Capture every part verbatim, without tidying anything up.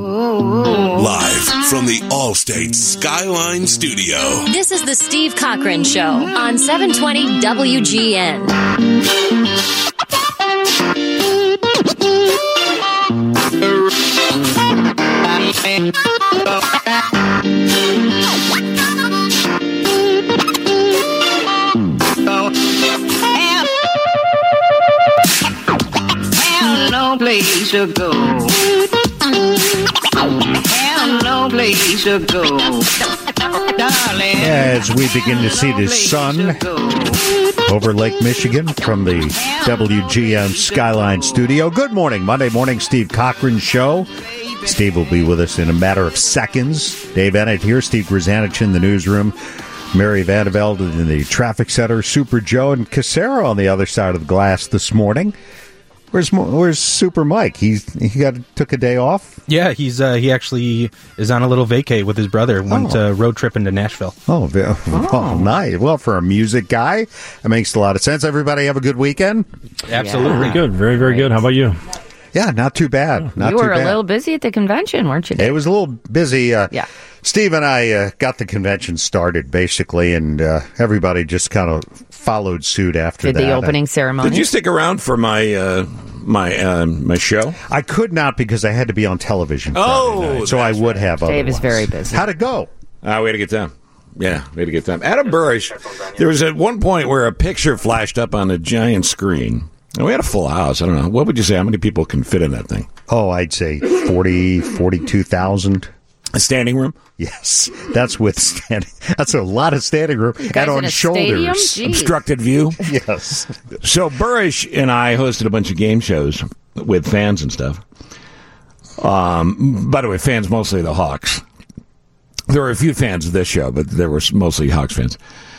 Live from the Allstate Skyline Studio. This is the Steve Cochran Show on seven twenty W G N. No place to go. Have no place to go. Darling. As we begin to see the sun over Lake Michigan from the W G N Skyline Studio. Good morning. Monday morning, Steve Cochran Show. Steve will be with us in a matter of seconds. Dave Ennett here, Steve Grzanich in the newsroom, Mary Vandeveld in the traffic center, Super Joe and Casero on the other side of the glass this morning. Where's Where's Super Mike? He's he got took a day off. Yeah, he's uh, he actually is on a little vacay with his brother. Went oh. uh, road trip into Nashville. Oh, well, oh, nice. Well, for a music guy, that makes a lot of sense. Everybody have a good weekend. Absolutely, yeah. Very good, very very good. How about you? Yeah, not too bad. Not you were too bad. a little busy at the convention, weren't you, Dave? It was a little busy. Uh, yeah. Steve and I uh, got the convention started, basically, and uh, everybody just kind of followed suit after Did that. Did the opening ceremony? Did you stick around for my uh, my uh, my show? I could not because I had to be on television Friday oh, night, so I would right. have Dave otherwise. is very busy. How'd it go? Uh, we had a good time. Yeah, we had a good time. Adam Burrish, there was at one point where a picture flashed up on a giant screen. And we had a full house. I don't know. What would you say? How many people can fit in that thing? Oh, I'd say forty, forty-two thousand. A standing room? Yes. That's with standing. That's a lot of standing room. And on shoulders. Obstructed view? Yes. So Burrish and I hosted a bunch of game shows with fans and stuff. Um, by the way, fans mostly the Hawks. There were a few fans of this show, but there were mostly Hawks fans.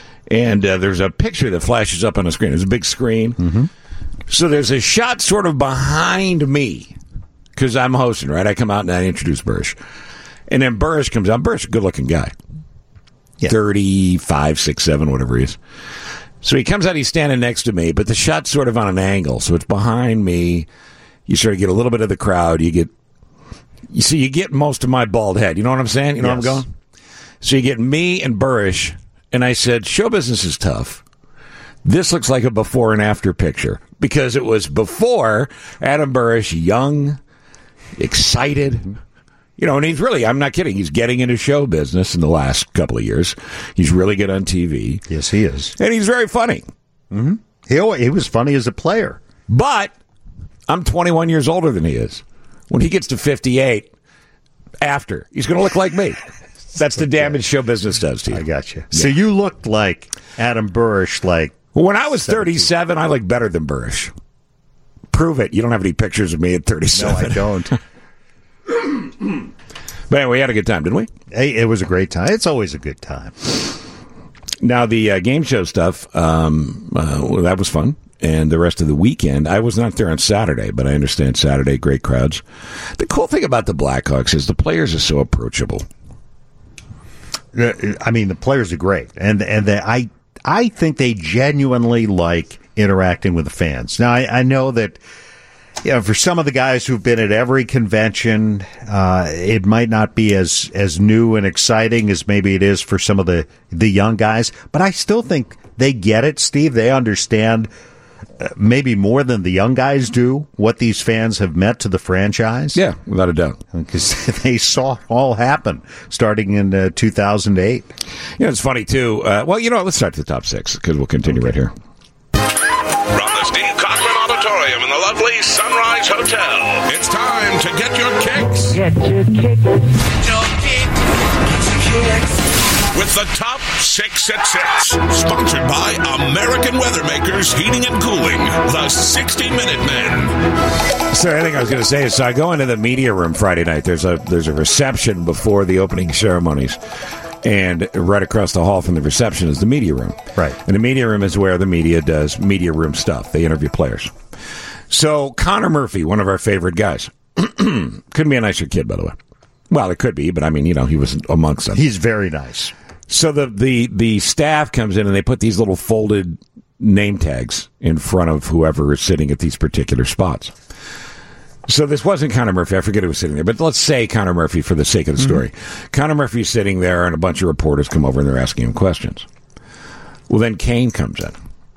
And uh, there's a picture that flashes up on the screen. There's a big screen. Mm-hmm. So there's a shot sort of behind me because I'm hosting, right? I come out and I introduce Burrish. And then Burrish comes out. Burrish, good-looking guy. Yeah. thirty-five, six, seven, whatever he is. So he comes out, he's standing next to me, but the shot's sort of on an angle. So it's behind me. You sort of get a little bit of the crowd. You get, you see, you get most of my bald head. You know what I'm saying? You know yes. where I'm going? So you get me and Burrish. And I said, show business is tough. This looks like a before and after picture because it was before Adam Burrish, young, excited. You know, and he's really, I'm not kidding, he's getting into show business in the last couple of years. He's really good on T V. Yes, he is. And he's very funny. Mm-hmm. He, he was funny as a player. But I'm twenty-one years older than he is. When he gets to fifty-eight, after, he's going to look like me. That's the damage show business does to you. I got you. Yeah. So you looked like Adam Burrish, like... Well, when I was thirty-seven, I looked better than Burrish. Prove it. You don't have any pictures of me at thirty-seven. No, I don't. But anyway, we had a good time, didn't we? Hey, it was a great time. It's always a good time. Now, the uh, game show stuff, um, uh, well, that was fun. And the rest of the weekend, I was not there on Saturday, but I understand Saturday, great crowds. The cool thing about the Blackhawks is the players are so approachable. I mean, the players are great, and and they, I I think they genuinely like interacting with the fans. Now, I, I know that, you know, for some of the guys who've been at every convention, uh, it might not be as as new and exciting as maybe it is for some of the the young guys. But I still think they get it, Steve. They understand. Uh, maybe more than the young guys do, what these fans have meant to the franchise. Yeah, without a doubt. Because they saw it all happen starting in uh, two thousand eight. You know, it's funny, too. Uh, well, you know what? Let's start to the top six because we'll continue okay. right here. From the Steve Cochran Auditorium in the lovely Sunrise Hotel, it's time to get your kicks. Get your kicks. Get your kicks. Get your kicks. With the top six at six, sponsored by American Weathermakers Heating and Cooling, the sixty minute Men. So I think I was going to say is, so I go into the media room Friday night. There's a there's a reception before the opening ceremonies, and right across the hall from the reception is the media room. Right, and the media room is where the media does media room stuff. They interview players. So Connor Murphy, one of our favorite guys, couldn't be a nicer kid, by the way. Well, it could be, but I mean, you know, he was amongst them. He's very nice. So the, the, the staff comes in and they put these little folded name tags in front of whoever is sitting at these particular spots. So this wasn't Connor Murphy. I forget who was sitting there, but let's say Connor Murphy for the sake of the story. Mm-hmm. Connor Murphy's sitting there, and a bunch of reporters come over, and they're asking him questions. Well, then Kane comes in.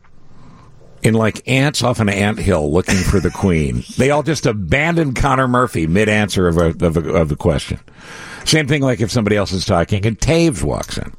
And like ants off an anthill looking for the queen, they all just abandon Connor Murphy mid-answer of, a, of, a, of the question. Same thing like if somebody else is talking and Taves walks in.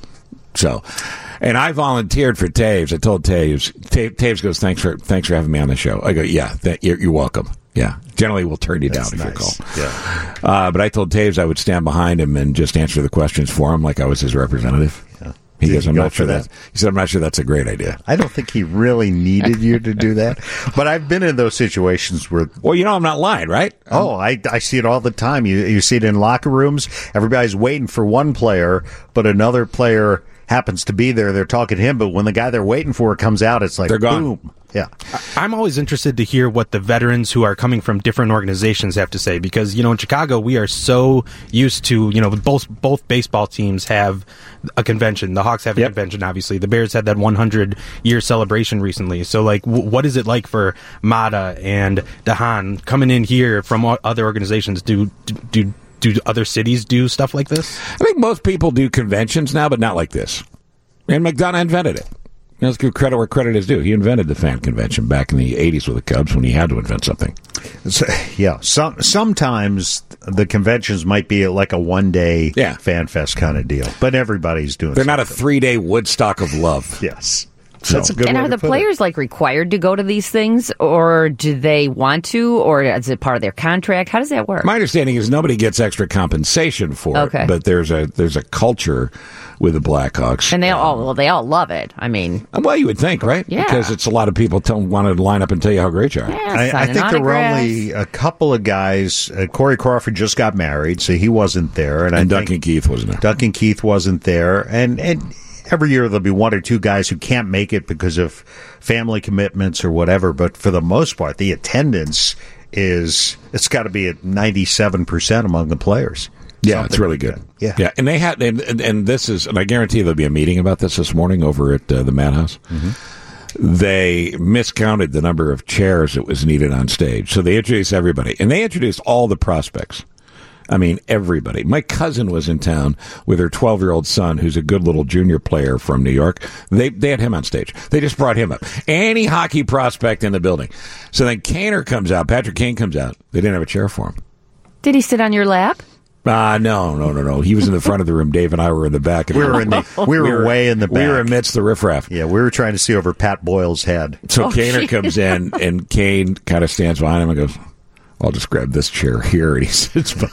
So, and I volunteered for Taves. I told Taves. Taves, Taves goes, thanks for thanks for having me on the show. I go, yeah, that, you're, you're welcome. Yeah. Generally, we'll turn you That's down if nice. you call. Yeah. Uh, but I told Taves I would stand behind him and just answer the questions for him like I was his representative. Yeah. He Did goes, I'm I'm not not sure that. that. He said, I'm not sure that's a great idea. I don't think he really needed you to do that. But I've been in those situations where. Well, you know, I'm not lying, right? Oh, I, I see it all the time. You you see it in locker rooms. Everybody's waiting for one player, but another player happens to be there. They're talking to him, but when the guy they're waiting for comes out, it's like, they're gone. Boom. Yeah. I'm always interested to hear what the veterans who are coming from different organizations have to say, because, you know, in Chicago, we are so used to, you know, both both baseball teams have a convention. The Hawks have a yep. convention, obviously. The Bears had that one hundred year celebration recently. So, like, w- what is it like for Mata and Dahan coming in here from other organizations? Do, do, do other cities do stuff like this? I think most people do conventions now, but not like this. And McDonough invented it. Let's give credit where credit is due. He invented the fan convention back in the eighties with the Cubs when he had to invent something. So, yeah, some sometimes the conventions might be like a one-day yeah. fan fest kind of deal, but everybody's doing They're something. not a three-day Woodstock of love. Yes. So. That's a good and way are to the put players it. like required to go to these things, or do they want to, or is it part of their contract? How does that work? My understanding is nobody gets extra compensation for okay. it, but there's a there's a culture with the Blackhawks, and they all well, they all love it. I mean, well, you would think, right? Yeah, because it's a lot of people tell, want to line up and tell you how great you are. Yeah, I, I think there were only a couple of guys. Uh, Corey Crawford just got married, so he wasn't there, and, and I Duncan Keith wasn't there. Duncan Keith wasn't there, and and. Every year there'll be one or two guys who can't make it because of family commitments or whatever, but for the most part, the attendance is, it's got to be at ninety-seven percent among the players. Yeah, Something it's really like good. That. Yeah. Yeah, and they had, and, and, and this is, and I guarantee there'll be a meeting about this this morning over at uh, the Madhouse. Mm-hmm. They miscounted the number of chairs that was needed on stage, so they introduced everybody, and they introduced all the prospects. I mean, everybody. My cousin was in town with her twelve-year-old son, who's a good little junior player from New York. They they had him on stage. They just brought him up. Any hockey prospect in the building. So then Kaner comes out. Patrick Kane comes out. They didn't have a chair for him. Did he sit on your lap? Uh, no, no, no, no. He was in the front of the room. Dave and I were in the back. We were in the, we were, we were way in the back. We were amidst the riffraff. Yeah, we were trying to see over Pat Boyle's head. So oh, Kaner geez. comes in, and Kane kind of stands behind him and goes, I'll just grab this chair here. And he sits behind.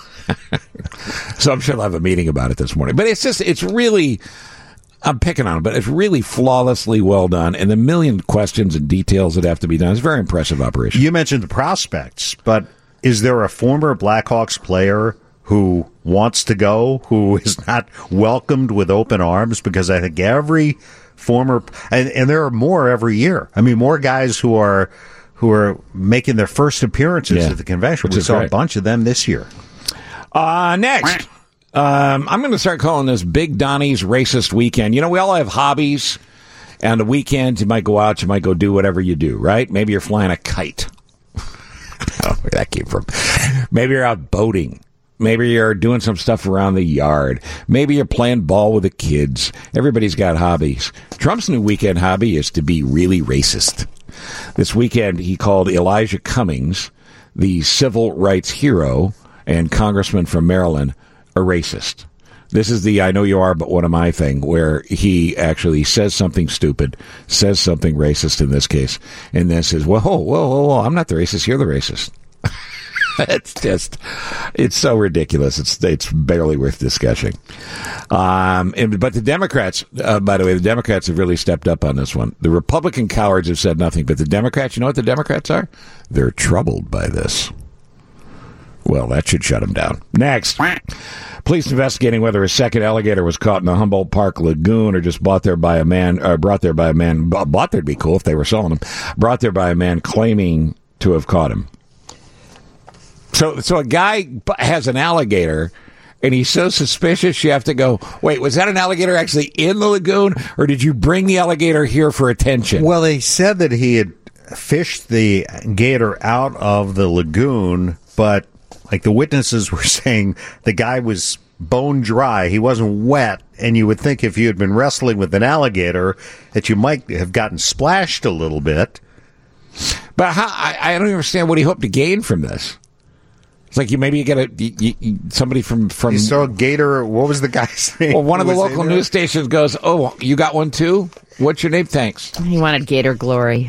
So I'm sure they'll have a meeting about it this morning. But it's just, it's really, I'm picking on it, but it's really flawlessly well done. And the million questions and details that have to be done. It's a very impressive operation. You mentioned the prospects, but is there a former Blackhawks player who wants to go, who is not welcomed with open arms? Because I think every former, and, and there are more every year. I mean, more guys who are who are making their first appearances yeah, at the convention. We saw great. a bunch of them this year. Uh, next, um, I'm going to start calling this Big Donnie's Racist Weekend. You know, we all have hobbies, and the weekend you might go out, you might go do whatever you do, right? Maybe you're flying a kite. I don't know where that came from. Maybe you're out boating. Maybe you're doing some stuff around the yard. Maybe you're playing ball with the kids. Everybody's got hobbies. Trump's new weekend hobby is to be really racist. This weekend, he called Elijah Cummings, the civil rights hero and congressman from Maryland, a racist. This is the I know you are, but what am I thing, where he actually says something stupid, says something racist in this case, and then says, whoa, whoa, whoa, whoa, I'm not the racist, you're the racist. It's just, it's so ridiculous. It's it's barely worth discussing. Um, and, but the Democrats, uh, by the way, the Democrats have really stepped up on this one. The Republican cowards have said nothing, but the Democrats, you know what the Democrats are? They're troubled by this. Well, that should shut them down. Next. Police investigating whether a second alligator was caught in the Humboldt Park Lagoon or just bought there by a man, or brought there by a man, bought there'd be cool if they were selling them, brought there by a man claiming to have caught him. So, so a guy has an alligator, and he's so suspicious you have to go, wait, was that an alligator actually in the lagoon, or did you bring the alligator here for attention? Well, they said that he had fished the gator out of the lagoon, but like the witnesses were saying, the guy was bone dry. He wasn't wet, and you would think if you had been wrestling with an alligator that you might have gotten splashed a little bit. But how, I, I don't understand what he hoped to gain from this. It's like you maybe you get a you, you, somebody from from. You saw Gator. What was the guy's name? Well, one of the Was local in there? news stations goes, "Oh, you got one too? What's your name? Thanks." He wanted Gator glory.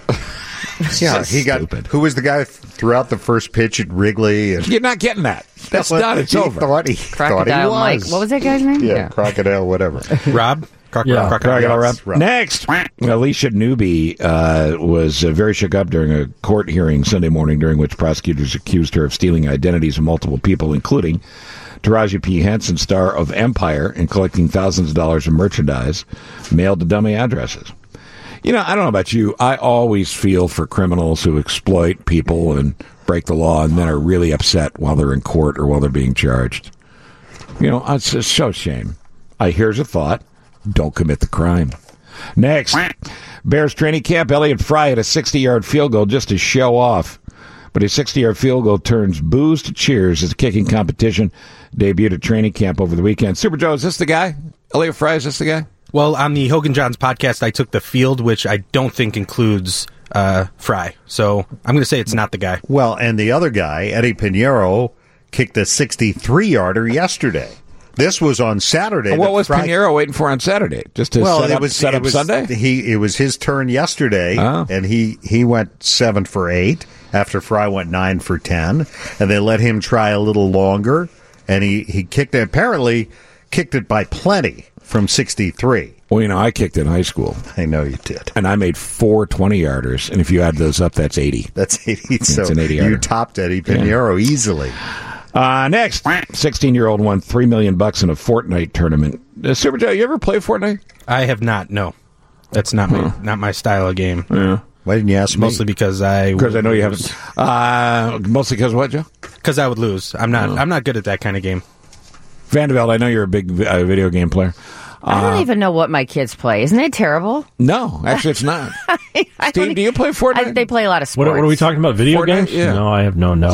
Yeah, he got. Stupid. Who was the guy throughout the first pitch at Wrigley? And You're not getting that. That's Well, done. It's he over. Thought he, thought he Crocodile Mike. was. What was that guy's name? Yeah, Crocodile, whatever. Rob? Croc- Yeah. Crocodile Crocodile Rob? Rob. Rob. Next, Alicia Newby uh, was uh, very shook up during a court hearing Sunday morning, during which prosecutors accused her of stealing identities of multiple people, including Taraji P. Henson, star of Empire, and collecting thousands of dollars of merchandise mailed to dummy addresses. You know, I don't know about you. I always feel for criminals who exploit people and break the law and then are really upset while they're in court or while they're being charged. You know, it's a so shame. I here's a thought. Don't commit the crime. Next, Bears training camp. Elliott Fry had a sixty-yard field goal just to show off. But his sixty-yard field goal turns boos to cheers as a kicking competition debuted at training camp over the weekend. Super Joe, is this the guy? Elliott Fry, is this the guy? Well, on the Hogan Johns podcast, I took the field, which I don't think includes uh, Fry. So I'm going to say it's not the guy. Well, and the other guy, Eddie Pinheiro, kicked a sixty-three-yarder yesterday. This was on Saturday. What The was Fry- Pinheiro waiting for on Saturday? Just to Well, set it up, was set it up was, Sunday? He it was his turn yesterday, Oh. and he he went seven for eight after Fry went nine for ten, and they let him try a little longer, and he he kicked it, apparently kicked it by plenty from sixty-three. Well, you know, I kicked in high school, I know you did. and I made four twenty-yarders, and if you add those up, that's eighty. That's eighty. So an eighty-yarder. you topped Eddie Pinheiro easily. Uh, next, sixteen-year-old won three million bucks in a Fortnite tournament. Uh, Super Joe, you ever play Fortnite? I have not, no. That's not my not my style of game. Yeah. Why didn't you ask me? Mostly because I Because I know you haven't. Uh, mostly because what, Joe? Because I would lose. I'm not. I'm not good at that kind of game. Vanderbilt, I know you're a big vi- uh, video game player. I don't even know what my kids play. Isn't it terrible? No, actually, it's not. I Steve, don't- do you play Fortnite? I, they play a lot of What, sports. what are we talking about? Video Fortnite? games? Yeah. No, I have no, no.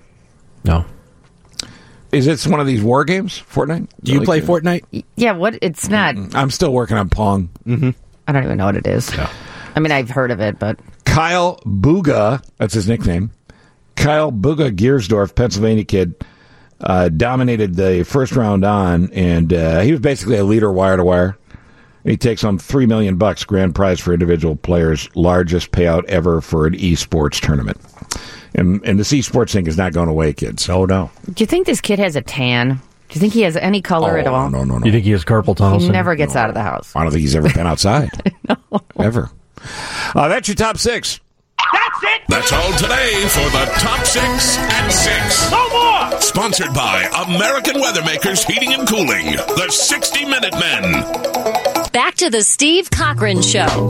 No. Is it one of these war games, Fortnite? Do you Like, play uh, Fortnite? Yeah, what? It's not. I'm still working on Pong. I don't even know what it is. I mean, I've heard of it, but Kyle Buga, that's his nickname. Kyle Buga Giersdorf, Pennsylvania kid, uh, dominated the first round on, and uh, he was basically a leader wire to wire. He takes home three million bucks, grand prize for individual players, largest payout ever for an esports tournament. And, and this esports thing is not going away, kids. Oh, no. do you think this kid has a tan? Do you think he has any color Oh, at all? no, no, no. You think he has carpal tunnel? He syndrome? never gets out of the house. I don't think he's ever been outside. No. Ever. Uh, that's your top six. That's all today for the Top Six at Six. No more! Sponsored by American Weathermakers Heating and Cooling, the sixty minute Men. Back to the Steve Cochran Show.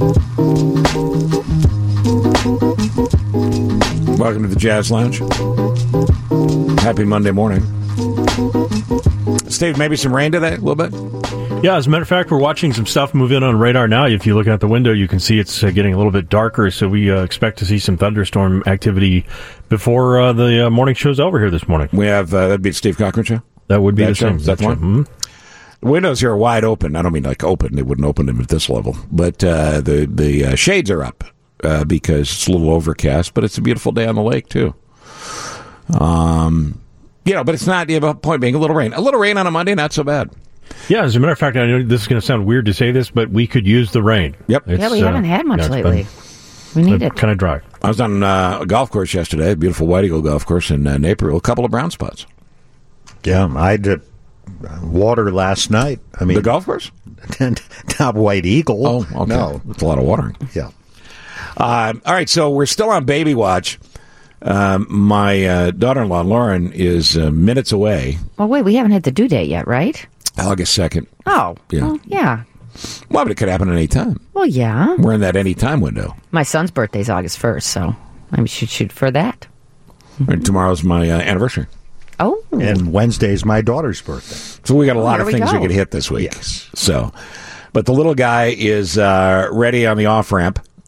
Welcome to the Jazz Lounge. Happy Monday morning. Steve, maybe some rain today, a little bit? Yeah, as a matter of fact, we're watching some stuff move in on radar now. If you look out the window, you can see it's uh, getting a little bit darker, so we uh, expect to see some thunderstorm activity before uh, the uh, morning show's over here this morning. We have, uh, that'd be the Steve Cochran Show? That would be That the show? same. Is that the show. one? Mhm. The windows here are wide open. I don't mean like open. They wouldn't open them at this level. But uh, the, the uh, shades are up uh, because it's a little overcast, but it's a beautiful day on the lake, too. Um, you know, but it's not, the point being, a little rain. A little rain on a Monday, not so bad. Yeah, as a matter of fact, I know this is going to sound weird to say this, but we could use the rain. Yep. Yeah, we uh, haven't had much yeah, it's lately. We need it. Kind of dry. I was on uh, a golf course yesterday, a beautiful White Eagle golf course in uh, Naperville, a couple of brown spots. Yeah, I had to water last night. I mean, The golf course? not White Eagle. Oh, okay. No. It's a lot of watering. Yeah. Uh, all right, so we're still on baby watch. Um, my uh, daughter-in-law, Lauren, is uh, minutes away, Well, wait, we haven't had the due date yet, right? August second. Oh, Yeah. well, yeah. Well, but it could happen at any time. Well, yeah. We're in that any time window. My son's birthday's August first, so I should shoot for that. And tomorrow's my uh, anniversary. Oh, And Wednesday's my daughter's birthday. So we got a lot here of we things we go. could hit this week. Yes. So, but the little guy is uh, ready on the off ramp,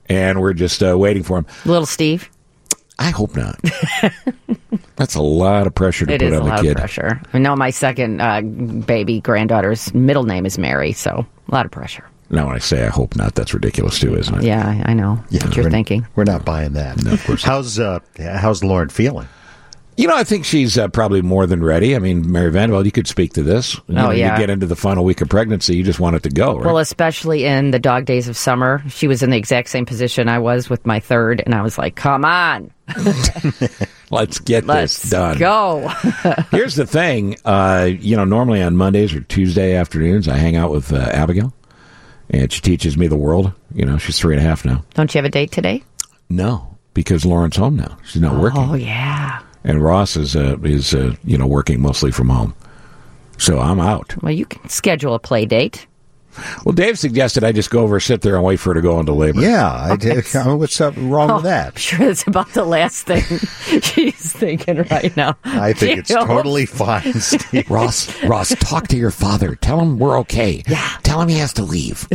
and we're just uh, waiting for him. Little Steve? I hope not. That's a lot of pressure to It put is a on the lot kid. of pressure. I know my second uh, baby granddaughter's middle name is Mary, so a lot of pressure. Now, when I say I hope not, that's ridiculous too, isn't it? Yeah, I, I know Yeah, what you're we're, thinking. We're not buying that. No, of course not. How's uh, how's Lauren feeling? You know, I think she's uh, probably more than ready. I mean, Mary Vanderbilt, you could speak to this. You Oh, know, yeah. You get into the final week of pregnancy, you just want it to go, right? Well, especially in the dog days of summer. She was in the exact same position I was with my third, and I was like, come on. Let's get Let's this done. go. Here's the thing. Uh, you know, normally on Mondays or Tuesday afternoons, I hang out with uh, Abigail, and she teaches me the world. You know, she's three and a half now. Don't you have a date today? No, because Lauren's home now. She's not working. Oh, yeah. And Ross is, uh, is uh, you know, working mostly from home. So I'm out. Well, you can schedule a play date. Well, Dave suggested I just go over, sit there, and wait for her to go into labor. Yeah, I did. What's up wrong Oh, with that? I'm sure that's about the last thing she's thinking right now. I think it's She hopes- totally fine, Steve. Ross, Ross, talk to your father. Tell him we're okay. Yeah. Tell him he has to leave.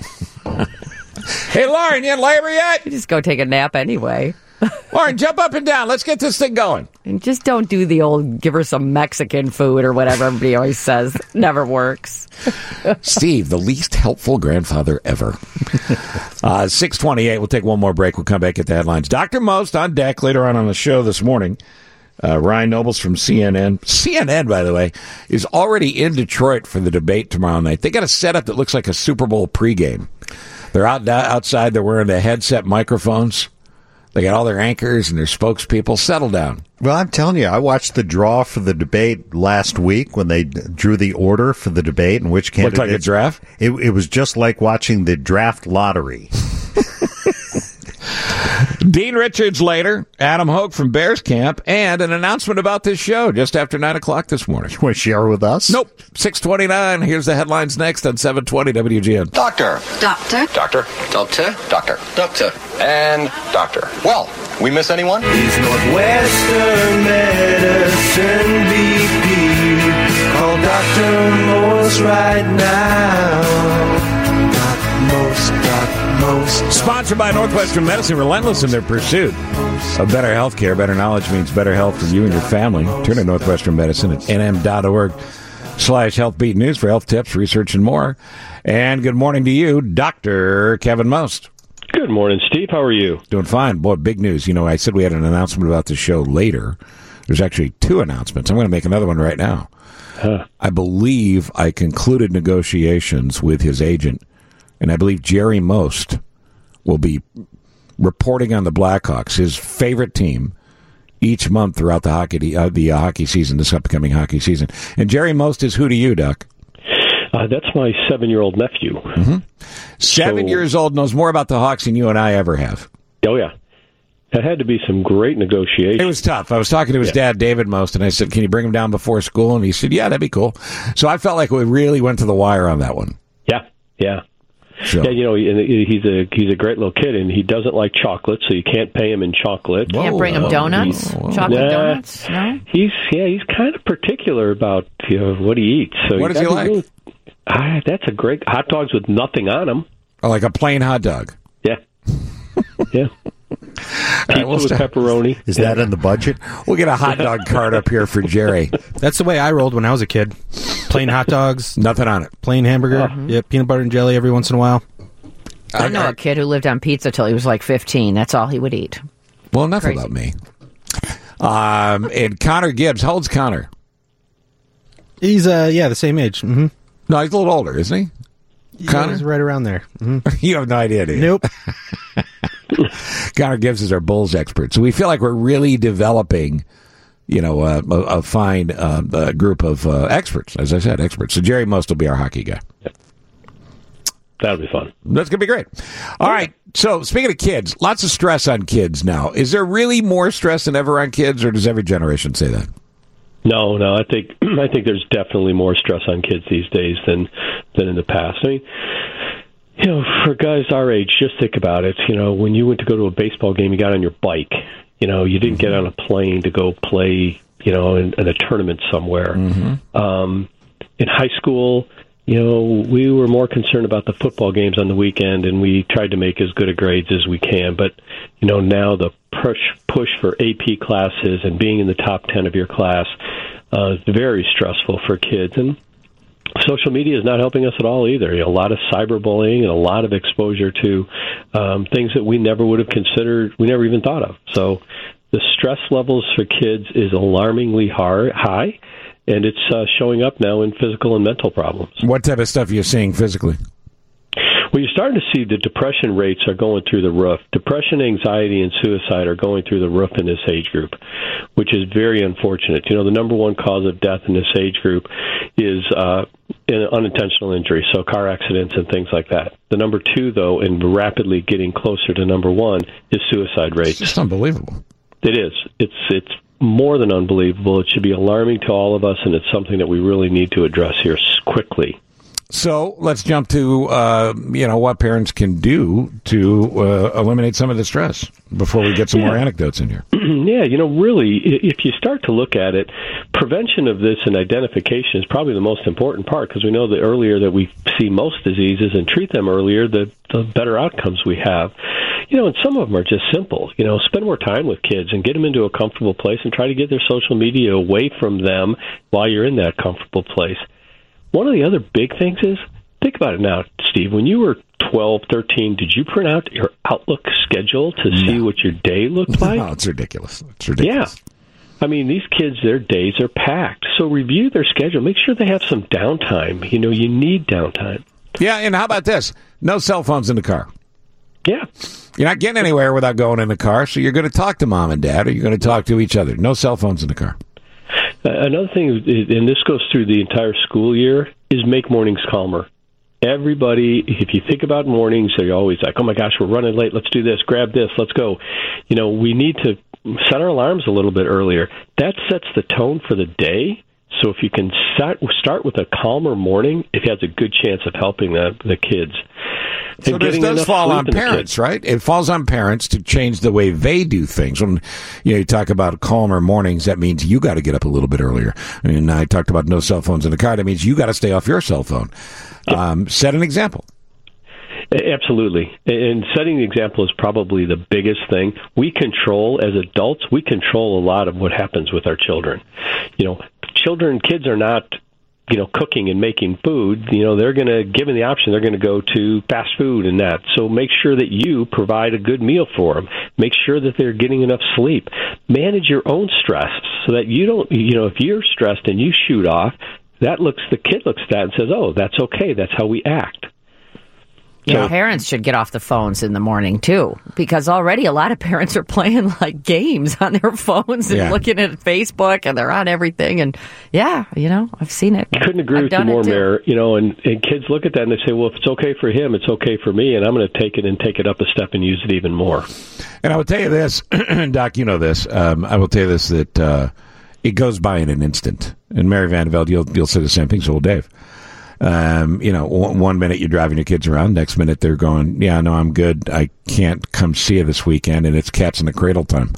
Hey, Lauren, you in labor yet? Just go take a nap anyway. Lauren, jump up and down. Let's get this thing going. And just don't do the old give her some Mexican food or whatever everybody always says. Never works. Steve, the least helpful grandfather ever. Uh, six twenty-eight. We'll take one more break. We'll come back at the headlines. Doctor Most on deck later on on the show this morning. Uh, Ryan Nobles from C N N. C N N, by the way, is already in Detroit for the debate tomorrow night. They got a setup that looks like a Super Bowl pregame. They're out outside. They're wearing the headset microphones. They got all their anchors and their spokespeople. Settle down. Well, I'm telling you, I watched the draw for the debate last week when they drew the order for the debate and which Looked candidates. like a draft? It, it was just like watching the draft lottery. Dean Richards later, Adam Hoke from Bears Camp, and an announcement about this show just after nine o'clock this morning. Want to share with us? Nope. six twenty-nine. Here's the headlines next on seven twenty W G N. Doctor. Doctor. Doctor. Doctor. Doctor. Doctor. And doctor. Well, we miss anyone? He's Northwestern Medicine V P. Call Doctor Morse right now. Doc Morse, Doc Morse. Sponsored by Northwestern Medicine, relentless in their pursuit of better health care. Better knowledge means better health for you and your family. Turn to Northwestern Medicine at n m dot org slash healthbeat news for health tips, research, and more. And good morning to you, Doctor Kevin Most. Good morning, Steve. How are you? Doing fine. Boy, big news. You know, I said we had an announcement about the show later. There's actually two announcements. I'm going to make another one right now. Huh. I believe I concluded negotiations with his agent, and I believe Jerry Most will be reporting on the Blackhawks, his favorite team, each month throughout the hockey uh, the uh, hockey season, this upcoming hockey season. And Jerry Most is who to you, Doc? Uh, that's my seven-year-old nephew. Mm-hmm. Seven So- years old, knows more about the Hawks than you and I ever have. Oh, yeah. It had to be some great negotiation. It was tough. I was talking to his Yeah. dad, David Most, and I said, can you bring him down before school? And he said, yeah, that'd be cool. So I felt like we really went to the wire on that one. Yeah, yeah. So. Yeah, you know, and he's a he's a great little kid, and he doesn't like chocolate, so you can't pay him in chocolate. Can't bring him donuts? Chocolate Nah. donuts? No? He's yeah, he's kind of particular about you know, what he eats. So What does he gotta like? really- ah, that's a great hot dogs with nothing on them. Oh, like a plain hot dog. Yeah, yeah. Pizza we'll with start- pepperoni. Is that in the budget? We'll get a hot dog cart up here for Jerry. That's the way I rolled when I was a kid. Plain hot dogs, Nothing on it. plain hamburger, Uh-huh. yeah, peanut butter and jelly every once in a while. I know a kid who lived on pizza till he was like fifteen. That's all he would eat. Well, enough Crazy. about me. Um, and Connor Gibbs. How old's Connor? He's uh yeah the same age. Mm-hmm. No, he's a little older, isn't he? Connor? He's right around there. Mm-hmm. You have no idea, do you? Nope. Connor Gibbs is our Bulls expert. So we feel like we're really developing, you know, uh, a, a fine uh, uh, group of uh, experts, as I said, experts. So Jerry Most will be our hockey guy. That'll be fun. That's going to be great. All right. So speaking of kids, lots of stress on kids now. Is there really more stress than ever on kids, or does every generation say that? No, no. I think I think there's definitely more stress on kids these days than than in the past. I mean, you know, for guys our age, just think about it. You know, when you went to go to a baseball game, you got on your bike. You know, you didn't get on a plane to go play. You know, in, in a tournament somewhere. Mm-hmm. Um, in high school, you know, we were more concerned about the football games on the weekend, and we tried to make as good a grades as we can. But, you know, now the push push for A P classes and being in the top ten of your class uh, is very stressful for kids. And social media is not helping us at all either. You know, a lot of cyberbullying and a lot of exposure to um, things that we never would have considered, we never even thought of. So the stress levels for kids is alarmingly hard, high. And it's uh, showing up now in physical and mental problems. What type of stuff are you seeing physically? Well, you're starting to see the depression rates are going through the roof. Depression, anxiety, and suicide are going through the roof in this age group, which is very unfortunate. You know, the number one cause of death in this age group is uh, unintentional injury, so car accidents and things like that. The number two, though, and rapidly getting closer to number one, is suicide rates. It's just unbelievable. It is. It's it's more than unbelievable. It should be alarming to all of us, and it's something that we really need to address here quickly. So let's jump to, uh, you know, what parents can do to uh, eliminate some of the stress before we get some yeah. more anecdotes in here. Yeah, you know, really, if you start to look at it, prevention of this and identification is probably the most important part, because we know the earlier that we see most diseases and treat them earlier, the, the better outcomes we have. You know, and some of them are just simple. You know, spend more time with kids and get them into a comfortable place and try to get their social media away from them while you're in that comfortable place. One of the other big things is, think about it now, Steve, when you were twelve, thirteen, did you print out your Outlook schedule to no. see what your day looked like? No, it's ridiculous. It's ridiculous. Yeah. I mean, these kids, their days are packed. So review their schedule. Make sure they have some downtime. You know, you need downtime. Yeah, and how about this? No cell phones in the car. Yeah. You're not getting anywhere without going in the car, so you're going to talk to mom and dad, or you're going to talk to each other. No cell phones in the car. Uh, another thing, and this goes through the entire school year, is make mornings calmer. Everybody, if you think about mornings, they're always like, oh my gosh, we're running late, let's do this, grab this, let's go. You know, we need to set our alarms a little bit earlier. That sets the tone for the day. So if you can start, start with a calmer morning, it has a good chance of helping the, the kids. So this does fall on parents, right? It falls on parents to change the way they do things. When you know you talk about calmer mornings, that means you got to get up a little bit earlier. I mean, I talked about no cell phones in the car. That means you got to stay off your cell phone. Um, set an example. Absolutely. And setting the example is probably the biggest thing. We control, as adults, we control a lot of what happens with our children. You know, children, kids are not, you know, cooking and making food. You know, they're going to, given the option, they're going to go to fast food and that. So make sure that you provide a good meal for them. Make sure that they're getting enough sleep. Manage your own stress so that you don't, you know, if you're stressed and you shoot off, that looks, the kid looks at that and says, oh, that's okay. That's how we act. Yeah, so, parents should get off the phones in the morning, too, because already a lot of parents are playing, like, games on their phones and yeah. looking at Facebook, and they're on everything. And, yeah, you know, I've seen it. I couldn't agree I've with you more, Mayor. You know, and, and kids look at that and they say, well, if it's okay for him, it's okay for me, and I'm going to take it and take it up a step and use it even more. And I will tell you this, Doc, you know this. Um, I will tell you this, that uh, it goes by in an instant. And Mary Vandeveld, you'll, you'll say the same thing, so will Dave. Um, you know, one, one minute you're driving your kids around, next minute they're going, yeah, no, I'm good. I can't come see you this weekend, and it's cats in the cradle time.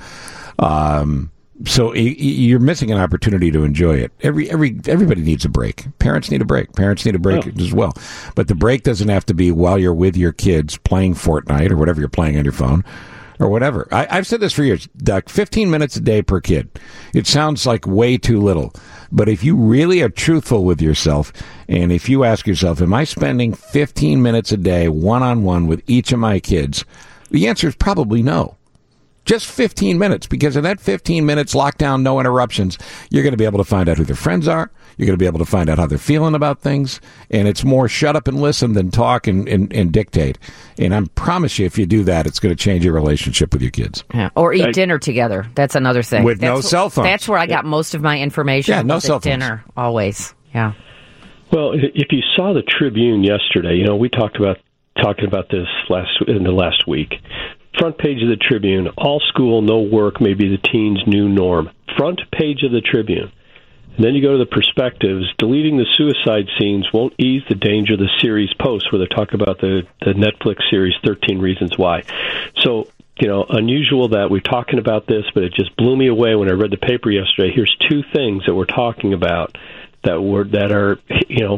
Um, so y- you're missing an opportunity to enjoy it. Every every everybody needs a break. Parents need a break. Parents need a break oh. as well. But the break doesn't have to be while you're with your kids playing Fortnite or whatever you're playing on your phone. Or whatever. I, I've said this for years, Doc, fifteen minutes a day per kid. It sounds like way too little. But if you really are truthful with yourself, and if you ask yourself, am I spending fifteen minutes a day one-on-one with each of my kids? The answer is probably no. Just fifteen minutes, because in that fifteen minutes, lockdown, no interruptions, you're going to be able to find out who their friends are. You're going to be able to find out how they're feeling about things. And it's more shut up and listen than talk and, and, and dictate. And I promise you, if you do that, it's going to change your relationship with your kids. Yeah. Or eat I, dinner together. That's another thing. With that's no wh- cell phone. That's where I got most of my information. Yeah, no cell phones. Dinner, always. Yeah. Well, if you saw the Tribune yesterday, you know, we talked about talking about this last in the last week. Front page of the Tribune, all school, no work may be the teens' new norm. Front page of the Tribune. And then you go to the perspectives. Deleting the suicide scenes won't ease the danger, the series posts where they talk about the, the Netflix series thirteen Reasons Why. So, you know, unusual that we're talking about this, but it just blew me away when I read the paper yesterday. Here's two things that we're talking about that were that are, you know,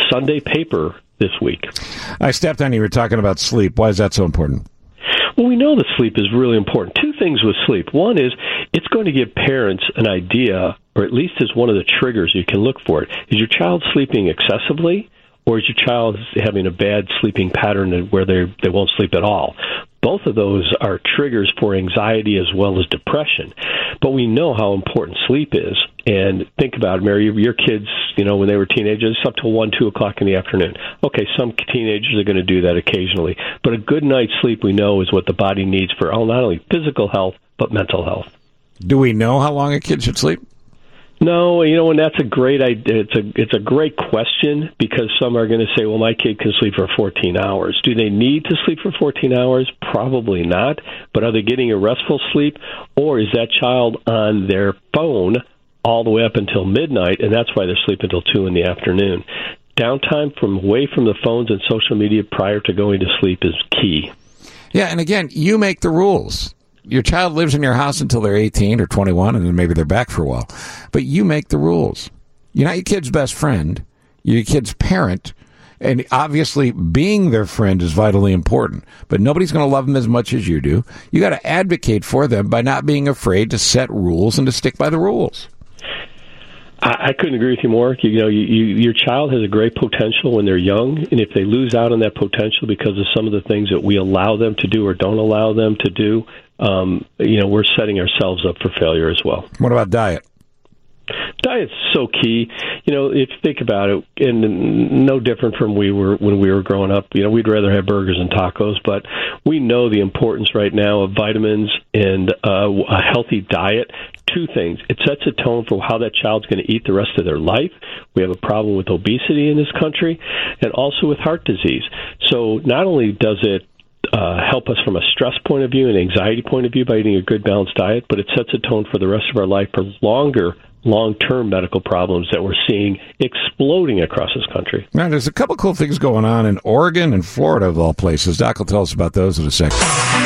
Sunday paper this week. I stepped on you. You were talking about sleep. Why is that so important? Well, we know that sleep is really important. Two things with sleep. One is it's going to give parents an idea, or at least is one of the triggers you can look for it. Is your child sleeping excessively, or is your child having a bad sleeping pattern where they they won't sleep at all? Both of those are triggers for anxiety as well as depression. But we know how important sleep is. And think about it, Mary, your kids, you know, when they were teenagers, up till one, two o'clock in the afternoon. Okay, some teenagers are going to do that occasionally. But a good night's sleep, we know, is what the body needs for not only physical health, but mental health. Do we know how long a kid should sleep? No, you know, and that's a great idea. It's a it's a great question, because some are going to say, well, my kid can sleep for fourteen hours. Do they need to sleep for fourteen hours? Probably not. But are they getting a restful sleep, or is that child on their phone all the way up until midnight, and that's why they're sleeping until two in the afternoon? Downtime from away from the phones and social media prior to going to sleep is key. Yeah, and again, you make the rules. Your child lives in your house until they're eighteen or twenty-one, and then maybe they're back for a while. But you make the rules. You're not your kid's best friend. You're your kid's parent. And obviously, being their friend is vitally important. But nobody's going to love them as much as you do. You got to advocate for them by not being afraid to set rules and to stick by the rules. I couldn't agree with you more. You know, you, you, your child has a great potential when they're young, and if they lose out on that potential because of some of the things that we allow them to do or don't allow them to do, um, you know, we're setting ourselves up for failure as well. What about diet? Diet's so key. You know, if you think about it, and no different from we were when we were growing up. You know, we'd rather have burgers and tacos, but we know the importance right now of vitamins and uh, a healthy diet. Two things. It sets a tone for how that child's going to eat the rest of their life. We have a problem with obesity in this country, and also with heart disease. So not only does it Uh, help us from a stress point of view and anxiety point of view by eating a good balanced diet, but it sets a tone for the rest of our life for longer, long-term medical problems that we're seeing exploding across this country. Now, there's a couple cool things going on in Oregon and Florida, of all places. Doc will tell us about those in a second.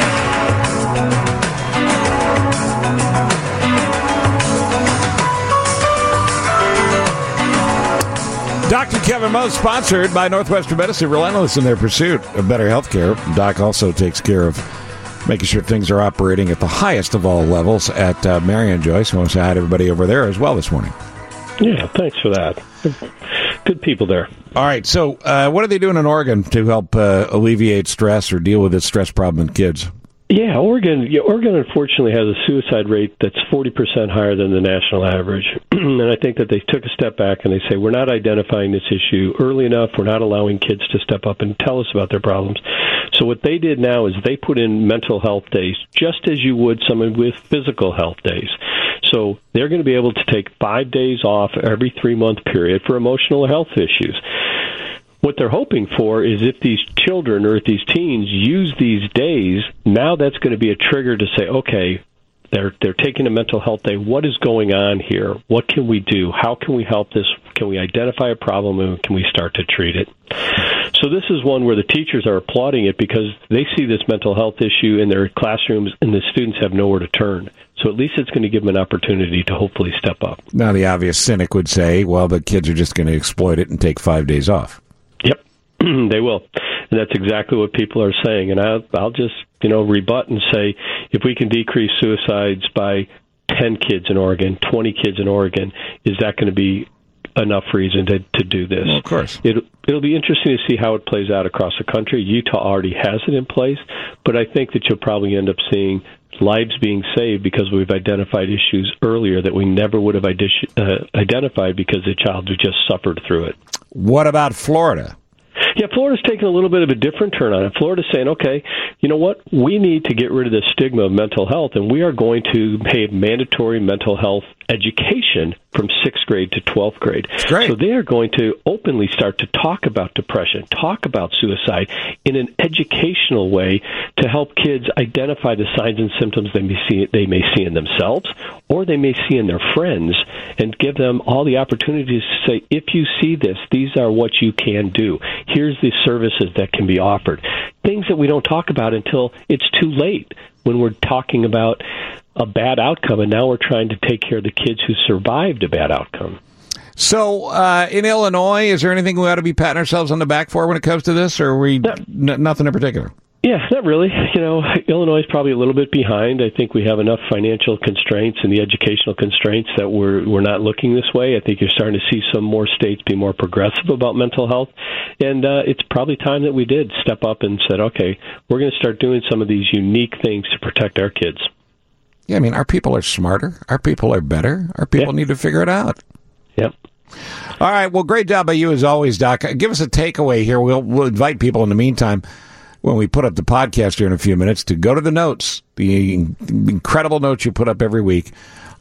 Doctor Kevin Moe, sponsored by Northwestern Medicine, relentless in their pursuit of better health care. Doc also takes care of making sure things are operating at the highest of all levels at uh, Marion Joyce. I want to say hi to everybody over there as well this morning. Yeah, thanks for that. Good people there. All right, so uh, what are they doing in Oregon to help uh, alleviate stress or deal with this stress problem in kids? Yeah, Oregon. Yeah, Oregon unfortunately has a suicide rate that's forty percent higher than the national average, and I think that they took a step back and they say we're not identifying this issue early enough. We're not allowing kids to step up and tell us about their problems. So what they did now is they put in mental health days, just as you would someone with physical health days. So they're going to be able to take five days off every three month period for emotional health issues. What they're hoping for is if these children or if these teens use these days, now that's going to be a trigger to say, okay, they're they're taking a mental health day. What is going on here? What can we do? How can we help this? Can we identify a problem and can we start to treat it? So this is one where the teachers are applauding it because they see this mental health issue in their classrooms and the students have nowhere to turn. So at least it's going to give them an opportunity to hopefully step up. Now, the obvious cynic would say, well, the kids are just going to exploit it and take five days off. Yep, they will. And that's exactly what people are saying. And I'll, I'll just, you know, rebut and say, if we can decrease suicides by ten kids in Oregon, twenty kids in Oregon, is that going to be enough reason to, to do this? Well, of course. It, it'll be interesting to see how it plays out across the country. Utah already has it in place, but I think that you'll probably end up seeing lives being saved because we've identified issues earlier that we never would have idi- uh, identified because the child had just suffered through it. What about Florida? Yeah, Florida's taking a little bit of a different turn on it. Florida's saying, okay, you know what? We need to get rid of the stigma of mental health, and we are going to pay mandatory mental health education from sixth grade to twelfth grade. Great. So they are going to openly start to talk about depression, talk about suicide in an educational way to help kids identify the signs and symptoms they may see, they may see in themselves or they may see in their friends, and give them all the opportunities to say, if you see this, these are what you can do. Here's the services that can be offered. Things that we don't talk about until it's too late when we're talking about a bad outcome, and now we're trying to take care of the kids who survived a bad outcome. So, uh, in Illinois, is there anything we ought to be patting ourselves on the back for when it comes to this, or are we n- nothing in particular? Yeah, not really. You know, Illinois is probably a little bit behind. I think we have enough financial constraints and the educational constraints that we're we're not looking this way. I think you're starting to see some more states be more progressive about mental health, and uh, it's probably time that we did step up and said, okay, we're going to start doing some of these unique things to protect our kids. Yeah, I mean, our people are smarter. Our people are better. Our people yeah. need to figure it out. Yep. All right. Well, great job by you as always, Doc. Give us a takeaway here. We'll we'll invite people in the meantime, when we put up the podcast here in a few minutes, to go to the notes, the incredible notes you put up every week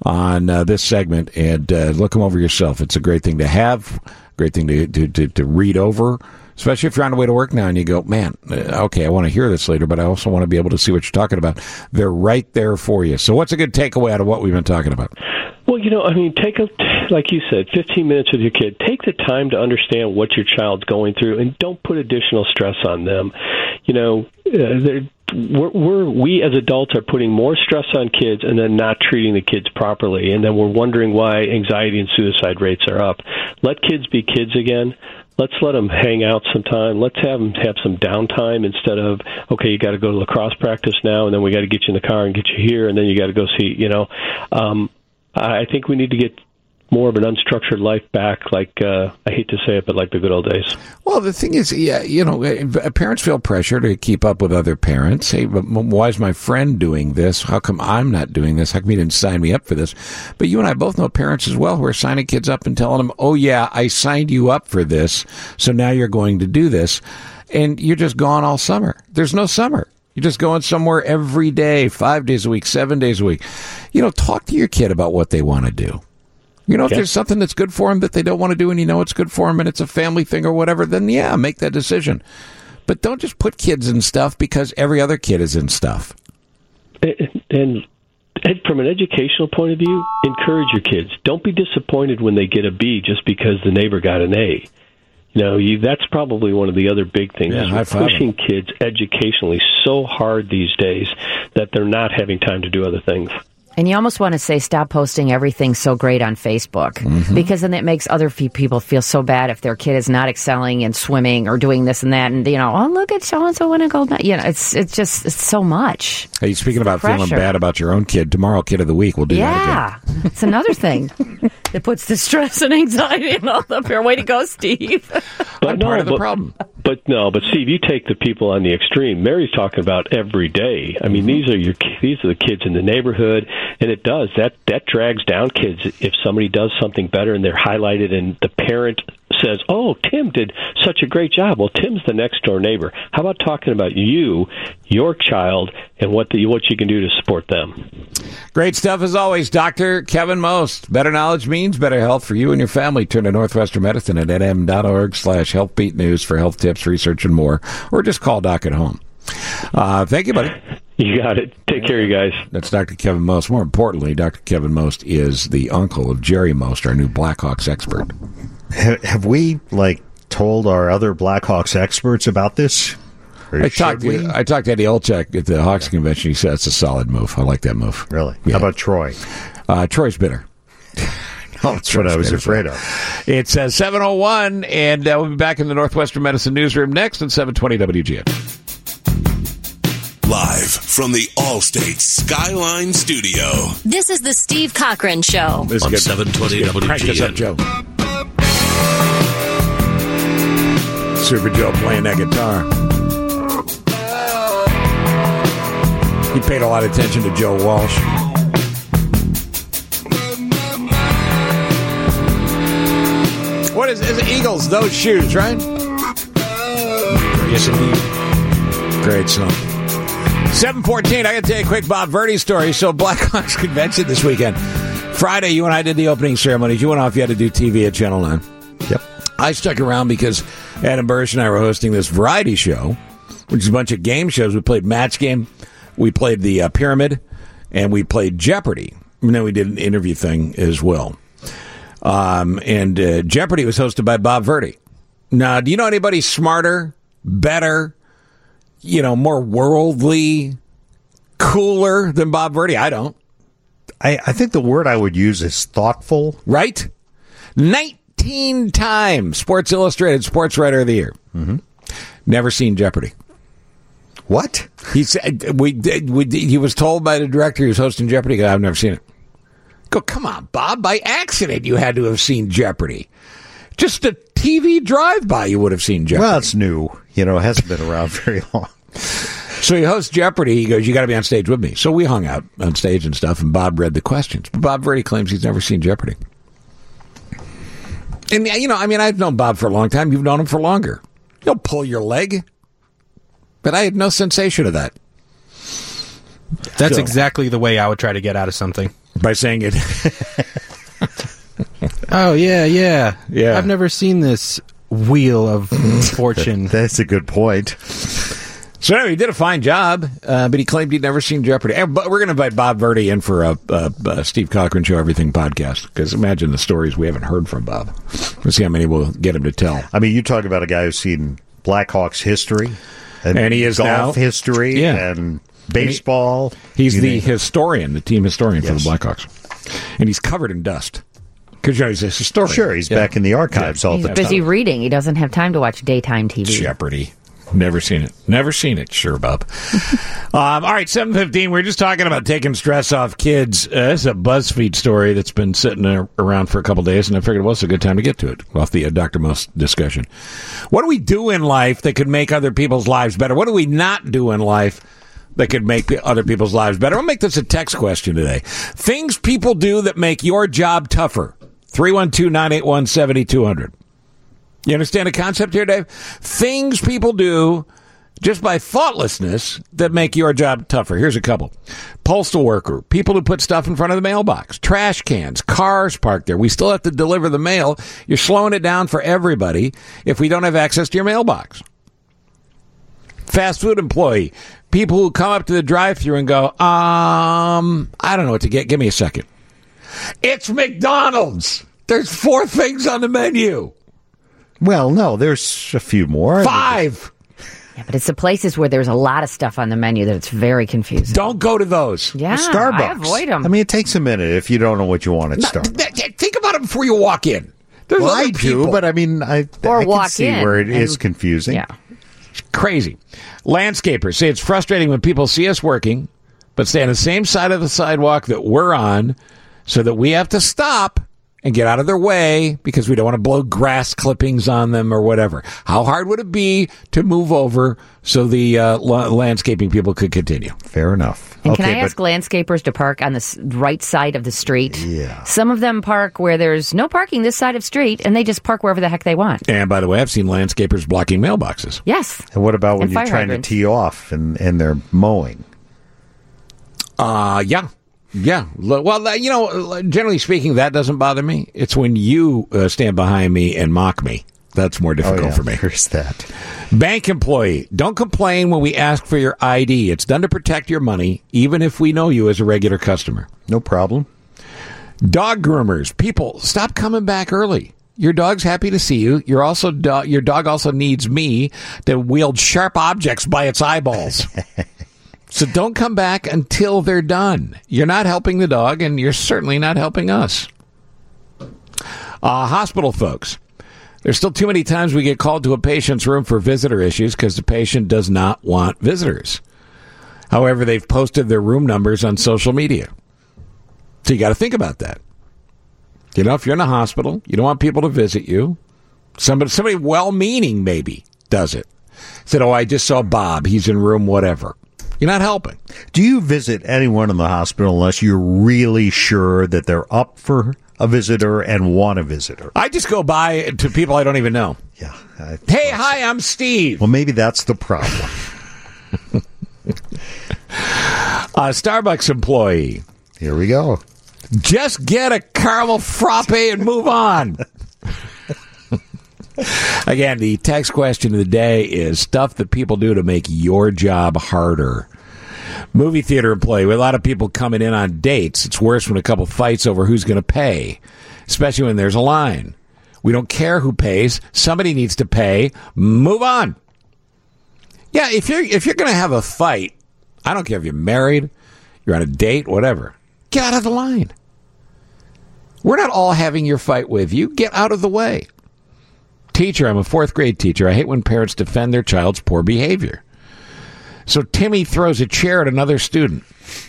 on uh, this segment, and uh, look them over yourself. It's a great thing to have, great thing to, to, to, to read over, especially if you're on the way to work now and you go, man, okay, I want to hear this later, but I also want to be able to see what you're talking about. They're right there for you. So what's a good takeaway out of what we've been talking about? Well, you know, I mean, take a, like you said, fifteen minutes with your kid. Take the time to understand what your child's going through, and don't put additional stress on them. You know, uh, we're, we're, we as adults are putting more stress on kids and then not treating the kids properly, and then we're wondering why anxiety and suicide rates are up. Let kids be kids again. Let's let them hang out sometime. Let's have them have some downtime instead of, okay, you got to go to lacrosse practice now, and then we got to get you in the car and get you here, and then you got to go see, you know. Um, I think we need to get more of an unstructured life back, like, uh, I hate to say it, but like the good old days. Well, the thing is, yeah, you know, parents feel pressure to keep up with other parents. Hey, why is my friend doing this? How come I'm not doing this? How come you didn't sign me up for this? But you and I both know parents as well who are signing kids up and telling them, oh, yeah, I signed you up for this, so now you're going to do this. And you're just gone all summer. There's no summer. You're just going somewhere every day, five days a week, seven days a week. You know, talk to your kid about what they want to do. You know, if yeah. there's something that's good for them that they don't want to do and you know it's good for them and it's a family thing or whatever, then, yeah, make that decision. But don't just put kids in stuff because every other kid is in stuff. And, and, and from an educational point of view, encourage your kids. Don't be disappointed when they get a B just because the neighbor got an A. You know, you, that's probably one of the other big things. Yeah, is we're pushing kids educationally so hard these days that they're not having time to do other things. And you almost want to say, stop posting everything so great on Facebook, mm-hmm. because then it makes other people feel so bad if their kid is not excelling in swimming or doing this and that, and you know, oh, look at so and so win a gold medal. You know, it's it's just it's so much. Hey, speaking about pressure. feeling bad about your own kid, tomorrow, Kid of the Week, we'll do yeah, that again. Yeah, it's another thing that puts the stress and anxiety and all up here. Way to go, Steve. But I'm no, part of the but, problem. But no, but Steve, you take the people on the extreme. Mary's talking about every day. I mean, these are your these are the kids in the neighborhood, and it does that that drags down kids if somebody does something better and they're highlighted, and the parent says, "Oh, Tim did such a great job." Well, Tim's the next door neighbor. How about talking about you, your child, and what the what you can do to support them? Great stuff as always, Doctor Kevin Most. Better knowledge means better health for you and your family. Turn to Northwestern Medicine at n m dot org slash healthbeat news for health tips, research, and more. Or just call Doc at home. Uh, thank you, buddy. You got it. Take care, you guys. That's Doctor Kevin Most. More importantly, Doctor Kevin Most is the uncle of Jerry Most, our new Blackhawks expert. Have, have we, like, told our other Blackhawks experts about this? Or I talked, to, I talked to Eddie Olczyk at the Hawks convention. He said it's a solid move. I like that move. Really? Yeah. How about Troy? Uh, Troy's bitter. Oh, that's what I was afraid of. It's uh, seven oh one, and uh, we'll be back in the Northwestern Medicine newsroom next at seven twenty W G N. Live from the Allstate Skyline Studio. This is the Steve Cochran Show. This is on good. seven twenty W G N. Crank this up, Joe. Super Joe playing that guitar. He paid a lot of attention to Joe Walsh. What is, is it? Eagles, those shoes, right? Yes, indeed. Great song. seven fourteen, I got to tell you a quick Bob Verdi story. So, Blackhawks convention this weekend. Friday, you and I did the opening ceremonies. You went off, you had to do T V at Channel nine. Yep. I stuck around because Adam Burrish and I were hosting this variety show, which is a bunch of game shows. We played Match Game, we played the uh, Pyramid, and we played Jeopardy. And then we did an interview thing as well. Um, and uh, Jeopardy was hosted by Bob Verdi. Now, do you know anybody smarter, better, you know, more worldly, cooler than Bob Verdi? I don't. I, I think the word I would use is thoughtful. Right? nineteen eighteen-time Sports Illustrated Sports Writer of the Year. Mm-hmm. Never seen Jeopardy. What? He said we, did, we did, he was told by the director he was hosting Jeopardy. He goes, I've never seen it. Go, come on, Bob. By accident, you had to have seen Jeopardy. Just a T V drive-by, you would have seen Jeopardy. Well, it's new. You know, it hasn't been around very long. So he hosts Jeopardy. He goes, you got to be on stage with me. So we hung out on stage and stuff, and Bob read the questions. But Bob Verdi claims he's never seen Jeopardy. And, you know, I mean, I've known Bob for a long time. You've known him for longer. He'll pull your leg. But I had no sensation of that. That's so, exactly the way I would try to get out of something. By saying it. Oh, yeah, yeah. Yeah. I've never seen this Wheel of Fortune. That's a good point. So anyway, he did a fine job, uh, but he claimed he'd never seen Jeopardy. But we're going to invite Bob Verdi in for a, a, a Steve Cochran Show Everything podcast, because imagine the stories we haven't heard from Bob. We'll see how many we'll get him to tell. I mean, you talk about a guy who's seen Blackhawks history. And, and he is golf now, history yeah. and baseball. And he, he's you the name. historian, the team historian yes. for the Blackhawks. And he's covered in dust. Because you know, he's a historian. Sure, he's yeah. back in the archives yeah. all He's the busy time. reading. He doesn't have time to watch daytime T V. Jeopardy. Never seen it. Never seen it. Sure, Bob. um, all right, seven fifteen. We're just talking about taking stress off kids. Uh, this is a BuzzFeed story that's been sitting there around for a couple days, and I figured, well, it's a good time to get to it off the uh, Doctor Most discussion. What do we do in life that could make other people's lives better? What do we not do in life that could make other people's lives better? I'll make this a text question today. Things people do that make your job tougher. three one two, nine eight one, seven two zero zero. You understand the concept here, Dave? Things people do just by thoughtlessness that make your job tougher. Here's a couple. Postal worker, people who put stuff in front of the mailbox, trash cans, cars parked there. We still have to deliver the mail. You're slowing it down for everybody if we don't have access to your mailbox. Fast food employee, people who come up to the drive-thru and go, um, I don't know what to get. Give me a second. It's McDonald's. There's four things on the menu. Well, no, there's a few more. Five. Yeah, but it's the places where there's a lot of stuff on the menu that it's very confusing. Don't go to those. Yeah, Starbucks. I avoid them. I mean, it takes a minute if you don't know what you want at No, Starbucks. th- th- think about it before you walk in. There's Well, other I people. do, but I mean, I, Or I can walk see in where it is and- confusing. Yeah. It's crazy. Landscapers say it's frustrating when people see us working, but stay on the same side of the sidewalk that we're on, so that we have to stop and get out of their way because we don't want to blow grass clippings on them or whatever. How hard would it be to move over so the uh, la- landscaping people could continue? Fair enough. And okay, can I but ask landscapers to park on the s- right side of the street? Yeah. Some of them park where there's no parking this side of street, and they just park wherever the heck they want. And by the way, I've seen landscapers blocking mailboxes. Yes. And what about when And you're fire trying hydrants. to tee off and, and they're mowing? Uh, yeah. Yeah. L- Well, uh, you know, generally speaking, that doesn't bother me. It's when you uh, stand behind me and mock me. That's more difficult oh, yeah, for me. There's that. Bank employee, don't complain when we ask for your I D. It's done to protect your money, even if we know you as a regular customer. No problem. Dog groomers, people, stop coming back early. Your dog's happy to see you. You're also do- your dog also needs me to wield sharp objects by its eyeballs. So don't come back until they're done. You're not helping the dog, and you're certainly not helping us. Uh, hospital folks. There's still too many times we get called to a patient's room for visitor issues because the patient does not want visitors. However, they've posted their room numbers on social media. So you got to think about that. You know, if you're in a hospital, you don't want people to visit you. Somebody, somebody well-meaning maybe does it. Said, oh, I just saw Bob. He's in room whatever. You're not helping. Do you visit anyone in the hospital unless you're really sure that they're up for a visitor and want a visitor? I just go by to people I don't even know. Yeah. I, Hey, hi, I'm Steve. well, maybe that's the problem. A Starbucks employee. Here we go. Just get a caramel frappe and move on. Again, the text question of the day is stuff that people do to make your job harder. Movie theater employee, with a lot of people coming in on dates, it's worse when a couple fights over who's going to pay, especially when there's a line. We don't care who pays. Somebody needs to pay. Move on. Yeah, if you're if you're going to have a fight, I don't care if you're married, you're on a date, whatever. Get out of the line. We're not all having your fight with you. Get out of the way. Teacher, I'm a fourth grade teacher. I hate when parents defend their child's poor behavior. So Timmy throws a chair at another student.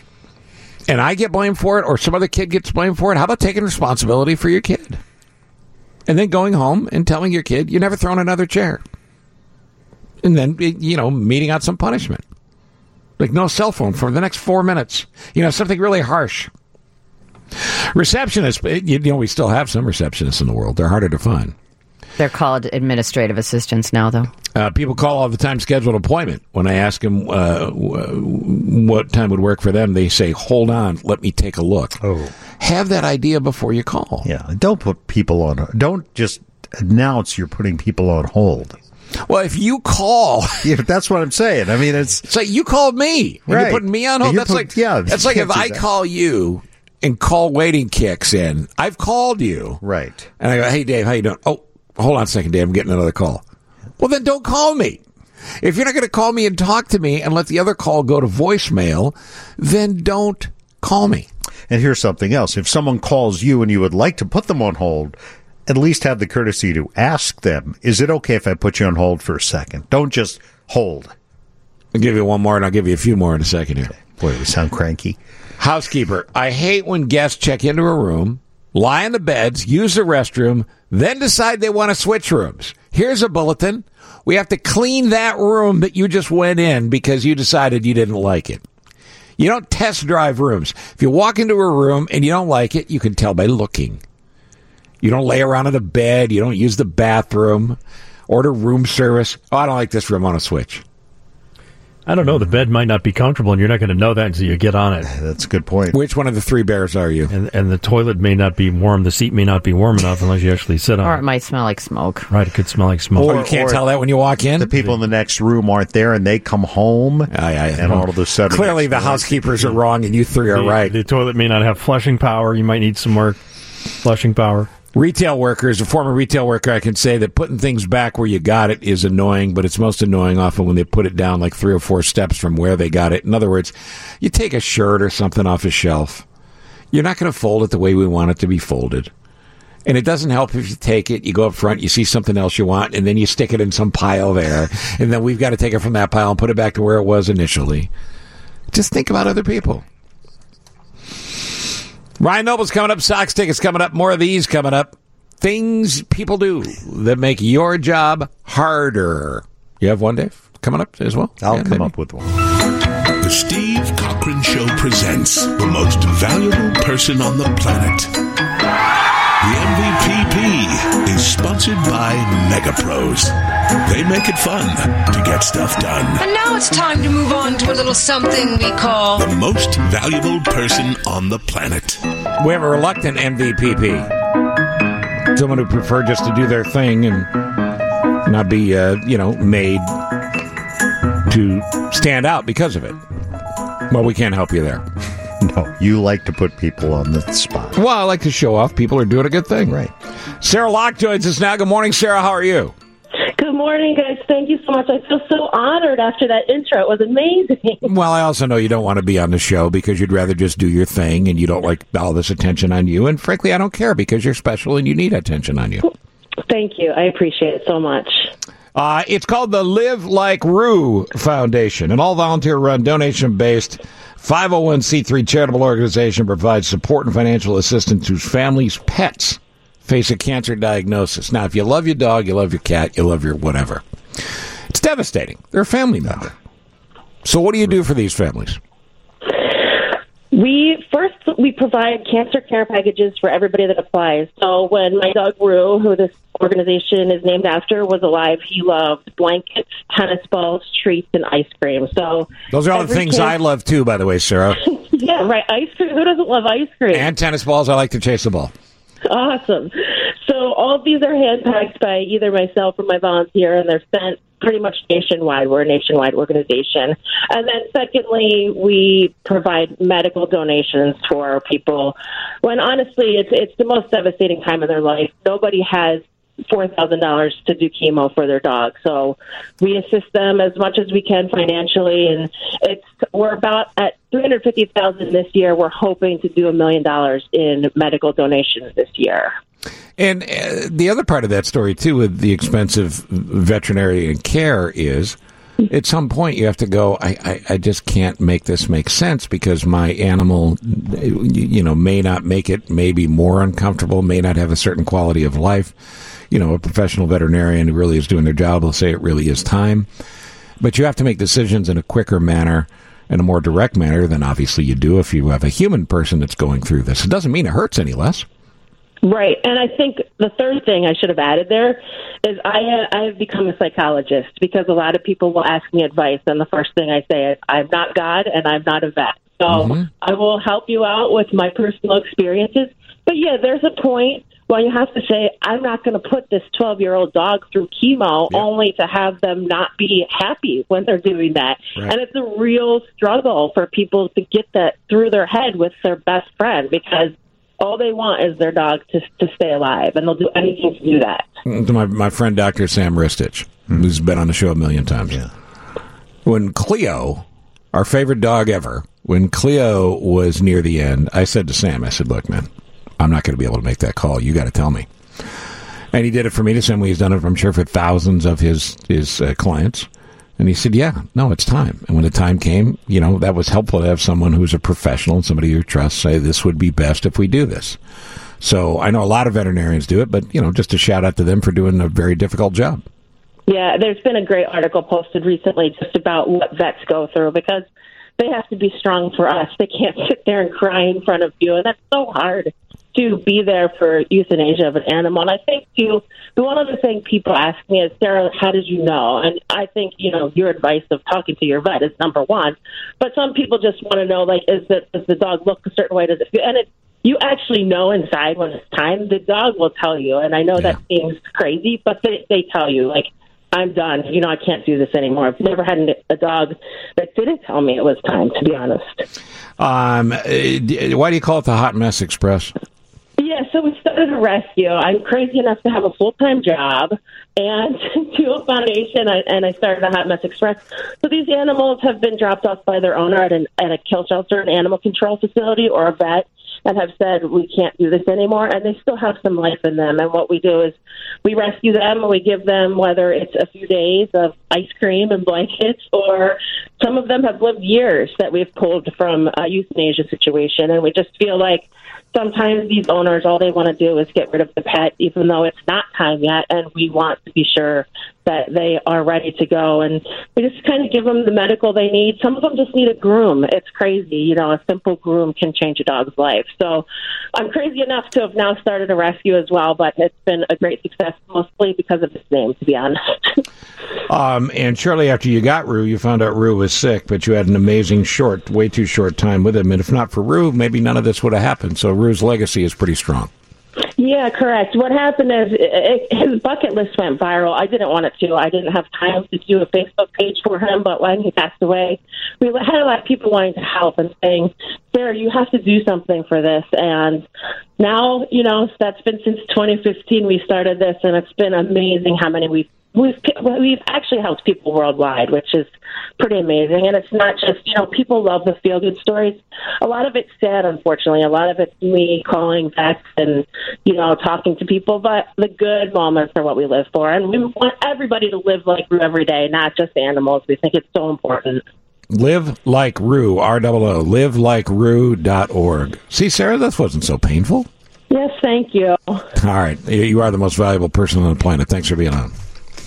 And I get blamed for it, or some other kid gets blamed for it. How about taking responsibility for your kid? And then going home and telling your kid, you're never throwing another chair. And then, you know, meting out some punishment. Like no cell phone for the next four minutes. You know, something really harsh. Receptionists, you know, we still have some receptionists in the world. They're harder to find. They're called administrative assistants now, though. Uh, people call all the time scheduled appointment. When I ask them uh, what time would work for them, they say, hold on, let me take a look. Oh. Have that idea before you call. Yeah, don't put people on, don't just announce you're putting people on hold. Well, if you call... yeah, that's what I'm saying. I mean, it's... It's like you called me. And right. You're putting me on hold. That's put, like, yeah, that's like if I that. call you and call waiting kicks in. I've called you. Right. And I go, hey, Dave, how you doing? Oh, hold on a second, Dave. I'm getting another call. Well, then don't call me. If you're not going to call me and talk to me and let the other call go to voicemail, then don't call me. And here's something else. If someone calls you and you would like to put them on hold, at least have the courtesy to ask them, is it okay if I put you on hold for a second? Don't just hold. I'll give you one more, and I'll give you a few more in a second here. Boy, we sound cranky. Housekeeper, I hate when guests check into a room, lie in the beds, use the restroom, then decide they want to switch rooms. Here's a bulletin. We have to clean that room that you just went in because you decided you didn't like it. You don't test drive rooms. If you walk into a room and you don't like it, you can tell by looking. You don't lay around in a bed. You don't use the bathroom. Order room service. Oh, I don't like this room. I want to switch. I don't know. The bed might not be comfortable, and you're not going to know that until you get on it. That's a good point. Which one of the three bears are you? And, and the toilet may not be warm. The seat may not be warm enough unless you actually sit on it. Or it might smell like smoke. Right, it could smell like smoke. Or you can't or tell that when you walk in? The people in the next room aren't there, and they come home, aye, aye, and all of a sudden... Clearly the housekeepers are wrong, and you three are the, right. The toilet may not have flushing power. You might need some more flushing power. Retail workers, a former retail worker, I can say that putting things back where you got it is annoying, but it's most annoying often when they put it down like three or four steps from where they got it. In other words, you take a shirt or something off a shelf. You're not going to fold it the way we want it to be folded. And it doesn't help if you take it, you go up front, you see something else you want, and then you stick it in some pile there. And then we've got to take it from that pile and put it back to where it was initially. Just think about other people. Ryan Noble's coming up. Sox tickets coming up. More of these coming up. Things people do that make your job harder. You have one, Dave, coming up as well? I'll yeah, come maybe. up with one. The Steve Cochran Show presents the most valuable person on the planet. The M V P P is sponsored by MegaPros. They make it fun to get stuff done. And now it's time to move on to a little something we call... the most valuable person on the planet. We have a reluctant M V P P. Someone who preferred just to do their thing and not be, uh, you know, made to stand out because of it. Well, we can't help you there. No, you like to put people on the spot. Well, I like to show off. People are doing a good thing. Right. Sarah Locke joins us now. Good morning, Sarah. How are you? Good morning, guys. Thank you so much. I feel so honored after that intro. It was amazing. Well, I also know you don't want to be on the show because you'd rather just do your thing and you don't like all this attention on you. And frankly, I don't care because you're special and you need attention on you. Thank you. I appreciate it so much. Uh, it's called the Live Like Rue Foundation, an all-volunteer-run, donation-based five oh one c three charitable organization provides support and financial assistance to families' pets face a cancer diagnosis. Now, if you love your dog, you love your cat, you love your whatever. It's devastating. They're a family member. So what do you do for these families? We first we provide cancer care packages for everybody that applies. So when my dog Rue, who this organization is named after, was alive, he loved blankets, tennis balls, treats, and ice cream. So those are all the things kid... I love too, by the way, Sarah. Yeah, right. Ice cream. Who doesn't love ice cream? And tennis balls. I like to chase the ball. Awesome. So all of these are hand-packed by either myself or my volunteer, and they're sent pretty much nationwide. We're a nationwide organization. And then secondly, we provide medical donations for people when honestly it's it's the most devastating time in their life. Nobody has four thousand dollars to do chemo for their dog. So we assist them as much as we can financially, and it's we're about at three hundred fifty thousand dollars this year. We're hoping to do a million dollars in medical donations this year. And uh, the other part of that story, too, with the expensive veterinary care is at some point you have to go, I, I, I just can't make this make sense because my animal, you know, may not make it maybe more uncomfortable, may not have a certain quality of life. You know, a professional veterinarian who really is doing their job will say it really is time. But you have to make decisions in a quicker manner, in a more direct manner than obviously you do if you have a human person that's going through this. It doesn't mean it hurts any less. Right. And I think the third thing I should have added there is I have, I have become a psychologist because a lot of people will ask me advice. And the first thing I say is, I'm not God and I'm not a vet. So mm-hmm. I will help you out with my personal experiences. But, yeah, there's a point where you have to say, I'm not going to put this twelve-year-old dog through chemo yeah. only to have them not be happy when they're doing that. Right. And it's a real struggle for people to get that through their head with their best friend because all they want is their dog to to stay alive, and they'll do anything to do that. My my friend Doctor Sam Ristich, mm-hmm. who's been on the show a million times. Yeah. When Cleo, our favorite dog ever, when Cleo was near the end, I said to Sam, I said, look, man, I'm not going to be able to make that call. You got to tell me. And he did it for me the same way he's done it, I'm sure, for thousands of his, his uh, clients. And he said, yeah, no, it's time. And when the time came, you know, that was helpful to have someone who's a professional and somebody you trust say this would be best if we do this. So I know a lot of veterinarians do it, but, you know, just a shout out to them for doing a very difficult job. Yeah, there's been a great article posted recently just about what vets go through because they have to be strong for us. They can't sit there and cry in front of you, and that's so hard to be there for euthanasia of an animal. And I think, too, the one other thing people ask me is, Sarah, how did you know? And I think, you know, your advice of talking to your vet is number one. But some people just want to know, like, is that, does the dog look a certain way? Does it feel? And it, you actually know inside when it's time. The dog will tell you. And I know yeah. that seems crazy, but they, they tell you, like, I'm done. You know, I can't do this anymore. I've never had a dog that didn't tell me it was time, to be honest. Um, why do you call it the Hot Mess Express? Yeah, so we started a rescue. I'm crazy enough to have a full-time job and do a foundation, and I started a Hot Mess Express. So these animals have been dropped off by their owner at, an, at a kill shelter, an animal control facility, or a vet, and have said, we can't do this anymore, and they still have some life in them. And what we do is we rescue them, and we give them, whether it's a few days of ice cream and blankets, or some of them have lived years that we've pulled from a euthanasia situation, and we just feel like sometimes these owners, all they want to do is get rid of the pet, even though it's not time yet, and we want to be sure that they are ready to go. And we just kind of give them the medical they need. Some of them just need a groom. It's crazy. You know, a simple groom can change a dog's life. So I'm crazy enough to have now started a rescue as well, but it's been a great success, mostly because of his name, to be honest. um, and shortly after you got Rue, you found out Rue was sick, but you had an amazing short, way too short time with him. And if not for Rue, maybe none of this would have happened. So Rue's legacy is pretty strong. Yeah, correct. What happened is it, it, his bucket list went viral. I didn't want it to. I didn't have time to do a Facebook page for him, but when he passed away, we had a lot of people wanting to help and saying, Sarah, you have to do something for this. And now, you know, that's been since twenty fifteen we started this, and it's been amazing how many we've We've, we've actually helped people worldwide, which is pretty amazing. And it's not just, you know, people love the feel-good stories. A lot of it's sad, unfortunately. A lot of it's me calling vets and, you know, talking to people. But the good moments are what we live for. And we want everybody to live like Rue every day, not just animals. We think it's so important. Live Like Rue, R O O, live like rue dot org. See, Sarah, this wasn't so painful. Yes, thank you. All right. You are the most valuable person on the planet. Thanks for being on.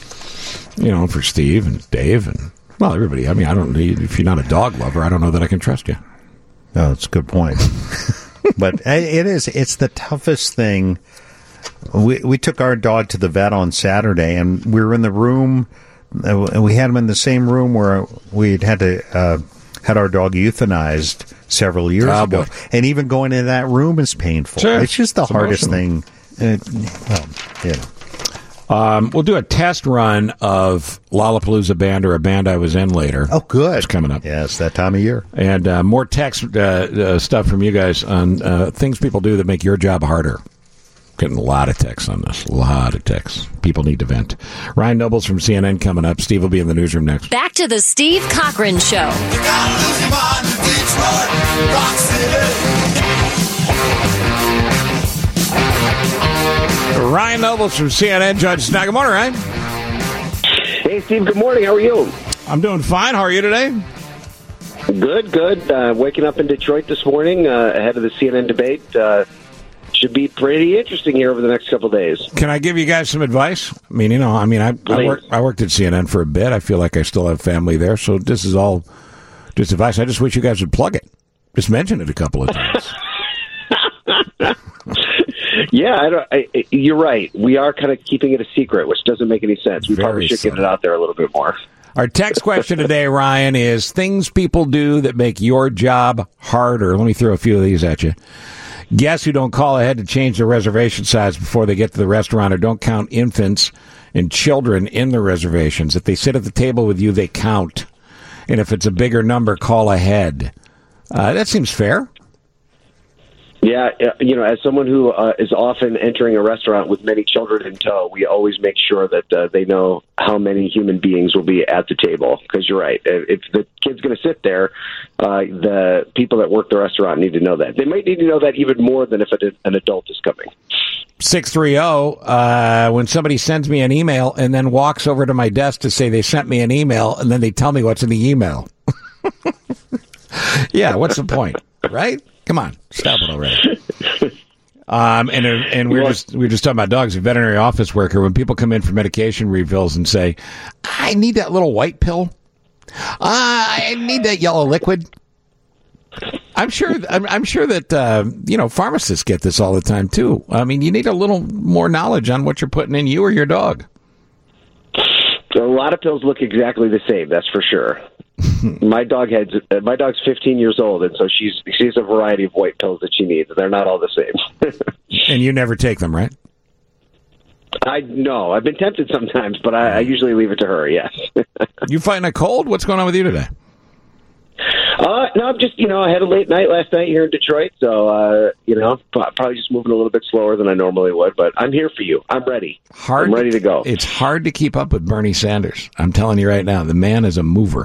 You know, for Steve and Dave and, well, everybody. I mean, I don't need, if you're not a dog lover, I don't know that I can trust you. No, that's a good point. But it is, it's the toughest thing. We we took our dog to the vet on Saturday, and we were in the room, and we had him in the same room where we'd had to, uh, had our dog euthanized several years oh, ago. Boy. And even going into that room is painful. Sure. It's just the it's hardest emotional. thing. It, well, you know. Um, we'll do a test run of Lollapalooza Band, or a band I was in later. Oh, good. It's coming up. Yeah, it's that time of year. And uh, more text uh, uh, stuff from you guys on uh, things people do that make your job harder. Getting a lot of texts on this. A lot of texts. People need to vent. Ryan Nobles from C N N coming up. Steve will be in the newsroom next. Back to the Steve Cochran Show. Ryan Nobles from C N N. Judge Now, good morning, Ryan. Hey, Steve. Good morning. How are you? I'm doing fine. How are you today? Good, good. Uh, waking up in Detroit this morning uh, ahead of the C N N debate. Uh, should be pretty interesting here over the next couple of days. Can I give you guys some advice? I mean, you know, I mean, I, I, work, I worked at C N N for a bit. I feel like I still have family there, so this is all just advice. I just wish you guys would plug it. Just mention it a couple of times. Yeah, I don't, I, you're right. We are kind of keeping it a secret, which doesn't make any sense. We Very probably should subtle. get it out there a little bit more. Our text question today, Ryan, is things people do that make your job harder. Let me throw a few of these at you. Guests who don't call ahead to change their reservation size before they get to the restaurant, or don't count infants and children in the reservations. If they sit at the table with you, they count. And if it's a bigger number, call ahead. Uh, that seems fair. Yeah, you know, as someone who uh, is often entering a restaurant with many children in tow, we always make sure that uh, they know how many human beings will be at the table. Because you're right, if the kid's going to sit there, uh, the people that work the restaurant need to know that. They might need to know that even more than if an adult is coming. six three zero, uh, when somebody sends me an email and then walks over to my desk to say they sent me an email, and then they tell me what's in the email. Yeah, what's the point, right? Come on, stop it already. Um, and and we we're just we we're just talking about dogs. A veterinary office worker, when people come in for medication refills and say, "I need that little white pill. Uh, I need that yellow liquid." I'm sure. I'm, I'm sure that uh, you know pharmacists get this all the time too. I mean, you need a little more knowledge on what you're putting in you or your dog. A lot of pills look exactly the same. That's for sure. My dog has uh, my dog's fifteen years old, and so she's she has a variety of white pills that she needs. They're not all the same. And you never take them, right? I no, I've been tempted sometimes, but I, I usually leave it to her. Yes. You fighting a cold? What's going on with you today? Uh, no, I'm just, you know, I had a late night last night here in Detroit, so, uh, you know, probably just moving a little bit slower than I normally would, but I'm here for you. I'm ready. Hard I'm ready to go. It's hard to keep up with Bernie Sanders. I'm telling you right now, the man is a mover.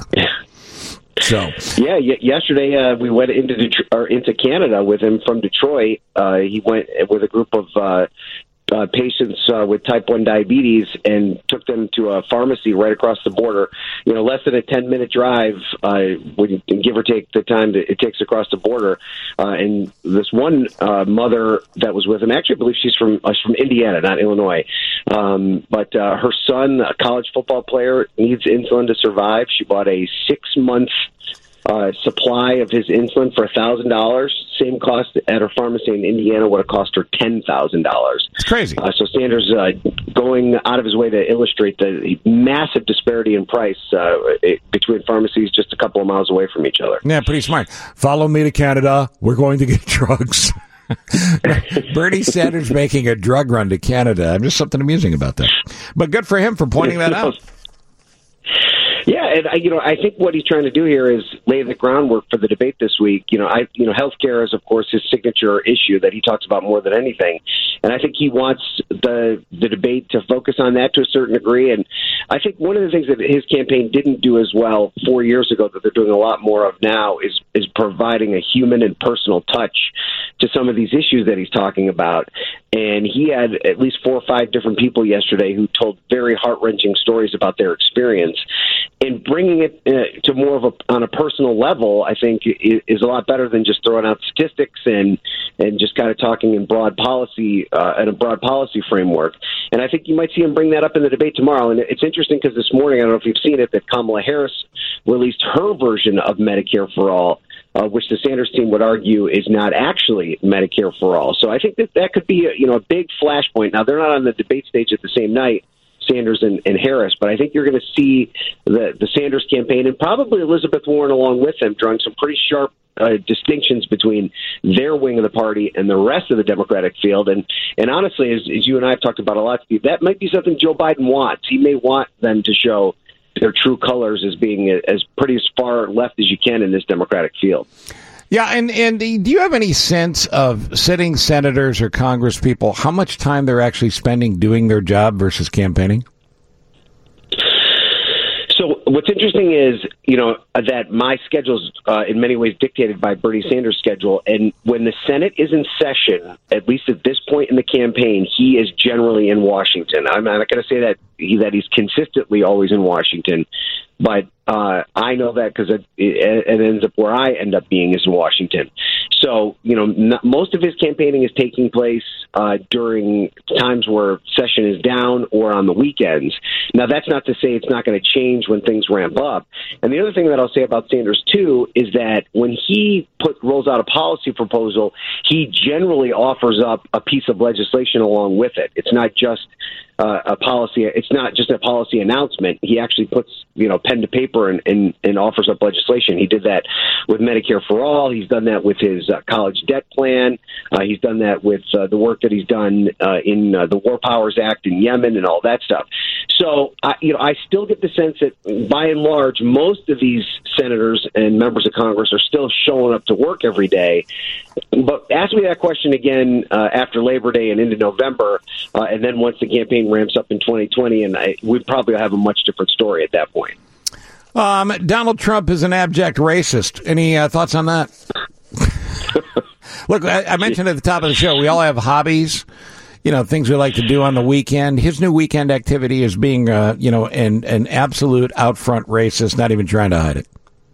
So yeah, y- yesterday uh, we went into Detro- or into Canada with him from Detroit. Uh, he went with a group of uh, uh, patients uh, with type one diabetes and took them to a pharmacy right across the border. You know, less than a ten minute drive, uh, when you, give or take the time that it takes across the border. Uh, and this one uh, mother that was with him, actually, I believe she's from uh, from Indiana, not Illinois. Um, but uh, her son, a college football player, needs insulin to survive. She bought a six month uh, supply of his insulin for a thousand dollars. Same cost at her pharmacy in Indiana would have cost her ten thousand dollars. It's crazy. Uh, so Sanders uh, going out of his way to illustrate the massive disparity in price uh, it, between pharmacies just a couple of miles away from each other. Yeah, pretty smart. Follow me to Canada. We're going to get drugs. Bernie Sanders making a drug run to Canada. I'm just something amusing about that. But good for him for pointing that out. Yeah, and I, you know, I think what he's trying to do here is lay the groundwork for the debate this week. You know, I, you know, healthcare is of course his signature issue that he talks about more than anything, and I think he wants the the debate to focus on that to a certain degree. And I think one of the things that his campaign didn't do as well four years ago that they're doing a lot more of now is is providing a human and personal touch to some of these issues that he's talking about. And he had at least four or five different people yesterday who told very heart-wrenching stories about their experience. And bringing it uh, to more of a on a personal level, I think, is, is a lot better than just throwing out statistics and and just kind of talking in broad policy uh, in a broad policy framework. And I think you might see him bring that up in the debate tomorrow. And it's interesting because this morning, I don't know if you've seen it, that Kamala Harris released her version of Medicare for All, Uh, which the Sanders team would argue is not actually Medicare for all. So I think that that could be a, you know, a big flashpoint. Now, they're not on the debate stage at the same night, Sanders and, and Harris, but I think you're going to see the, the Sanders campaign and probably Elizabeth Warren along with them drawing some pretty sharp uh, distinctions between their wing of the party and the rest of the Democratic field. And, and honestly, as, as you and I have talked about a lot, Steve, that might be something Joe Biden wants. He may want them to show their true colors as being as pretty as far left as you can in this Democratic field. Yeah, and, and do you have any sense of sitting senators or Congress people, how much time they're actually spending doing their job versus campaigning? So what's interesting is, you know, that my schedule's uh, in many ways dictated by Bernie Sanders' schedule. And when the Senate is in session, at least at this point in the campaign, he is generally in Washington. I'm not going to say that he, that he's consistently always in Washington, but uh, I know that because it, it, it ends up where I end up being is in Washington. So, you know, n- most of his campaigning is taking place uh, during times where session is down or on the weekends. Now, that's not to say it's not going to change when things ramp up. And the other thing that I'll say about Sanders, too, is that when he put rolls out a policy proposal, he generally offers up a piece of legislation along with it. It's not just uh, a policy. It's not just a policy announcement. He actually puts, you know, pen to paper and, and, and offers up legislation. He did that with Medicare for All. He's done that with his uh, college debt plan. Uh, he's done that with uh, the work that he's done uh, in uh, the War Powers Act in Yemen and all that stuff. So, I, you know, I still get the sense that, by and large, most of these senators and members of Congress are still showing up to work every day. But ask me that question again uh, after Labor Day and into November, uh, and then once the campaign ramps up in twenty twenty, and I, we'd probably have a much different story at that point. Um, Donald Trump is an abject racist. Any uh, thoughts on that? Look, I, I mentioned at the top of the show, we all have hobbies. You know, things we like to do on the weekend. His new weekend activity is being, uh, you know, an, an absolute out front racist, not even trying to hide it.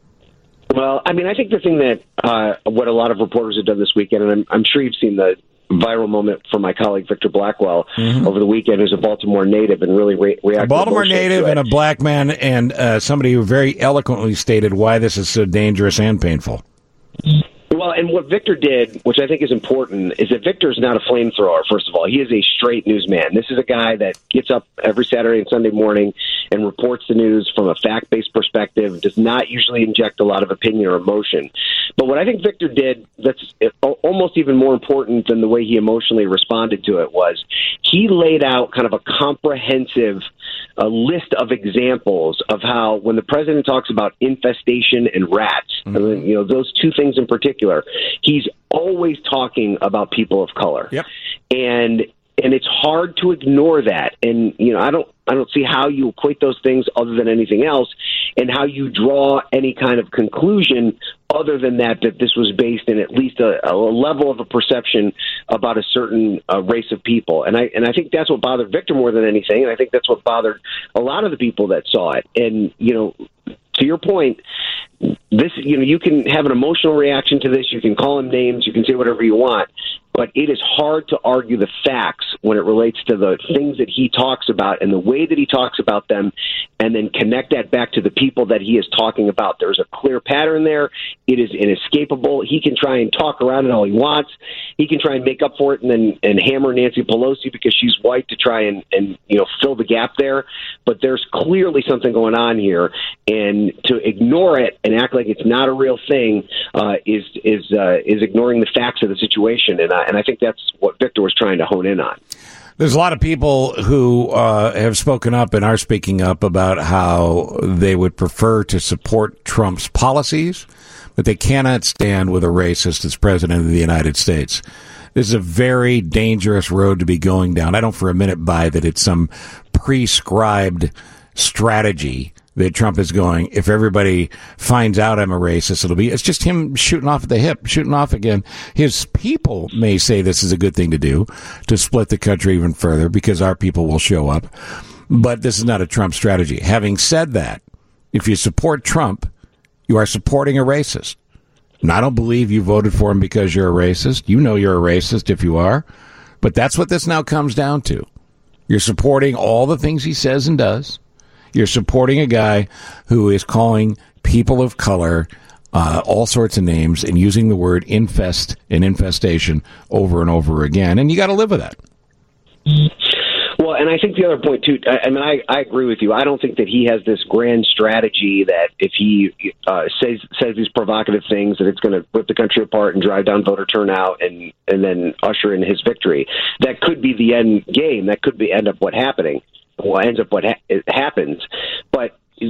Well, I mean, I think the thing that uh, what a lot of reporters have done this weekend, and I'm, I'm sure you've seen the viral moment from my colleague Victor Blackwell mm-hmm. over the weekend, who's a Baltimore native and really re- reacted. A Baltimore native and a black man, and uh, somebody who very eloquently stated why this is so dangerous and painful. Well, and what Victor did, which I think is important, is that Victor is not a flamethrower, first of all. He is a straight newsman. This is a guy that gets up every Saturday and Sunday morning and reports the news from a fact-based perspective, does not usually inject a lot of opinion or emotion. But what I think Victor did that's almost even more important than the way he emotionally responded to it was he laid out kind of a comprehensive a list of examples of how when the president talks about infestation and rats, mm-hmm. you know, those two things in particular, he's always talking about people of color. Yep. And and it's hard to ignore that. And, you know, I don't I don't see how you equate those things other than anything else, and how you draw any kind of conclusion other than that, that this was based in at least a, a level of a perception about a certain uh, race of people. And I and I think that's what bothered Victor more than anything, and I think that's what bothered a lot of the people that saw it. And, you know, to your point, this, you know, you can have an emotional reaction to this. You can call him names. You can say whatever you want. But it is hard to argue the facts when it relates to the things that he talks about and the way that he talks about them, and then connect that back to the people that he is talking about. There's a clear pattern there. It is inescapable. He can try and talk around it all he wants. He can try and make up for it and then and hammer Nancy Pelosi because she's white to try and, and you know fill the gap there. But there's clearly something going on here, and to ignore it and act like it's not a real thing uh, is is uh, is ignoring the facts of the situation. And I, and I think that's what Victor was trying to hone in on. There's a lot of people who uh, have spoken up and are speaking up about how they would prefer to support Trump's policies, but they cannot stand with a racist as president of the United States. This is a very dangerous road to be going down. I don't for a minute buy that it's some prescribed strategy that Trump is going, if everybody finds out I'm a racist, it'll be, it's just him shooting off at the hip, shooting off again. His people may say this is a good thing to do, to split the country even further, because our people will show up. But this is not a Trump strategy. Having said that, if you support Trump, you are supporting a racist. And I don't believe you voted for him because you're a racist. You know you're a racist if you are. But that's what this now comes down to. You're supporting all the things he says and does. You're supporting a guy who is calling people of color uh, all sorts of names and using the word infest and infestation over and over again. And you got to live with that. Well, and I think the other point, too, I, I mean, I, I agree with you. I don't think that he has this grand strategy that if he uh, says says these provocative things, that it's going to rip the country apart and drive down voter turnout and, and then usher in his victory. That could be the end game. That could be end up what happening. What ends up what ha- it happens, but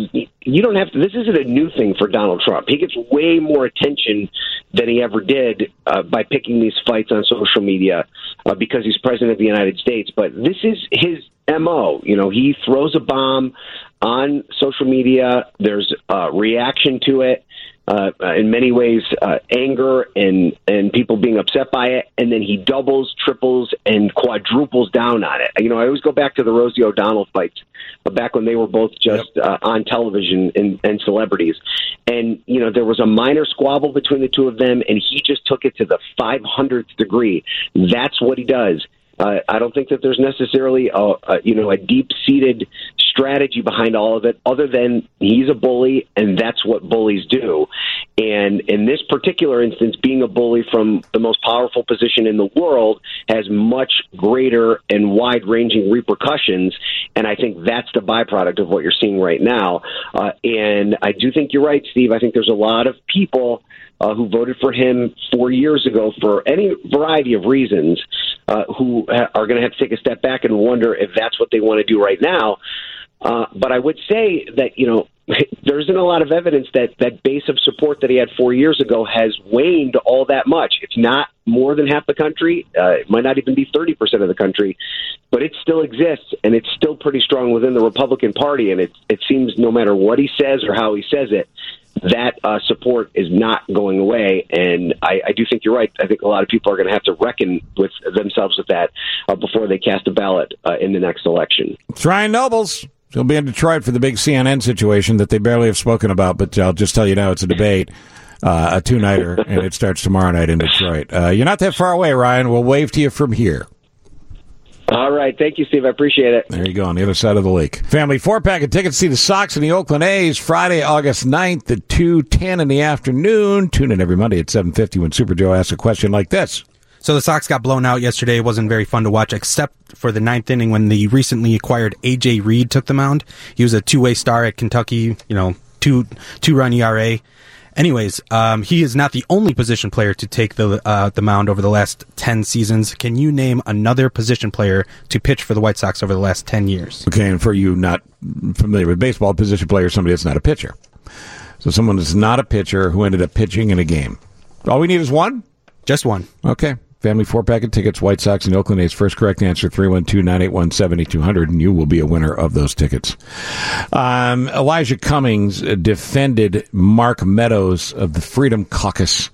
you don't have to. This isn't a new thing for Donald Trump. He gets way more attention than he ever did uh, by picking these fights on social media uh, because he's president of the United States. But this is his M O. You know, he throws a bomb on social media. There's a reaction to it. Uh, in many ways, uh, anger and, and people being upset by it, and then he doubles, triples, and quadruples down on it. You know, I always go back to the Rosie O'Donnell fights, uh, back when they were both just yep. uh, on television and, and celebrities. And, you know, there was a minor squabble between the two of them, and he just took it to the five hundredth degree. That's what he does. Uh, I don't think that there's necessarily a, a you know a deep-seated strategy behind all of it, other than he's a bully, and that's what bullies do. And in this particular instance, being a bully from the most powerful position in the world has much greater and wide-ranging repercussions, and I think that's the byproduct of what you're seeing right now. Uh, and I do think you're right, Steve. I think there's a lot of people Uh, who voted for him four years ago for any variety of reasons, uh, who ha- are going to have to take a step back and wonder if that's what they want to do right now. Uh, but I would say that, you know, there isn't a lot of evidence that that base of support that he had four years ago has waned all that much. It's not more than half the country. Uh, it might not even be thirty percent of the country, but it still exists, and it's still pretty strong within the Republican Party. And it, it seems no matter what he says or how he says it, that uh, support is not going away. And I, I do think you're right. I think a lot of people are going to have to reckon with themselves with that uh, before they cast a ballot uh, in the next election. It's Ryan Nobles. He'll be in Detroit for the big C N N situation that they barely have spoken about, but I'll just tell you now it's a debate, uh, a two-nighter, and it starts tomorrow night in Detroit. Uh, you're not that far away, Ryan. We'll wave to you from here. All right. Thank you, Steve. I appreciate it. There you go, on the other side of the lake. Family four-pack of tickets to see the Sox and the Oakland A's Friday, August ninth at two ten in the afternoon. Tune in every Monday at seven fifty when Super Joe asks a question like this. So the Sox got blown out yesterday. It wasn't very fun to watch, except for the ninth inning when the recently acquired A J Reed took the mound. He was a two-way star at Kentucky, you know, two, two-run E R A. Anyways, um, he is not the only position player to take the uh, the mound over the last ten seasons. Can you name another position player to pitch for the White Sox over the last ten years? Okay, and for you not familiar with baseball, position player is somebody that's not a pitcher. So someone that's not a pitcher who ended up pitching in a game. All we need is one? Just one. Okay. Family four-pack of tickets, White Sox and Oakland A's. First correct answer, three one two, nine eight one, seven two zero zero, and you will be a winner of those tickets. Um, Elijah Cummings defended Mark Meadows of the Freedom Caucus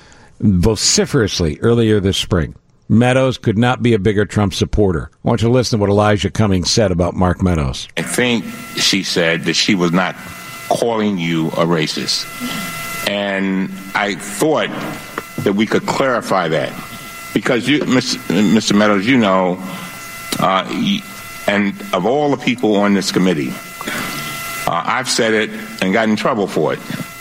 vociferously earlier this spring. Meadows could not be a bigger Trump supporter. I want you to listen to what Elijah Cummings said about Mark Meadows. I think she said that she was not calling you a racist. And I thought that we could clarify that. Because, you, Mister Meadows, you know, uh, and of all the people on this committee, uh, I've said it and got in trouble for it,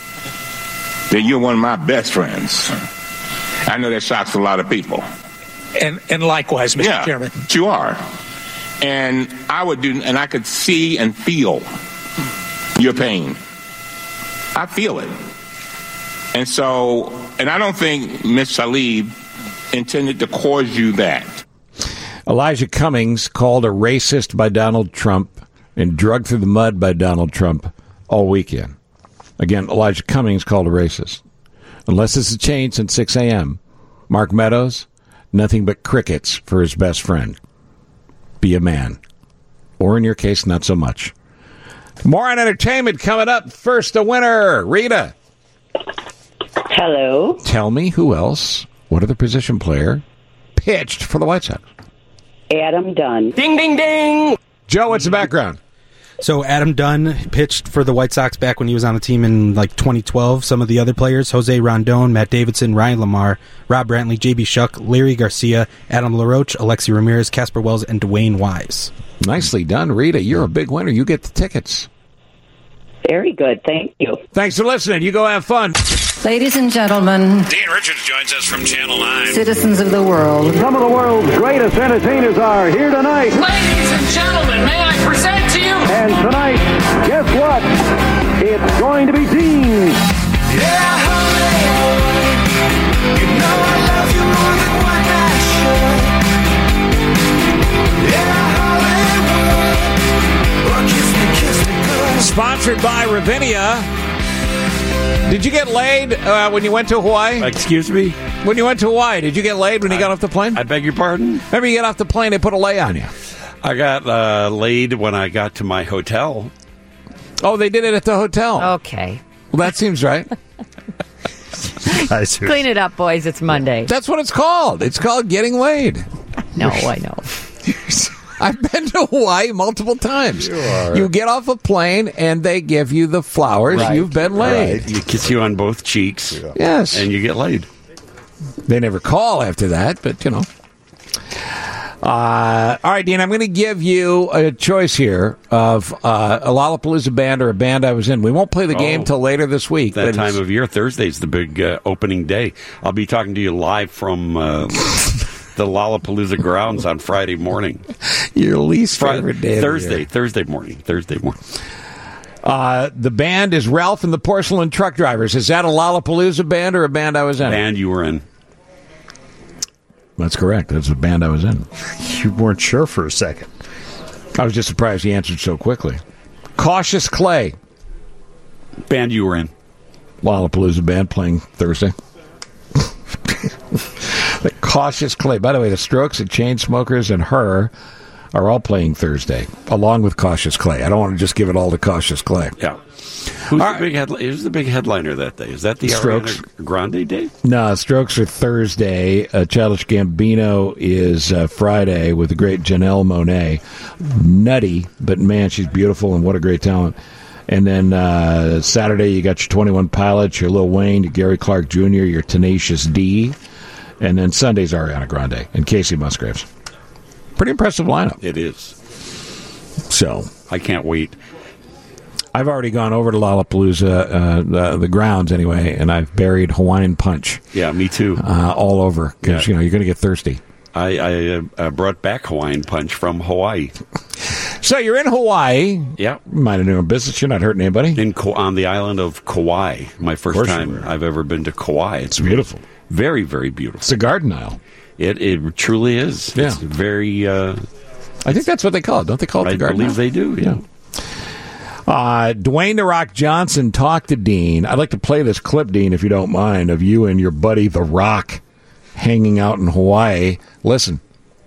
that you're one of my best friends. I know that shocks a lot of people. And and likewise, Mister Yeah, Chairman. You are. And I would do, and I could see and feel your pain. I feel it. And so, and I don't think Miz Tlaib intended to cause you that. Elijah Cummings called a racist by Donald Trump and drugged through the mud by Donald Trump all weekend. Again, Elijah Cummings called a racist. Unless this has changed since six a.m., Mark Meadows, nothing but crickets for his best friend. Be a man. Or in your case, not so much. More on entertainment coming up. First, the winner, Rita. Hello. Tell me who else, what other position player, pitched for the White Sox? Adam Dunn. Ding, ding, ding. Joe, what's the background? So Adam Dunn pitched for the White Sox back when he was on the team in like twenty twelve. Some of the other players, Jose Rondon, Matt Davidson, Ryan Lamar, Rob Brantley, J B. Shuck, Larry Garcia, Adam LaRoche, Alexi Ramirez, Casper Wells, and Dwayne Wise. Nicely done, Rita. You're a big winner. You get the tickets. Very good. Thank you. Thanks for listening. You go have fun. Ladies and gentlemen, Dean Richards joins us from Channel nine. citizens of the world, Some of the world's greatest entertainers are here tonight. Ladies and gentlemen, may I present to you? And tonight, guess what? It's going to be Dean. Yeah, Hollywood, you know I love you more than what I should. Yeah, Hollywood, oh, kiss me, kiss me good. Sponsored by Ravinia. Did you get laid uh, when you went to Hawaii? Excuse me? When you went to Hawaii, did you get laid when you I, got off the plane? I beg your pardon? Remember you get off the plane, they put a lay on you. I got uh, laid when I got to my hotel. Oh, they did it at the hotel. Okay. Well, that seems right. Clean it up, boys. It's Monday. That's what it's called. It's called getting laid. No, I know. I've been to Hawaii multiple times. You, you get off a plane and they give you the flowers. Right. You've been laid. Right. You kiss you on both cheeks. Yeah. Yes. And you get laid. They never call after that, but, you know. Uh, all right, Dean, I'm going to give you a choice here of uh, a Lollapalooza band or a band I was in. We won't play the game Oh, till later this week. That but time it's- of year, Thursday's the big uh, opening day. I'll be talking to you live from uh, the Lollapalooza grounds on Friday morning. Your least Fri- favorite day of the Thursday, year. Thursday morning, Thursday morning. Uh, the band is Ralph and the Porcelain Truck Drivers. Is that a Lollapalooza band or a band I was in? Band you were in. That's correct. That's the band I was in. You weren't sure for a second. I was just surprised he answered so quickly. Cautious Clay. Band you were in. Lollapalooza band playing Thursday. The Cautious Clay. By the way, the Strokes, the Chainsmokers, and Her are all playing Thursday, along with Cautious Clay. I don't want to just give it all to Cautious Clay. Yeah. Who's the, big headli- who's the big headliner that day? Is that the Strokes. Ariana Grande day? No, Strokes are Thursday. Uh, Childish Gambino is uh, Friday with the great Janelle Monáe. Nutty, but man, she's beautiful and what a great talent. And then uh, Saturday, you got your twenty-one Pilots, your Lil Wayne, your Gary Clark Junior, your Tenacious D. And then Sunday's Ariana Grande and Casey Musgraves. Pretty impressive lineup. It is. So I can't wait. I've already gone over to Lollapalooza, uh, the, the grounds anyway, and I've buried Hawaiian Punch. Yeah, me too. Uh, all over because Yeah. you know you're going to get thirsty. I, I uh, brought back Hawaiian Punch from Hawaii. So you're in Hawaii. Yeah. Minding your own business. You're not hurting anybody. In Ko- on the island of Kauai. My first course you time were. I've ever been to Kauai. It's beautiful. Very, very beautiful. It's a garden isle. It it truly is. Yeah. It's very. Uh, I think that's what they call it. Don't they call it I the garden believe isle? they do. Yeah. Uh, Dwayne The Rock Johnson talked to Dean. I'd like to play this clip, Dean, if you don't mind, of you and your buddy The Rock hanging out in Hawaii. Listen.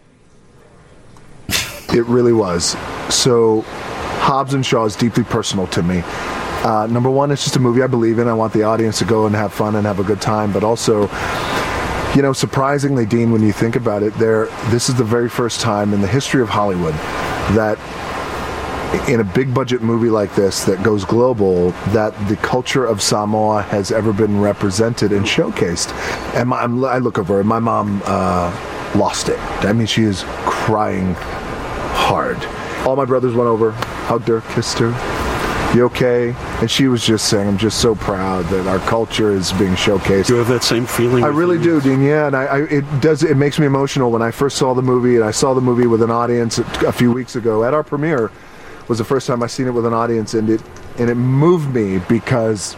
It really was. So, Hobbs and Shaw is deeply personal to me. Uh, number one, it's just a movie I believe in. I want the audience to go and have fun and have a good time. But also, you know, surprisingly, Dean, when you think about it, there, this is the very first time in the history of Hollywood that in a big budget movie like this that goes global, that the culture of Samoa has ever been represented and showcased. And my, I'm, I look over, and my mom uh, lost it. I mean, she is crying hard. All my brothers went over, hugged her, kissed her. You okay? And she was just saying, I'm just so proud that our culture is being showcased. Do you have that same feeling? I really do, Dean. Yeah, and I, I, it does. It makes me emotional when I first saw the movie, and I saw the movie with an audience a, a few weeks ago at our premiere. Was the first time I seen it with an audience, and it and it moved me because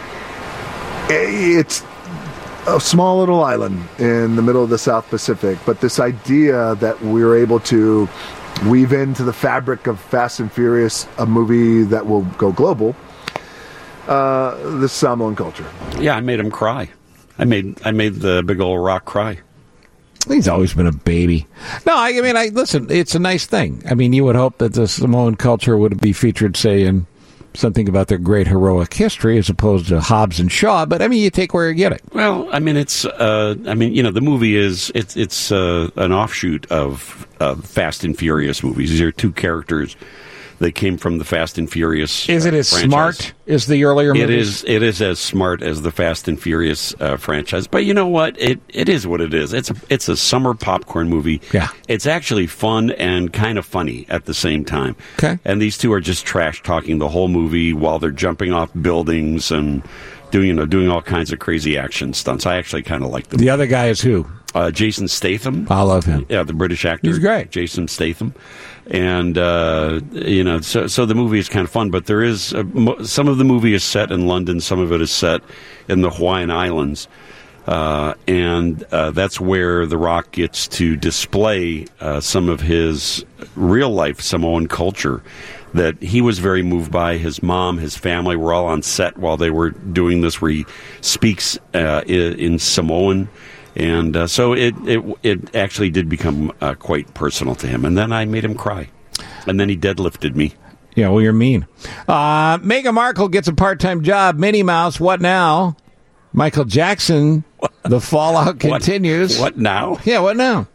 it's a small little island in the middle of the South Pacific, but this idea that we were able to weave into the fabric of Fast and Furious, a movie that will go global, uh, the Samoan culture. Yeah, I made him cry. I made I made the big old Rock cry. He's always been a baby. No, I, I mean, I listen, it's a nice thing. I mean, you would hope that the Samoan culture would be featured, say, in something about their great heroic history as opposed to Hobbs and Shaw, but I mean, you take where you get it. Well, I mean, it's, uh, I mean, you know, the movie is, it's it's uh, an offshoot of uh, Fast and Furious movies. These are two characters that came from the Fast and Furious. Is it as franchise. smart as the earlier movies? It is. It is as smart as the Fast and Furious uh, franchise. But you know what? It it is what it is. It's a it's a summer popcorn movie. Yeah. It's actually fun and kind of funny at the same time. Okay. And these two are just trash talking the whole movie while they're jumping off buildings and doing you know doing all kinds of crazy action stunts. I actually kind of like them. The other guy is who? Uh, Jason Statham. I love him. Yeah, the British actor. He's great. Jason Statham. And, uh, you know, so so the movie is kind of fun, but there is, a, mo- some of the movie is set in London, some of it is set in the Hawaiian Islands. Uh, and uh, that's where The Rock gets to display uh, some of his real-life Samoan culture that he was very moved by. His mom, his family were all on set while they were doing this, where he speaks uh, in, in Samoan. And uh, so it, it it actually did become uh, quite personal to him. And then I made him cry. And then he deadlifted me. Yeah, well, you're mean. Uh, Meghan Markle gets a part-time job. Minnie Mouse, what now? Michael Jackson, the fallout continues. What, what now? Yeah, what now?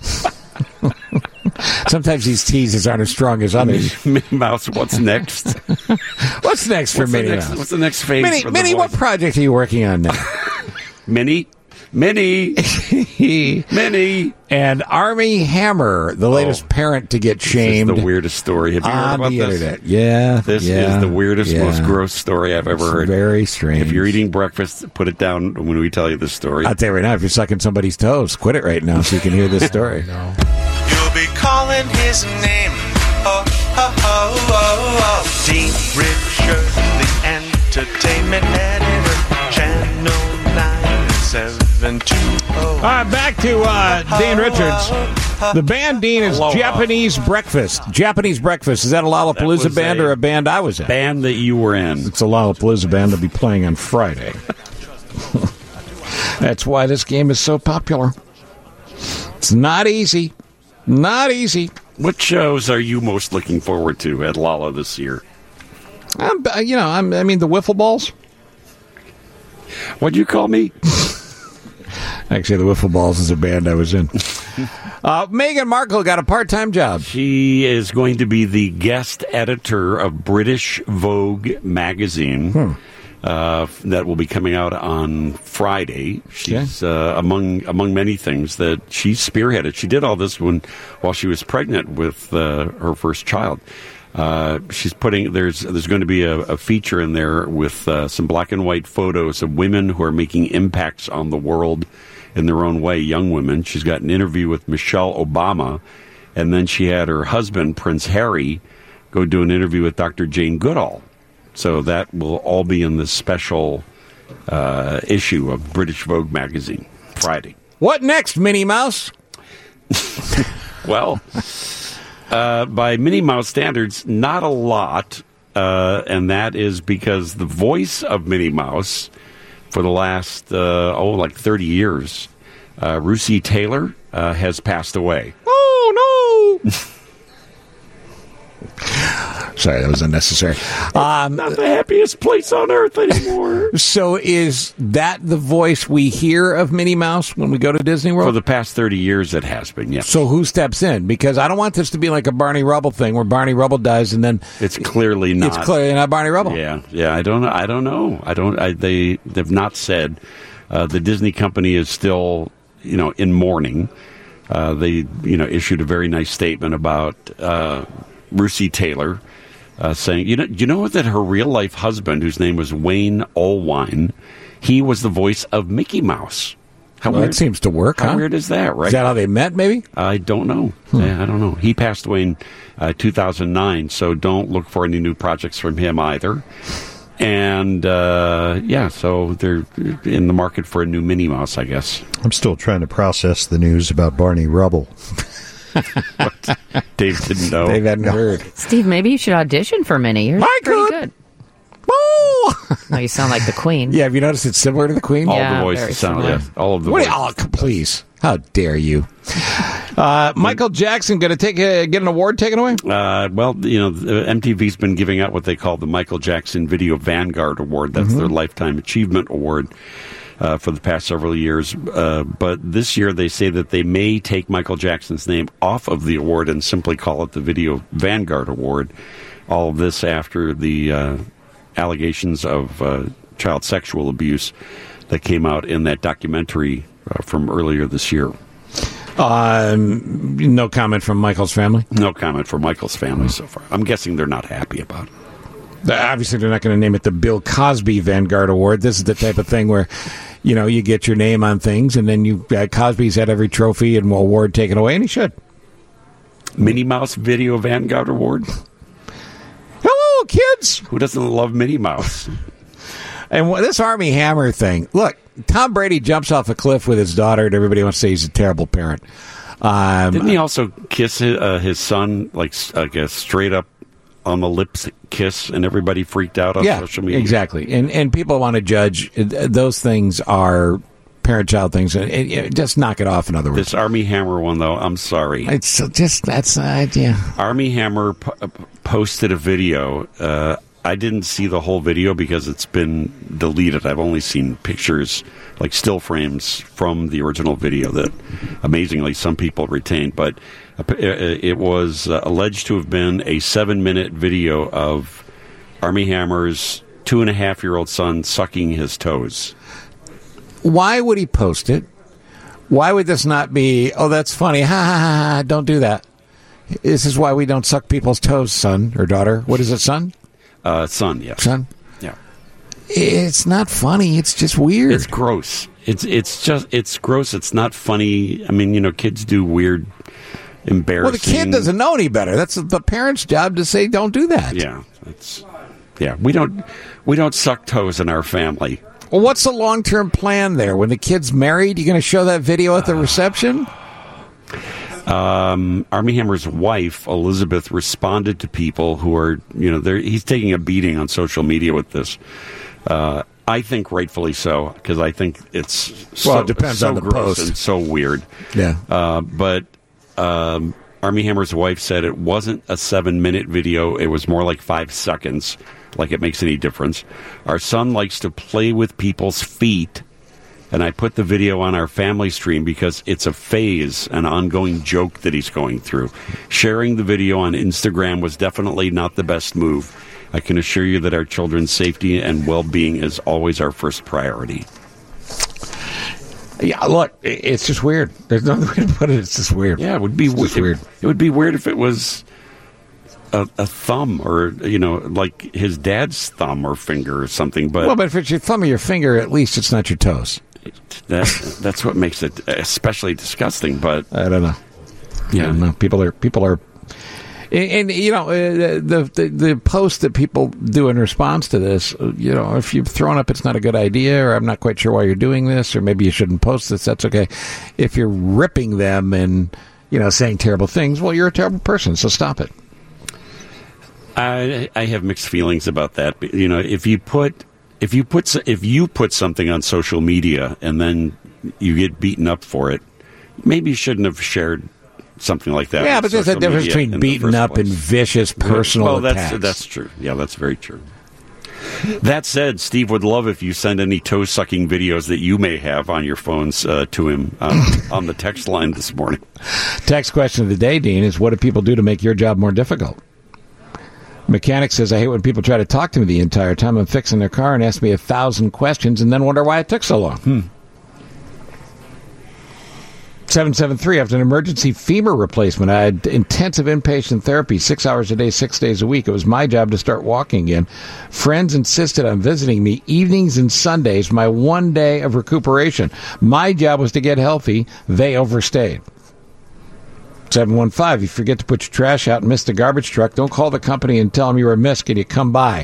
Sometimes these teases aren't as strong as others. Minnie Mouse, what's next? What's next for what's Minnie next, Mouse? What's the next phase Minnie, for the Minnie what project are you working on now? Minnie? Minnie, Minnie, and Armie Hammer, the latest oh, parent to get shamed. This is the weirdest story. Have you heard on about the this? internet? Yeah, this yeah, is the weirdest, yeah. most gross story I've ever it's heard. Very strange. If you're eating breakfast, put it down when we tell you this story. I'll tell you right now, if you're sucking somebody's toes, quit it right now so you can hear this story. no. You'll be calling his name. Oh, oh, oh, oh, oh. Dean Richard, the entertainment editor, Channel nine seven two oh. All right, back to uh, Dean Richards. The band Dean is Aloha. Japanese Breakfast. Japanese Breakfast. Is that a Lollapalooza That band a or a band I was in? Band that you were in. It's a Lollapalooza band that'll be playing on Friday. That's why this game is so popular. It's not easy. Not easy. What shows are you most looking forward to at Lolla this year? I'm, you know, I'm, I mean, the wiffle balls. What'd you call me? Actually, the Wiffle Balls is a band I was in. Uh, Meghan Markle got a part-time job. She is going to be the guest editor of British Vogue magazine. Hmm. Uh, that will be coming out on Friday. She's uh, among among many things that she spearheaded. She did all this when while she was pregnant with uh, her first child. Uh, she's putting there's there's going to be a, a feature in there with uh, some black and white photos of women who are making impacts on the world in their own way, young women. She's got an interview with Michelle Obama, and then she had her husband, Prince Harry, go do an interview with Doctor Jane Goodall. So that will all be in this special uh, issue of British Vogue magazine, Friday. What next, Minnie Mouse? Well, uh, by Minnie Mouse standards, not a lot, uh, and that is because the voice of Minnie Mouse for the last, uh, oh, like thirty years, uh, Russi Taylor, uh, has passed away. Oh, no! Sorry, that was unnecessary. Um, Not the happiest place on earth anymore. So is that the voice we hear of Minnie Mouse when we go to Disney World? For the past thirty years, it has been, yes. So who steps in? Because I don't want this to be like a Barney Rubble thing where Barney Rubble dies and then... It's clearly not. It's clearly not Barney Rubble. Yeah, yeah, I don't know. I don't know. I don't, I, they, they've not said. Uh, the Disney company is still, you know, in mourning. Uh, they, you know, issued a very nice statement about uh, Russi Taylor, Uh, saying, you know, you know that her real life husband, whose name was Wayne Allwine, he was the voice of Mickey Mouse. How well, weird. That seems to work. How huh? weird is that? Right? Is that how they met? Maybe I don't know. Hmm. Yeah, I don't know. He passed away in uh, two thousand nine, so don't look for any new projects from him either. And uh, yeah, so they're in the market for a new Minnie Mouse, I guess. I'm still trying to process the news about Barney Rubble. Dave didn't know. Dave hadn't heard. Steve, maybe you should audition for Minnie. You're I pretty could. good. Woo! No, you sound like the Queen. Yeah, have you noticed it's similar to the Queen? All Yeah, the very voices sound, similar. yes, all of the What do voices. you, oh, please. How dare you? Uh, Michael Jackson going to take a, get an award taken away? Uh, well, you know, M T V's been giving out what they call the Michael Jackson Video Vanguard Award. That's Mm-hmm. their Lifetime Achievement Award uh, for the past several years. Uh, but this year they say that they may take Michael Jackson's name off of the award and simply call it the Video Vanguard Award. All of this after the uh, allegations of uh, child sexual abuse that came out in that documentary uh, from earlier this year. Um, no comment from Michael's family? No comment from Michael's family so far. I'm guessing they're not happy about it. Obviously, they're not going to name it the Bill Cosby Vanguard Award. This is the type of thing where, you know, you get your name on things, and then you uh, Cosby's had every trophy and award taken away, and he should. Minnie Mouse Video Vanguard Award? Hello, kids! Who doesn't love Minnie Mouse? And this Armie Hammer thing, look, Tom Brady jumps off a cliff with his daughter, and everybody wants to say he's a terrible parent. Um, Didn't he also kiss his, uh, his son, like, like a straight up on the lips kiss, and everybody freaked out on yeah, social media? Exactly. And and people want to judge. Those things are parent-child things. And, and just knock it off, in other words. This Armie Hammer one, though, I'm sorry. It's just, that's, uh, yeah. Armie Hammer p- posted a video. Uh, I didn't see the whole video because it's been deleted. I've only seen pictures, like still frames from the original video that, amazingly, some people retained. But it was alleged to have been a seven-minute video of Armie Hammer's two-and-a-half-year-old son sucking his toes. Why would he post it? Why would this not be, oh, that's funny, ha, ha, ha, ha, don't do that. This is why we don't suck people's toes, son or daughter. What is it, son? Uh, son, yeah. Son? Yeah. It's not funny. It's just weird. It's gross. It's it's just, it's gross. It's not funny. I mean, you know, kids do weird, embarrassing. Well, the kid doesn't know any better. That's the parent's job to say, don't do that. Yeah. That's, yeah. We don't, we don't suck toes in our family. Well, what's the long-term plan there? When the kid's married, you going to show that video at the reception? Um, Armie Hammer's wife, Elizabeth, responded to people who are, you know, he's taking a beating on social media with this. Uh, I think rightfully so, because I think it's so, well, it depends so on the gross post. And so weird. Yeah. Uh, but um, Armie Hammer's wife said it wasn't a seven-minute video. It was more like five seconds, like it makes any difference. Our son likes to play with people's feet, and I put the video on our family stream because it's a phase, an ongoing joke that he's going through. Sharing the video on Instagram was definitely not the best move. I can assure you that our children's safety and well-being is always our first priority. Yeah, look, it's just weird. There's no other way to put it. It's just weird. Yeah, it would be it's just it, weird. It would be weird if it was a, a thumb or, you know, like his dad's thumb or finger or something. But well, but if it's your thumb or your finger, at least it's not your toes. That, that's what makes it especially disgusting. But I don't know. Yeah, I don't know. People are people are, and, and you know uh, the, the the post that people do in response to this. You know, if you've thrown up, it's not a good idea, or I'm not quite sure why you're doing this, or maybe you shouldn't post this. That's okay. If you're ripping them and you know saying terrible things, well, you're a terrible person. So stop it. I I have mixed feelings about that. You know, if you put. If you put if you put something on social media and then you get beaten up for it, maybe you shouldn't have shared something like that. Yeah, but there's a difference between beaten up place. and vicious personal well, that's, attacks. That's true. Yeah, that's very true. That said, Steve would love if you send any toe-sucking videos that you may have on your phones uh, to him um, on the text line this morning. Text question of the day, Dean, is what do people do to make your job more difficult? Mechanic says, I hate when people try to talk to me the entire time I'm fixing their car and ask me a thousand questions and then wonder why it took so long. Hmm. seven seven three, after an emergency femur replacement, I had intensive inpatient therapy, six hours a day, six days a week. It was my job to start walking again. Friends insisted on visiting me evenings and Sundays, my one day of recuperation. My job was to get healthy. They overstayed. seven one five, you forget to put your trash out and miss the garbage truck. Don't call the company and tell them you were missed. Can you come by?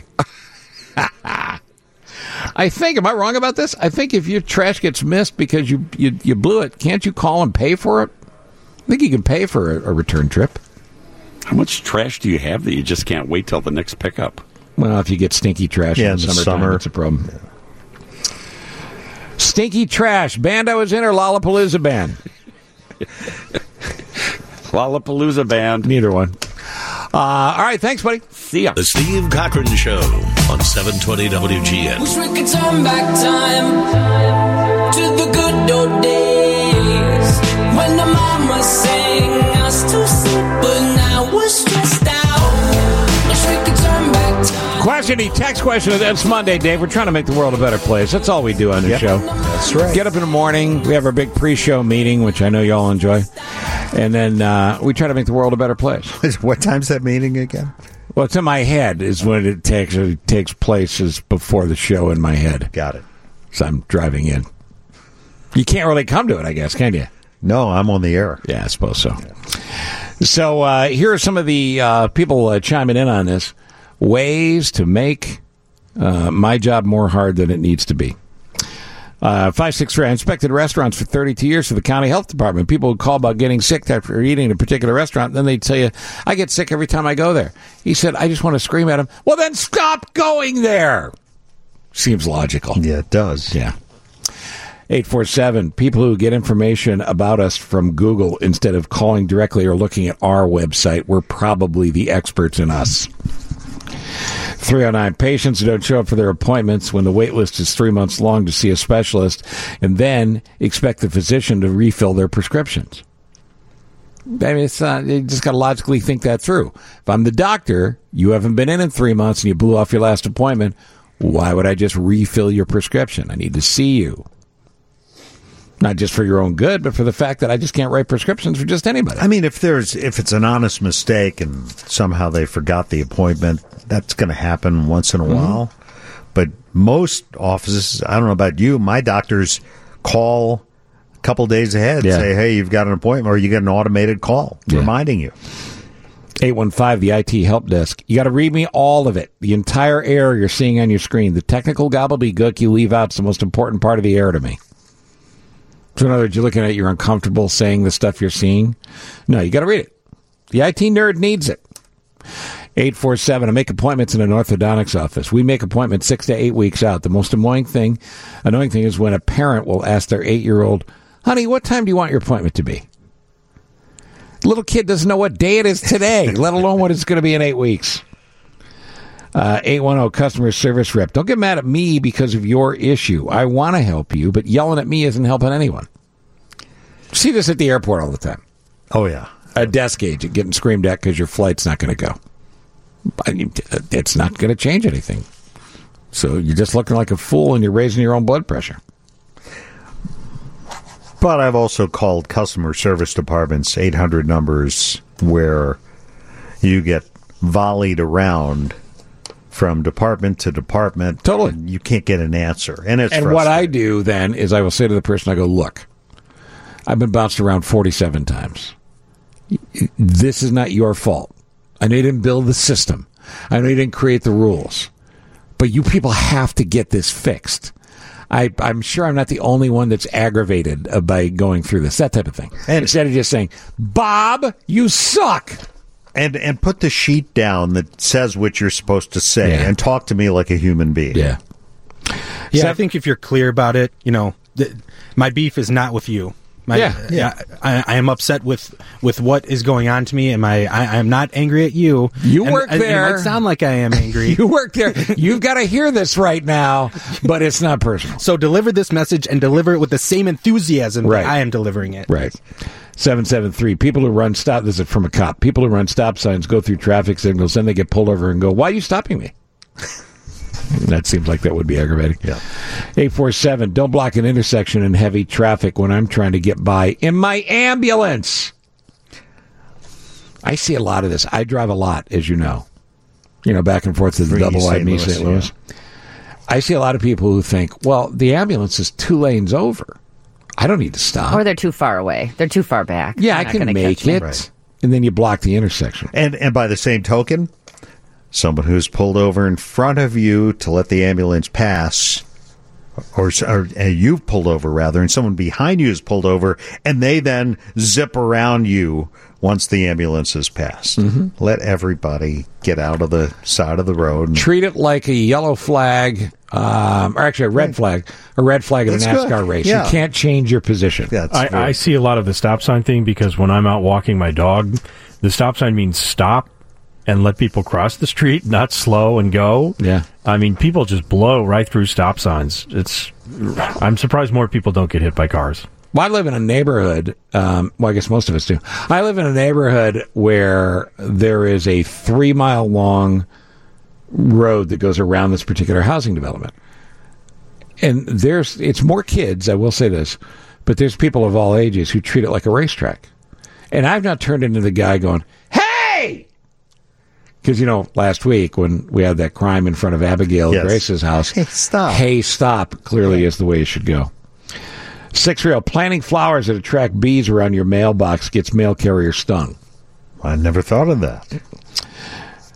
I think, am I wrong about this? I think if your trash gets missed because you, you, you blew it, can't you call and pay for it? I think you can pay for a, a return trip. How much trash do you have that you just can't wait till the next pickup? Well, if you get stinky trash yeah, in the, in the summer, it's a problem. Yeah. Stinky trash. Band I was in or Lollapalooza band? Lollapalooza band. Neither one. Uh, all right, thanks, buddy. See ya. The Steve Cochran Show on seven twenty W G N. Wish we could turn back time to the good old days when the mama sang us to sleep, but now we're stressed out. Wish we could turn back time. Question, the text question. That's Monday, Dave. We're trying to make the world a better place. That's all we do on this yep. show. That's right. Get up in the morning. We have our big pre-show meeting, which I know you all enjoy. And then uh, we try to make the world a better place. What time's that meeting again? Well, it's in my head is when it takes it takes place is before the show in my head. Got it. So I'm driving in. You can't really come to it, I guess, can you? No, I'm on the air. Yeah, I suppose so. Yeah. So uh, here are some of the uh, people uh, chiming in on this. Ways to make uh, my job more hard than it needs to be. Uh, five six three, I inspected restaurants for thirty-two years for the county health department. People would call about getting sick after eating in a particular restaurant. Then they'd tell you, I get sick every time I go there. He said, I just want to scream at him. Well, then stop going there. Seems logical. Yeah, it does. Yeah. eight four seven, people who get information about us from Google instead of calling directly or looking at our website, we're probably the experts in us. three oh nine, patients who don't show up for their appointments when the wait list is three months long to see a specialist and then expect the physician to refill their prescriptions. I mean, it's not, you just got to logically think that through. If I'm the doctor, you haven't been in in three months and you blew off your last appointment, why would I just refill your prescription? I need to see you. Not just for your own good, but for the fact that I just can't write prescriptions for just anybody. I mean, if there's if it's an honest mistake and somehow they forgot the appointment, that's going to happen once in a mm-hmm. while. But most offices, I don't know about you, my doctors call a couple days ahead, yeah. say, hey, you've got an appointment, or you get an automated call yeah. reminding you. eight one five, the I T help desk. You got to read me all of it. The entire error you're seeing on your screen. The technical gobbledygook you leave out is the most important part of the error to me. So in other words, you're looking at it, you're uncomfortable saying the stuff you're seeing. No, you got to read it. The I T nerd needs it. eight four seven, I make appointments in an orthodontics office. We make appointments six to eight weeks out. The most annoying thing, annoying thing is when a parent will ask their eight-year-old, honey, what time do you want your appointment to be? Little kid doesn't know what day it is today, let alone what it's going to be in eight weeks. Uh, eight one zero, customer service rep. Don't get mad at me because of your issue. I want to help you, but yelling at me isn't helping anyone. See this at the airport all the time. Oh, yeah. A desk agent getting screamed at because your flight's not going to go. I mean, it's not going to change anything. So you're just looking like a fool and you're raising your own blood pressure. But I've also called customer service departments, eight hundred numbers, where you get volleyed around from department to department. Totally. You can't get an answer. And it's And what I do then is I will say to the person, I go, look, I've been bounced around forty-seven times. This is not your fault. I know you didn't build the system. I know you didn't create the rules. But you people have to get this fixed. I, I'm sure I'm not the only one that's aggravated uh, by going through this, that type of thing. And instead of just saying, Bob, you suck. And and put the sheet down that says what you're supposed to say yeah. and talk to me like a human being. Yeah. Yeah, so, I think if you're clear about it, you know, th- my beef is not with you. My, yeah, yeah. I, I am upset with, with what is going on to me, and my I am not angry at you. You and, work and, there. It might sound like I am angry. You work there. You've got to hear this right now, but it's not personal. So deliver this message and deliver it with the same enthusiasm right. that I am delivering it. Right. seven seven three, people who run stop, this is from a cop, people who run stop signs go through traffic signals, then they get pulled over and go, why are you stopping me? That seems like that would be aggravating. Yeah. eight four seven, don't block an intersection in heavy traffic when I'm trying to get by in my ambulance. I see a lot of this. I drive a lot, as you know. You know, back and forth to the double wide in East Saint Louis. Yeah. I see a lot of people who think, well, the ambulance is two lanes over. I don't need to stop. Or they're too far away. They're too far back. Yeah, they're I can make it. Right. And then you block the intersection. And and by the same token, someone who's pulled over in front of you to let the ambulance pass, or, or uh, you've pulled over, rather, and someone behind you is pulled over, and they then zip around you once the ambulance has passed. Mm-hmm. Let everybody get out of the side of the road. And treat it like a yellow flag, um, or actually a red right. flag, a red flag in a NASCAR good. race. Yeah. You can't change your position. I, I see a lot of the stop sign thing because when I'm out walking my dog, the stop sign means stop and let people cross the street, not slow and go. Yeah. I mean, people just blow right through stop signs. It's. I'm surprised more people don't get hit by cars. Well, I live in a neighborhood, um, well, I guess most of us do. I live in a neighborhood where there is a three-mile-long road that goes around this particular housing development. And there's it's more kids, I will say this, but there's people of all ages who treat it like a racetrack. And I've not turned into the guy going, hey! Because, you know, last week when we had that crime in front of Abigail yes. Grace's house. Hey, stop. Hey, stop clearly yeah. is the way it should go. Six real planting flowers that attract bees around your mailbox gets mail carrier stung. I never thought of that.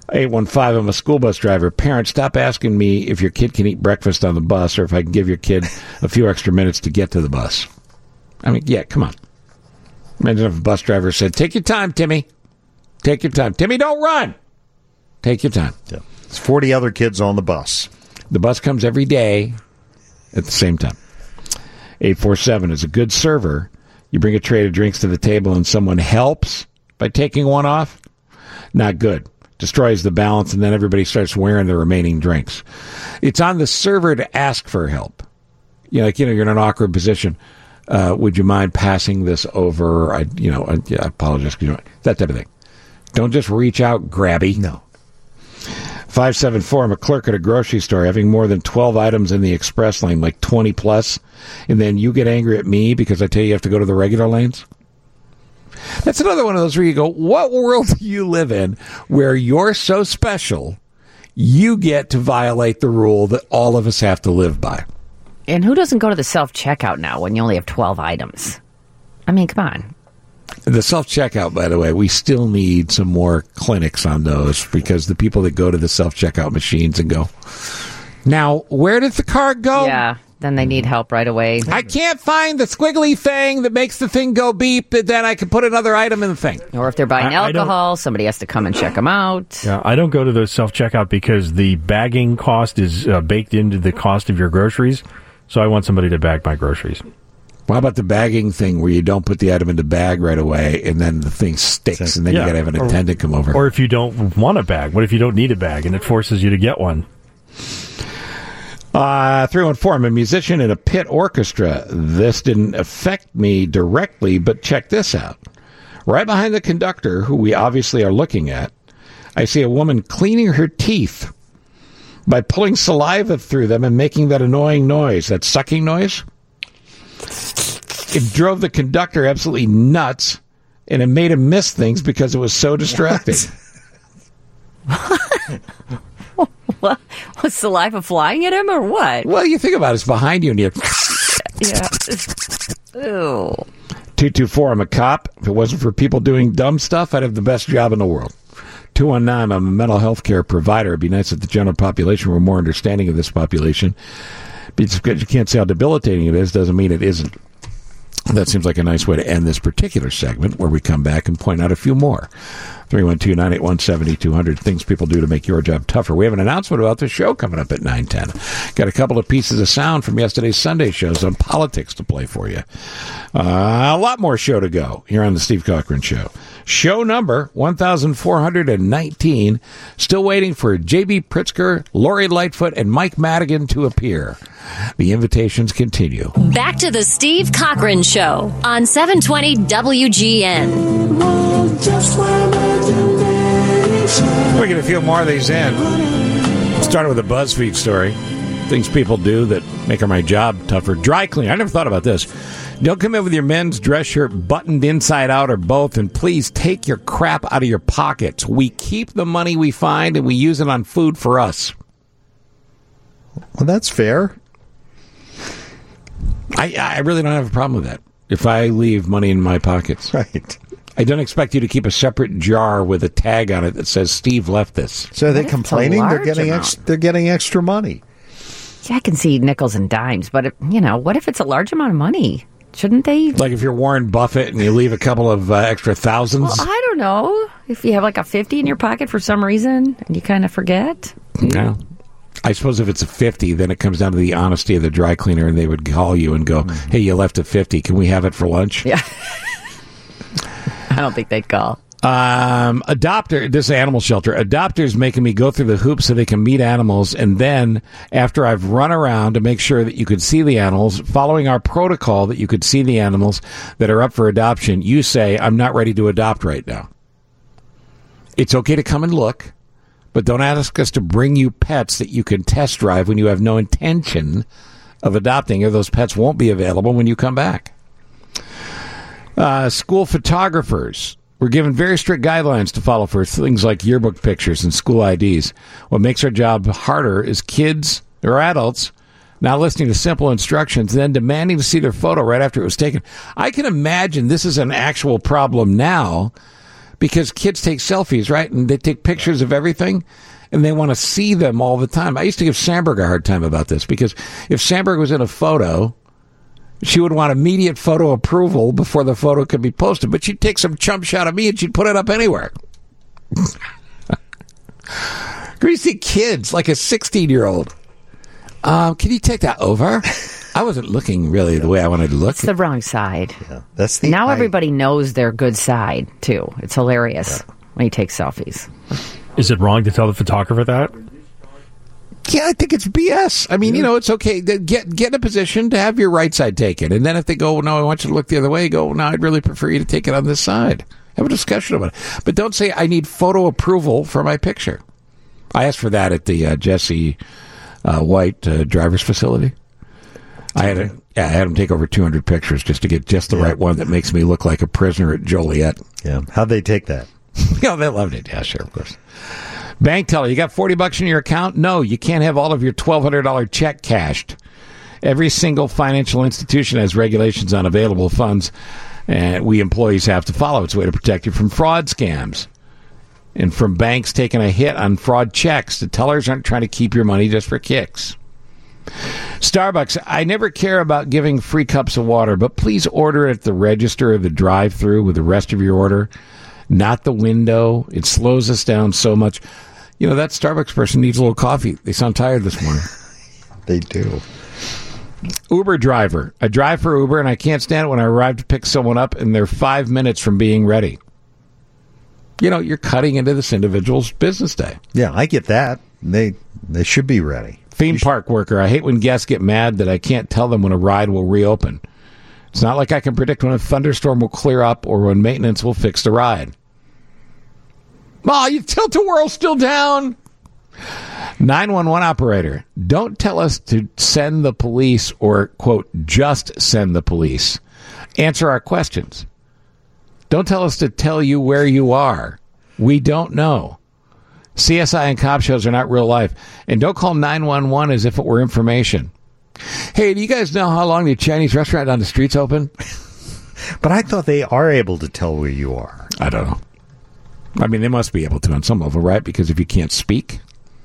eight one five, I'm a school bus driver. Parents, stop asking me if your kid can eat breakfast on the bus or if I can give your kid a few extra minutes to get to the bus. I mean, yeah, come on. Imagine if a bus driver said, take your time, Timmy. Take your time. Timmy, don't run. Take your time. Yeah. It's forty other kids on the bus. The bus comes every day at the same time. eight four seven is a good server. You bring a tray of drinks to the table and someone helps by taking one off. Not good. Destroys the balance, and then everybody starts wearing the remaining drinks. It's on the server to ask for help. You know, like, you know, you're in an awkward position. Uh, would you mind passing this over? I, you know, I, yeah, I apologize. You know, that type of thing. Don't just reach out, grabby. No. five seven four, I'm a clerk at a grocery store having more than twelve items in the express lane, like twenty plus, and then you get angry at me because I tell you you have to go to the regular lanes? That's another one of those where you go, what world do you live in where you're so special you get to violate the rule that all of us have to live by? And who doesn't go to the self-checkout now when you only have twelve items? I mean, come on. The self-checkout, by the way, we still need some more clinics on those because the people that go to the self-checkout machines and go, now, where did the card go? Yeah, then they need help right away. I can't find the squiggly thing that makes the thing go beep, that then I can put another item in the thing. Or if they're buying I, I alcohol, somebody has to come and check them out. Yeah, I don't go to the self-checkout because the bagging cost is uh, baked into the cost of your groceries, so I want somebody to bag my groceries. How about the bagging thing where you don't put the item in the bag right away and then the thing sticks and then yeah. you got to have an attendant or, come over? Or if you don't want a bag, what if you don't need a bag and it forces you to get one? Uh, three one four, I'm a musician in a pit orchestra. This didn't affect me directly, but check this out. Right behind the conductor, who we obviously are looking at, I see a woman cleaning her teeth by pulling saliva through them and making that annoying noise, that sucking noise. It drove the conductor absolutely nuts, and it made him miss things because it was so distracting. What? Was saliva flying at him or what? Well, you think about it, it's behind you and you're... Yeah. Ew. two two four, I'm a cop. If it wasn't for people doing dumb stuff, I'd have the best job in the world. two one nine, I'm a mental health care provider. It'd be nice if the general population were more understanding of this population. Because you can't see how debilitating it is, doesn't mean it isn't. That seems like a nice way to end this particular segment where we come back and point out a few more. three one two, nine eight one, seven two zero zero, things people do to make your job tougher. We have an announcement about the show coming up at nine ten. Got a couple of pieces of sound from yesterday's Sunday shows on politics to play for you. Uh, a lot more show to go here on the Steve Cochran Show. Show number one thousand four hundred nineteen. Still waiting for J B. Pritzker, Lori Lightfoot, and Mike Madigan to appear. The invitations continue. Back to the Steve Cochran Show on seven twenty W G N. We're going to feel more of these in. Started with a BuzzFeed story. Things people do that make my job tougher. Dry clean. I never thought about this. Don't come in with your men's dress shirt buttoned inside out or both, and please take your crap out of your pockets. We keep the money we find and we use it on food for us. Well, that's fair. I, I really don't have a problem with that if I leave money in my pockets. Right. I don't expect you to keep a separate jar with a tag on it that says Steve left this. So are they complaining they're getting ex- they're getting extra money? Yeah, I can see nickels and dimes, but, it, you know, what if it's a large amount of money? Shouldn't they? Like if you're Warren Buffett and you leave a couple of uh, extra thousands? Well, I don't know. If you have like a fifty in your pocket for some reason and you kind of forget. No. I suppose if it's a fifty, then it comes down to the honesty of the dry cleaner, and they would call you and go, hey, you left a fifty. Can we have it for lunch? Yeah. I don't think they'd call. Um, adopter, this animal shelter, adopters making me go through the hoops so they can meet animals, and then after I've run around to make sure that you could see the animals, following our protocol that you could see the animals that are up for adoption, you say, I'm not ready to adopt right now. It's okay to come and look, but don't ask us to bring you pets that you can test drive when you have no intention of adopting, or those pets won't be available when you come back. Uh, school photographers were given very strict guidelines to follow for things like yearbook pictures and school I Ds. What makes our job harder is kids or adults not listening to simple instructions, then demanding to see their photo right after it was taken. I can imagine this is an actual problem now because kids take selfies, right? And they take pictures of everything, and they want to see them all the time. I used to give Sandberg a hard time about this, because if Sandberg was in a photo, she would want immediate photo approval before the photo could be posted, but she'd take some chump shot of me and she'd put it up anywhere. Greasy kids, like a sixteen-year-old. Um, can you take that over? I wasn't looking really yeah. the way I wanted to look. It's the wrong side. Yeah, that's the now I, everybody knows their good side, too. It's hilarious yeah. when you take selfies. Is it wrong to tell the photographer that? Yeah, I think it's B S. I mean, you know, it's okay. Get get in a position to have your right side taken. And then if they go, well, no, I want you to look the other way, go, no, I'd really prefer you to take it on this side. Have a discussion about it. But don't say, I need photo approval for my picture. I asked for that at the uh, Jesse uh, White uh, driver's facility. I had, a, yeah, I had him take over two hundred pictures just to get just the yeah. right one that makes me look like a prisoner at Joliet. Yeah. How'd they take that? Yeah, they loved it. Yeah, sure, of course. Bank teller, you got forty bucks in your account? No, you can't have all of your twelve hundred dollars check cashed. Every single financial institution has regulations on available funds, and we employees have to follow. It's a way to protect you from fraud scams and from banks taking a hit on fraud checks. The tellers aren't trying to keep your money just for kicks. Starbucks, I never care about giving free cups of water, but please order it at the register or the drive-thru with the rest of your order, not the window. It slows us down so much. You know, that Starbucks person needs a little coffee. They sound tired this morning. They do. Uber driver. I drive for Uber, and I can't stand it when I arrive to pick someone up, and they're five minutes from being ready. You know, you're cutting into this individual's business day. Yeah, I get that. They they should be ready. Theme park worker. I hate when guests get mad that I can't tell them when a ride will reopen. It's not like I can predict when a thunderstorm will clear up or when maintenance will fix the ride. Ma, you tilt-a-whirl still down? nine one one operator. Don't tell us to send the police or, quote, just send the police. Answer our questions. Don't tell us to tell you where you are. We don't know. C S I and cop shows are not real life. And don't call nine one one as if it were information. Hey, do you guys know how long the Chinese restaurant down the street's open? But I thought they are able to tell where you are. I don't know. I mean, they must be able to on some level, right? Because if you can't speak,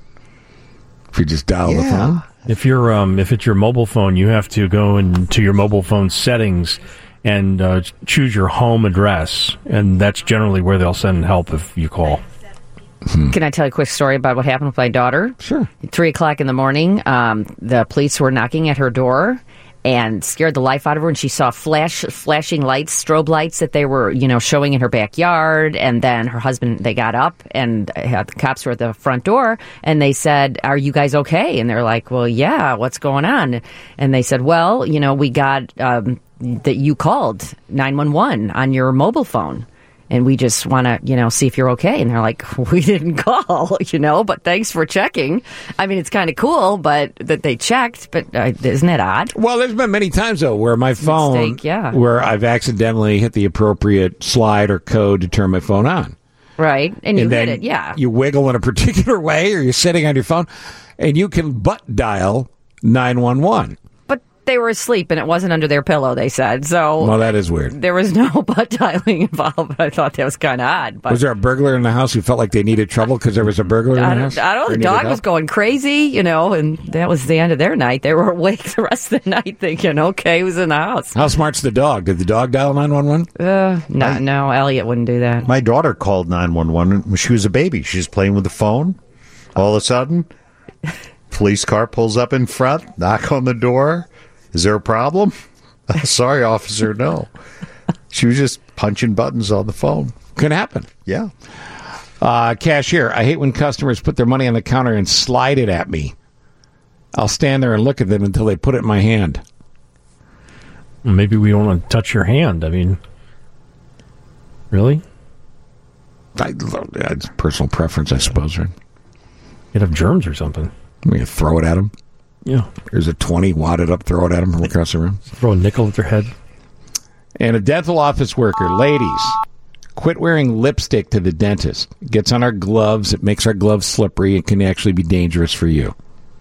if you just dial yeah. the phone. If you're, um, if it's your mobile phone, you have to go into your mobile phone settings and uh, choose your home address, and that's generally where they'll send help if you call. Hmm. Can I tell you a quick story about what happened with my daughter? Sure. At three o'clock in the morning, um, the police were knocking at her door and scared the life out of her, and she saw flash, flashing lights, strobe lights that they were, you know, showing in her backyard. And then her husband, they got up, and uh, the cops were at the front door, and they said, "Are you guys okay?" And they're like, "Well, yeah, what's going on?" And they said, "Well, you know, we got um, that you called nine one one on your mobile phone. And we just want to, you know, see if you're okay." And they're like, "We didn't call, you know, but thanks for checking." I mean, it's kind of cool, but that they checked, but uh, isn't it odd? Well, there's been many times, though, where my phone, Mistake, yeah. where I've accidentally hit the appropriate slide or code to turn my phone on. Right. And you and hit then it, yeah. You wiggle in a particular way, or you're sitting on your phone, and you can butt dial nine one one. They were asleep, and it wasn't under their pillow, they said. So, well, that is weird. There was no butt dialing involved, but I thought that was kind of odd. But was there a burglar in the house who felt like they needed trouble because there was a burglar in the I house? I don't know. The dog was going crazy, you know, and that was the end of their night. They were awake the rest of the night thinking, okay, who's in the house? How smart's the dog? Did the dog dial nine one one? Uh, no, I, no, Elliot wouldn't do that. My daughter called nine one one when she was a baby. She was playing with the phone. All of a sudden, police car pulls up in front, knock on the door. Is there a problem? Sorry, officer, no. She was just punching buttons on the phone. Can happen. Yeah. Uh, cashier, I hate when customers put their money on the counter and slide it at me. I'll stand there and look at them until they put it in my hand. Maybe we don't want to touch your hand. I mean, really? I, it's personal preference, I suppose, right? You'd have germs or something. We can throw it at them. Yeah. There's a twenty wadded up, throw it at them from across the room. Throw a nickel at their head. And a dental office worker. Ladies, quit wearing lipstick to the dentist. It gets on our gloves. It makes our gloves slippery. It can actually be dangerous for you.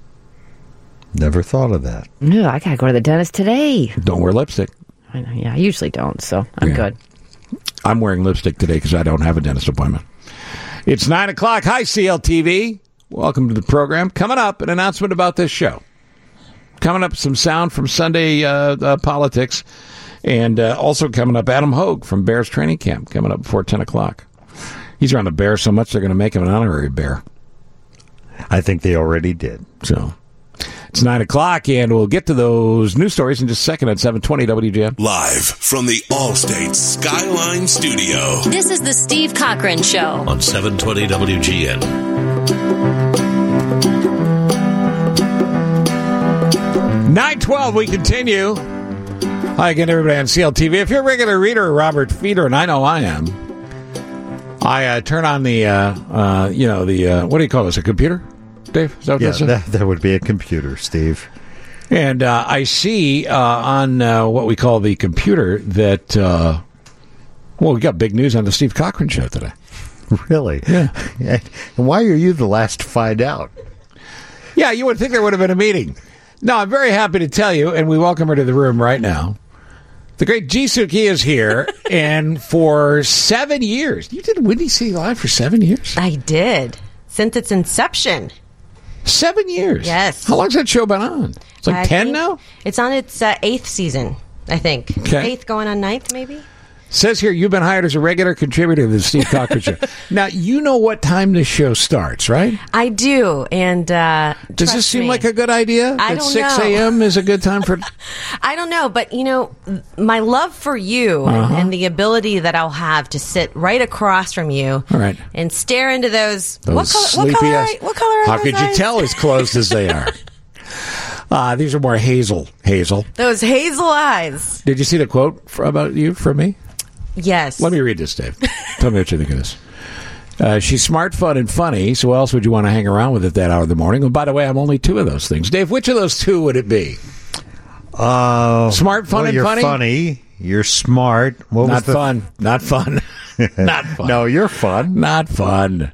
Never thought of that. No, I got to go to the dentist today. Don't wear lipstick. I know, yeah, I usually don't, so I'm yeah. good. I'm wearing lipstick today because I don't have a dentist appointment. It's nine o'clock. Hi, C L T V. Welcome to the program. Coming up, an announcement about this show. Coming up, some sound from Sunday uh, uh, politics. And uh, also coming up, Adam Hogue from Bears Training Camp, coming up before ten o'clock. He's around the Bears so much they're going to make him an honorary Bear. I think they already did. So it's nine o'clock, and we'll get to those news stories in just a second at seven twenty W G N. Live from the Allstate Skyline Studio. This is the Steve Cochran Show on seven twenty W G N. nine twelve, we continue. Hi again, everybody on C L T V. If you're a regular reader of Robert Feeder, and I know I am, I uh, turn on the, uh, uh, you know, the, uh, what do you call this, a computer? Dave, is that what yeah, this is? That, that would be a computer, Steve. And uh, I see uh, on uh, what we call the computer that, uh, well, we got big news on the Steve Cochran Show today. Really? Yeah. And why are you the last to find out? Yeah, you would think there would have been a meeting. No, I'm very happy to tell you, and we welcome her to the room right now. The great Jisoo Key is here, and for seven years, you did Windy City Live for seven years? I did, since its inception. Seven years? Yes. How long's that show been on? It's like I ten now? It's on its uh, eighth season, I think. Okay. Eighth going on ninth, maybe? Says here you've been hired as a regular contributor to the Steve Cochran Show. Now, you know what time this show starts, right? I do, and uh, does this seem me, like a good idea? I that don't six know. a.m. is a good time for... I don't know, but, you know, my love for you Uh-huh. and the ability that I'll have to sit right across from you All right. and stare into those... Those what color, sleepy what color, ass- are, what color are How those could you eyes? tell as closed as they are? Uh, these are more hazel. Hazel. Those hazel eyes. Did you see the quote for, about you from me? Yes. Let me read this, Dave. Tell me what you think of this. Uh, she's smart, fun, and funny, so else would you want to hang around with at that hour of the morning? And by the way, I'm only two of those things. Dave, which of those two would it be? Uh, smart, fun, well, and you're funny? funny. You're smart. What Not was the... fun. Not fun. Not fun. No, you're fun. Not fun.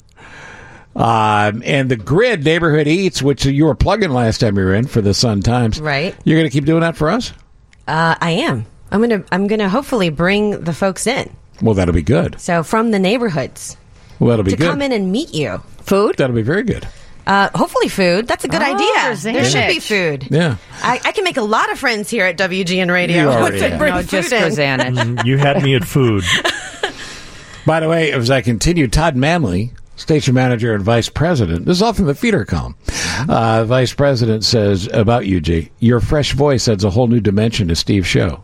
Um, and the Grid Neighborhood Eats, which you were plugging last time you were in for the Sun Times. Right. You're going to keep doing that for us? Uh, I am. I'm gonna. I'm gonna hopefully bring the folks in. Well, that'll be good. So from the neighborhoods. Well, that'll be to good. come in and meet you. Food? That'll be very good. Uh, hopefully food. That's a good Oh, idea. Zane. There should be food. Yeah. I, I can make a lot of friends here at W G N Radio. You once already I have. bring No, food just in. Rosanna. Mm, you had me at food. By the way, as I continue, Todd Manley, station manager and vice president, this is all from the feeder column. Uh, vice president says about you, G, your fresh voice adds a whole new dimension to Steve's show.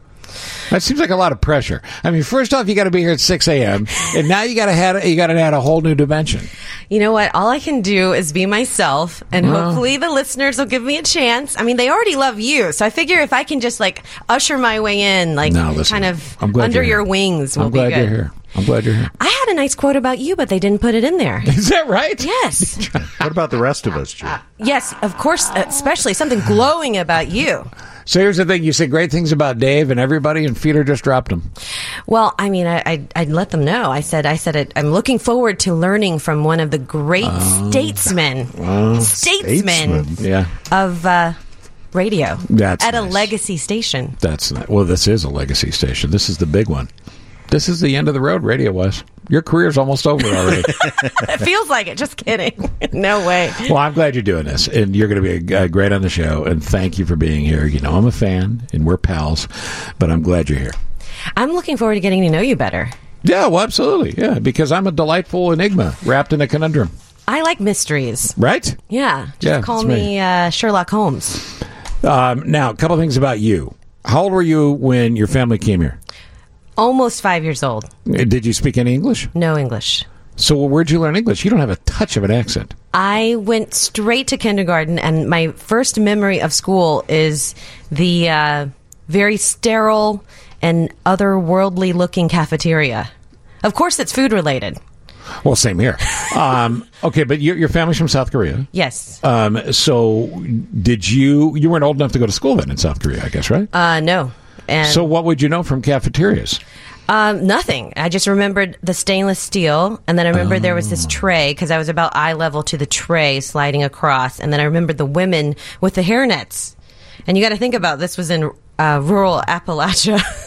That seems like a lot of pressure. I mean, first off, you got to be here at six a.m., and now you got to add you got to add a whole new dimension. You know what? All I can do is be myself, and Well. hopefully the listeners will give me a chance. I mean, they already love you, so I figure if I can just like usher my way in, like No, listen, kind of I'm glad under you're your here. wings, will I'm glad be good. you're here. I'm glad you're here. I had a nice quote about you, but they didn't put it in there. Is that right? Yes. What about the rest of us, Jim? Yes, of course, especially something glowing about you. So here's the thing: you said great things about Dave and everybody, and Feeder just dropped him. Well, I mean, I, I, I'd let them know. I said, I said, it, I'm looking forward to learning from one of the great Oh. statesmen, Oh. statesmen Yeah, of uh, radio That's at a nice. legacy station. that's not, well. This is a legacy station. This is the big one. This is the end of the road, radio-wise. Your career's almost over already. It feels like it. Just kidding. No way. Well, I'm glad you're doing this, and you're going to be uh, great on the show. And thank you for being here. You know, I'm a fan, and we're pals, but I'm glad you're here. I'm looking forward to getting to know you better. Yeah, well, absolutely. Yeah, because I'm a delightful enigma wrapped in a conundrum. I like mysteries. Right? Yeah. Just Yeah, call it's me, me. Uh, Sherlock Holmes. Um, now, a couple things about you. How old were you when your family came here? Almost five years old. Did you speak any English? No English. So where'd you learn English? You don't have a touch of an accent. I went straight to kindergarten, and my first memory of school is the uh, very sterile and otherworldly looking cafeteria. Of course, it's food related. Well, same here. Um, okay, but your, your family's from South Korea. Yes. Um, so did you, you weren't old enough to go to school then in South Korea, I guess, right? Uh, no. And So what would you know from cafeterias? Um, nothing. I just remembered the stainless steel, and then I remembered there was Oh. this tray because I was about eye level to the tray sliding across, and then I remembered the women with the hairnets. And you got to think about this was in uh, rural Appalachia,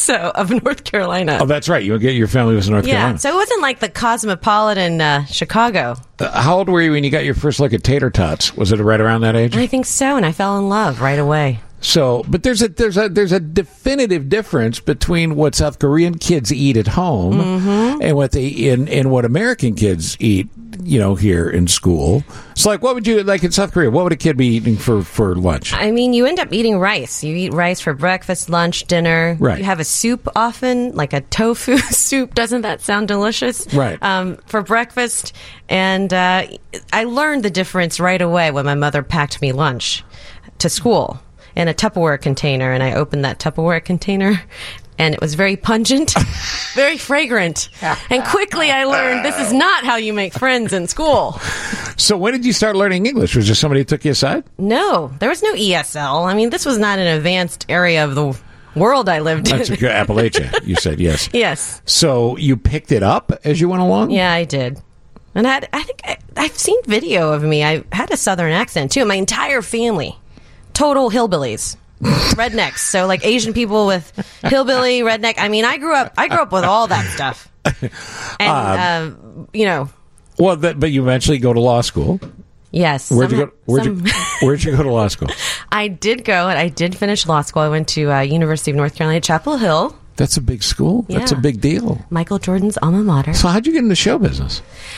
so of North Carolina. Oh, that's right. You get your family was in North yeah, Carolina. so it wasn't like the cosmopolitan uh, Chicago. Uh, how old were you when you got your first look at tater tots? Was it right around that age? I think so, and I fell in love right away. So, but there's a there's a there's a definitive difference between what South Korean kids eat at home Mm-hmm. and what they in and what American kids eat, you know, here in school. It's like, what would you like in South Korea? What would a kid be eating for, for lunch? I mean, you end up eating rice. You eat rice for breakfast, lunch, dinner. Right. You have a soup often, like a tofu soup. Doesn't that sound delicious? Right. Um, for breakfast. And uh, I learned the difference right away when my mother packed me lunch to school in a Tupperware container. And I opened that Tupperware container, and it was very pungent, very fragrant. And quickly I learned this is not how you make friends in school. So when did you start learning English? Was there somebody who took you aside? No, there was no E S L. I mean, this was not an advanced area of the world I lived in. That's a good Appalachia, you said, yes. Yes. So you picked it up as you went along? Yeah, I did. And I, had, I think I, I've seen video of me. I had a southern accent, too. My entire family, total hillbillies. Rednecks, so like Asian people with hillbilly, redneck. I mean, I grew up. I grew up with all that stuff, and um, uh, you know. Well, that, but you eventually go to law school. Yes. Where'd some, you go? Where'd some, you Where'd you go to law school? I did go, and I did finish law school. I went to uh, University of North Carolina, Chapel Hill. That's a big school. Yeah. That's a big deal. Michael Jordan's alma mater. So how'd you get into show business?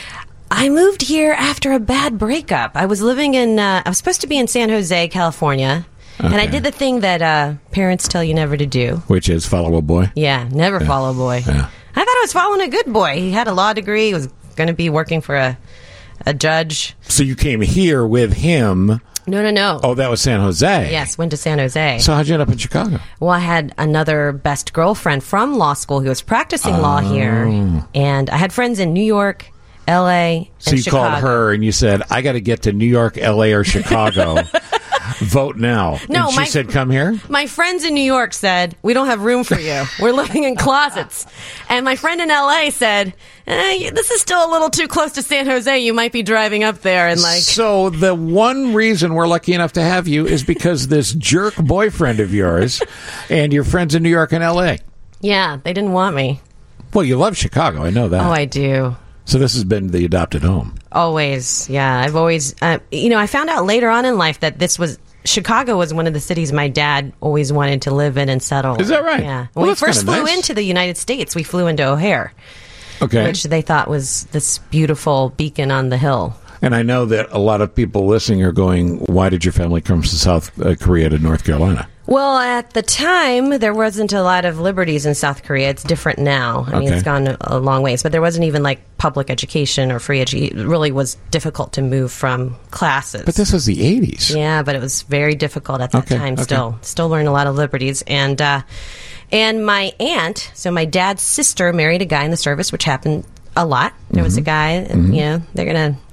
I moved here after a bad breakup. I was living in. Uh, I was supposed to be in San Jose, California. Okay. And I did the thing that uh, parents tell you never to do. Which is follow a boy? Yeah, never yeah. follow a boy. Yeah. I thought I was following a good boy. He had a law degree. He was going to be working for a, a judge. So you came here with him. No, no, no. Oh, that was San Jose. Yes, went to San Jose. So how'd you end up in Chicago? Well, I had another best girlfriend from law school who was practicing oh. law here. And I had friends in New York, L A, and So you Chicago. called her and you said, I got to get to New York, L A, or Chicago. Vote now. No, and she my, said, come here? My friends in New York said, we don't have room for you. We're living in closets. And my friend in L A said, eh, this is still a little too close to San Jose. You might be driving up there and like... So the one reason we're lucky enough to have you is because this jerk boyfriend of yours and your friends in New York and L A. Yeah, they didn't want me. Well, you love Chicago. I know that. Oh, I do. So this has been the adopted home. Always, yeah. I've always, uh, you know, I found out later on in life that this was, Chicago was one of the cities my dad always wanted to live in and settle. Is that right? Yeah. Well, when we that's first kinda flew nice. into the United States, we flew into O'Hare. Okay. Which they thought was this beautiful beacon on the hill. And I know that a lot of people listening are going, why did your family come from South uh, Korea to North Carolina? Well, at the time, there wasn't a lot of liberties in South Korea. It's different now. I mean, Okay. it's gone a, a long ways. But there wasn't even, like, public education or free education. It really was difficult to move from classes. But this was the eighties. Yeah, but it was very difficult at that Okay, time okay. still. Still learned a lot of liberties. And, uh, and my aunt, so my dad's sister, married a guy in the service, which happened a lot. There was a guy, and, Mhm. you know, they're going to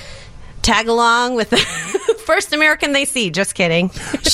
tag along with the first American they see. Just kidding.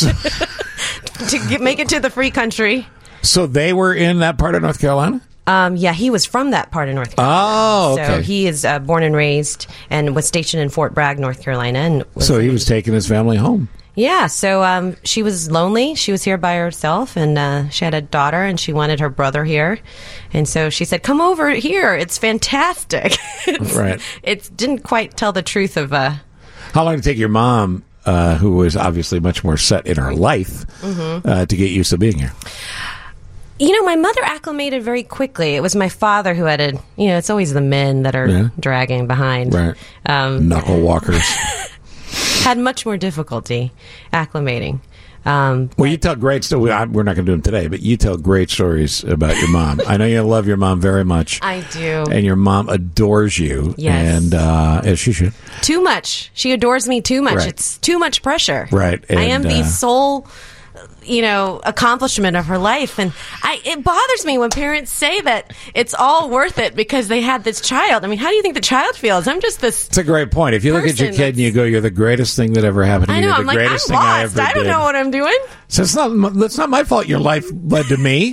to get, make it to the free country. So they were in that part of North Carolina? Um, yeah, he was from that part of North Carolina. Oh, okay. So he is uh, born and raised and was stationed in Fort Bragg, North Carolina. And was, So he was taking his family home. yeah, so um, she was lonely. She was here by herself, and uh, she had a daughter, and she wanted her brother here. And so she said, come over here. It's fantastic. it's, Right. It didn't quite tell the truth of... Uh, How long did it take your mom, uh, who was obviously much more set in her life, Mhm. uh, to get used to being here? You know, my mother acclimated very quickly. It was my father who had to, you know, it's always the men that are Yeah. dragging behind. Right. Um, Knuckle walkers. had much more difficulty acclimating. Um, Well, you tell great stories. We're not going to do them today, but you tell great stories about your mom. I know you love your mom very much. I do. And your mom adores you. Yes. And uh, as she should. Too much. She adores me too much. Right. It's too much pressure. Right. I am And, the uh, sole, you know, accomplishment of her life. And I, it bothers me when parents say that it's all worth it because they had this child. I mean, how do you think the child feels? I'm just this... It's a great point. If you look at your person kid and you go, "You're the greatest thing that ever happened to I me. know. You're the I'm like, I'm greatest thing I lost. ever I don't did." know what I'm doing. So it's not. That's not my fault. Your life led to me.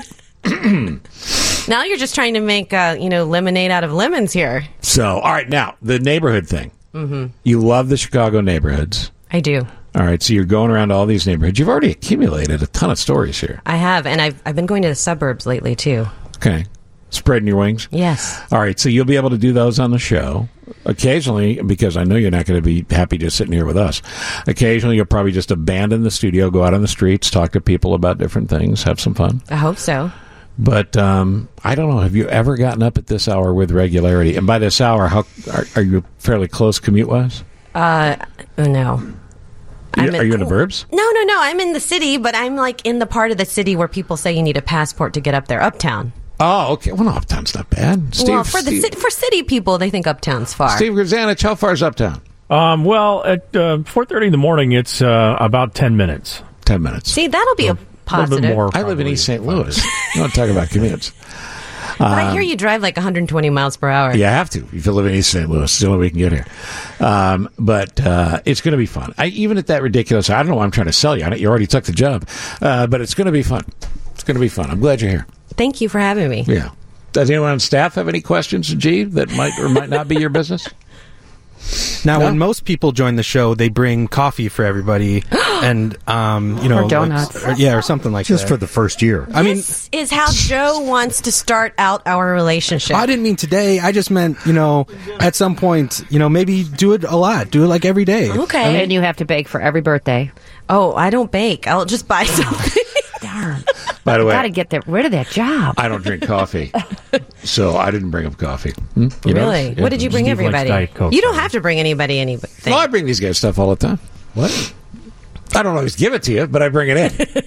Now you're just trying to make, uh, you know, lemonade out of lemons here. So, all right. Now the neighborhood thing. Mm-hmm. You love the Chicago neighborhoods. I do. All right, so you're going around to all these neighborhoods. You've already accumulated a ton of stories here. I have, and I've I've been going to the suburbs lately too. Okay. Spreading your wings? Yes. All right, so you'll be able to do those on the show. Occasionally, because I know you're not going to be happy just sitting here with us, occasionally you'll probably just abandon the studio, go out on the streets, talk to people about different things, have some fun. I hope so. But um, I don't know, have you ever gotten up at this hour with regularity? And by this hour, how are, are you fairly close commute-wise? Uh, no. You, are you in the burbs? No, no, no. I'm in the city, but I'm like in the part of the city where people say you need a passport to get up there, uptown. Oh, okay. Well, no, uptown's not bad. Steve, well, for the Steve, ci- for city people, they think uptown's far. Steve Grzanich, how far is uptown? Um, well, at uh, four thirty in the morning, it's uh, about ten minutes. Ten minutes. See, that'll be a, a positive. More, I live in East Saint Louis. You want to talk about commutes. But um, I hear you drive like one hundred twenty miles per hour. You have to if you live in East Saint Louis. It's the only way we can get here. Um, but uh, it's going to be fun. I, even at that ridiculous, I don't know why I'm trying to sell you on it. You already took the job. Uh, but it's going to be fun. It's going to be fun. I'm glad you're here. Thank you for having me. Yeah. Does anyone on staff have any questions, G, that might or might not be your business? Now, No? when most people join the show, they bring coffee for everybody, and um, you know, Or donuts. like- or- yeah, or something like Just that. for the first year. I mean, This is how Joe wants to start out our relationship. I didn't mean today. I just meant, you know, at some point, you know, maybe do it a lot. Do it like every day. Okay. And you have to bake for every birthday. Oh, I don't bake. I'll just buy something. Darn. By the way, Got to get that, rid of that job. I don't drink coffee, so I didn't bring up coffee. Hmm? You know? Really? Yeah. What did you bring Steve likes everybody? Diet Coke. You don't have to bring anybody anything. Well, I bring these guys stuff all the time. What? I don't always give it to you, but I bring it in.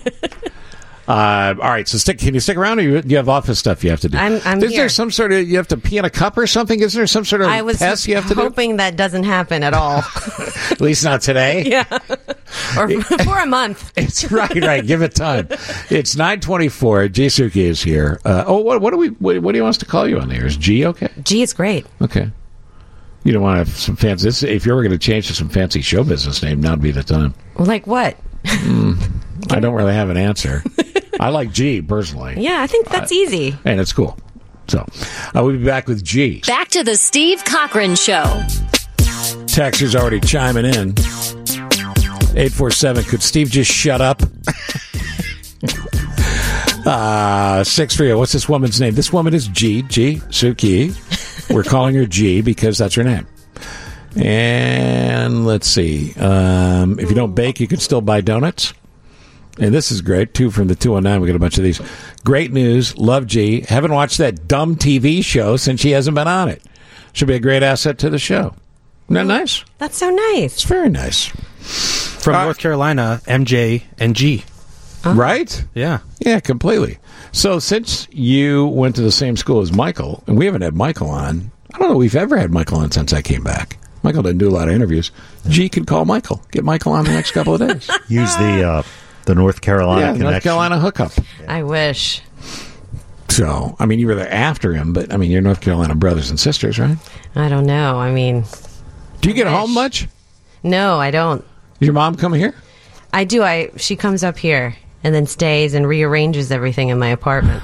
uh, all right, so stick. Can you stick around, or you, you have office stuff you have to do? I'm- I'm Is here. there some sort of you have to pee in a cup or something? Is there some sort of I was test you have to do? hoping that doesn't happen at all. At least not today. Yeah. Or for a month. It's right, right. Give it time. It's nine twenty-four. G Suki is here. Uh, oh, what, what do we? What, what do you want us to call you on there? Is G okay? G is great. Okay. You don't want to have some fancy. This, if you were going to change to some fancy show business name, now'd be the time. Like what? I don't really have an answer. I like G personally. Yeah, I think that's easy. And it's cool. So, uh, we'll be back with G. Back to the Steve Cochran Show. Texter's already chiming in. eight four seven, could Steve just shut up? uh, six three zero, what's this woman's name? This woman is G. G. Suki. We're calling her G because that's her name. And let's see. Um, if you don't bake, you can still buy donuts. And this is great. Two from the two oh nine. We got a bunch of these. Great news. Love G. Haven't watched that dumb T V show since she hasn't been on it. Should be a great asset to the show. Isn't that nice? That's so nice. It's very nice. From North Carolina, M J and G. Right? Yeah. Yeah, completely. So since you went to the same school as Michael, and we haven't had Michael on, I don't know if we've ever had Michael on since I came back. Michael didn't do a lot of interviews. G could call Michael. Get Michael on the next couple of days. Use the uh, the North Carolina yeah, connection. North Carolina hookup. I wish. So, I mean, you were there after him, but, I mean, you're North Carolina brothers and sisters, right? I don't know. I mean, Do you get home much? no, I don't. Does your mom come here? I do. I she comes up here and then stays and rearranges everything in my apartment.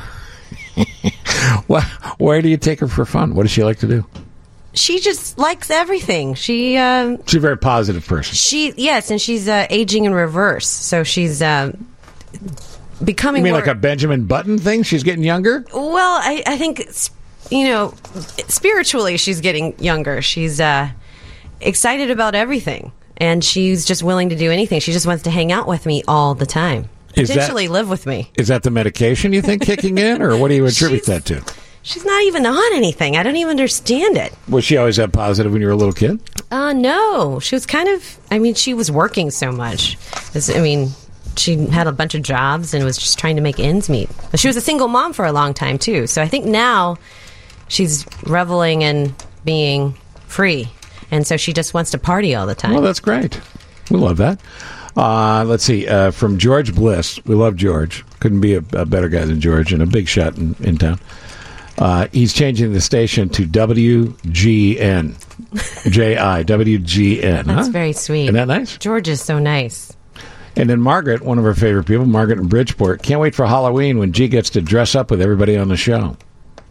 Well, where do you take her for fun? What does she like to do? She just likes everything. She um, She's a very positive person. she yes, and she's uh, aging in reverse. So she's um, becoming You mean more, like a Benjamin Button thing? She's getting younger? Well, I, I think, s- you know, spiritually, she's getting younger. She's uh, excited about everything, and she's just willing to do anything. She just wants to hang out with me all the time. Is that- Potentially live with me. Is that the medication you think kicking in, or what do you attribute that to? She's not even on anything. I don't even understand it. Was she always that positive when you were a little kid? Uh, no. She was kind of, I mean, she was working so much. It's- I mean, she had a bunch of jobs and was just trying to make ends meet. But she was a single mom for a long time, too. So I think now she's reveling in being free. And so she just wants to party all the time. Well, that's great. We love that. Uh, let's see. Uh, from George Bliss. We love George. Couldn't be a, a better guy than George, and a big shot in, in town. Uh, he's changing the station to W G N. J I. W G N. That's huh? very sweet. Isn't that nice? George is so nice. And then Margaret, one of our favorite people, Margaret in Bridgeport, can't wait for Halloween when G gets to dress up with everybody on the show.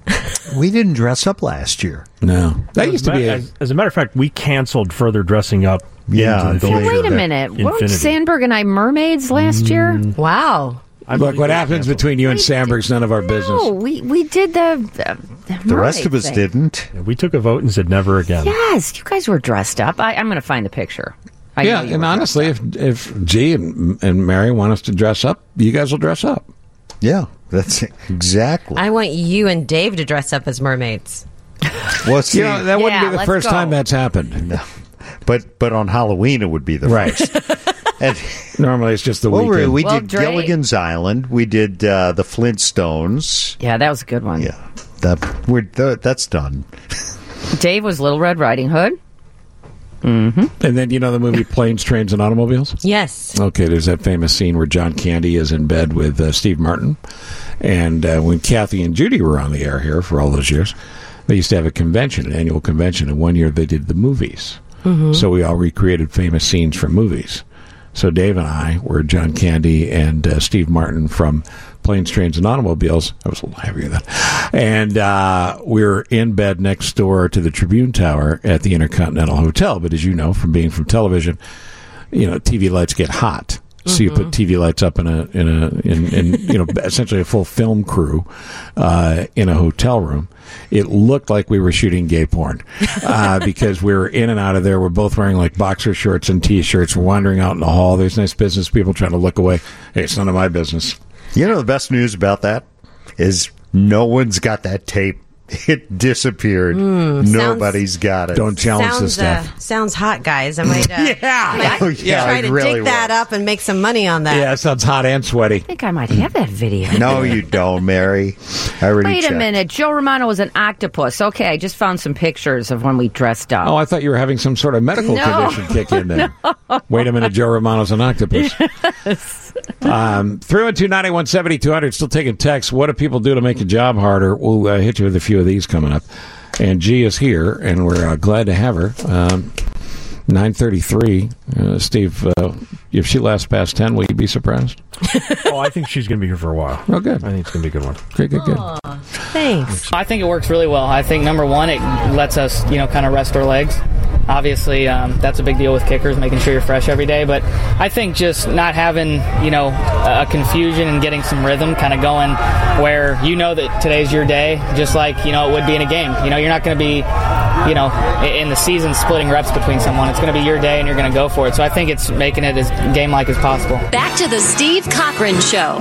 We didn't dress up last year. No. That as used to ma- be a, as, as a matter of fact, we canceled further dressing up. Yeah, into the the future. Wait a minute. Weren't Infinity. Sandberg and I mermaids last year? Wow. I look, believe what they happens canceled. between you and Sandberg's none of our No, business. we, we did the... Uh, The rest of us thing. didn't. Yeah, we took a vote and said never again. Yes, you guys were dressed up. I, I'm going to find the picture. I Yeah, know you and were honestly, if if G and, and Mary want us to dress up, you guys will dress up. Yeah, that's exactly. I want you and Dave to dress up as mermaids. Well, see, You know, that wouldn't Yeah, be the let's first go. time that's happened. no. But but on Halloween it would be the Right. first. And Normally, it's just the well, weekend. we Well, did Dre- Gilligan's Island. We did uh, the Flintstones. Yeah, that was a good one. Yeah, that we're th- that's done. Dave was Little Red Riding Hood. And then, you know the movie Planes, Trains, and Automobiles? Yes. Okay, there's that famous scene where John Candy is in bed with uh, Steve Martin. And uh, when Kathy and Judy were on the air here for all those years, they used to have a convention, an annual convention. And one year they did the movies. So we all recreated famous scenes from movies. So Dave and I were John Candy and uh, Steve Martin from Planes, Trains, and Automobiles. I was a little heavier then. And uh, we were in bed next door to the Tribune Tower at the Intercontinental Hotel. But as you know from being from television, you know, T V lights get hot. So you put T V lights up in a in a in, in you know essentially a full film crew uh, in a hotel room. It looked like we were shooting gay porn uh, because we were in and out of there. We're both wearing like boxer shorts and t-shirts. We're wandering out in the hall. There's nice business people trying to look away. Hey, it's none of my business. You know the best news about that is no one's got that tape. It disappeared. Mm, Nobody's sounds, got it. Don't challenge the sounds, stuff. uh, sounds hot, guys. I might, uh, Yeah. might Oh, yeah, try it to really dig that will. up and make some money on that. Yeah, it sounds hot and sweaty. I think I might have that video. No, you don't, Mary. I already Wait checked. a minute. Joe Romano was an octopus. Okay, I just found some pictures of when we dressed up. Oh, I thought you were having some sort of medical No. condition kick in there. Wait a minute, Joe Romano's an octopus. Um, three one two, nine eight one, seven two zero zero. Still taking texts. What do people do to make a job harder? We'll uh, hit you with a few of these coming up. And G is here, and we're uh, glad to have her. Um, nine thirty-three. Uh, Steve, uh, if she lasts past ten, will you be surprised? Oh, I think she's going to be here for a while. Oh, good. I think it's going to be a good one. Good, good, good. Aw, thanks. I think it works really well. I think number one, it lets us, you know, kind of rest our legs. Obviously, um, that's a big deal with kickers, making sure you're fresh every day. But I think just not having, you know, a confusion and getting some rhythm, kind of going where you know that today's your day, just like, you know, it would be in a game. You know, you're not going to be, you know, in the season splitting reps between someone. It's going to be your day and you're going to go for it. So I think it's making it as game-like as possible. Back to the Steve Cochran Show.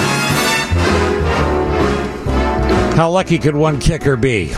How lucky could one kicker be?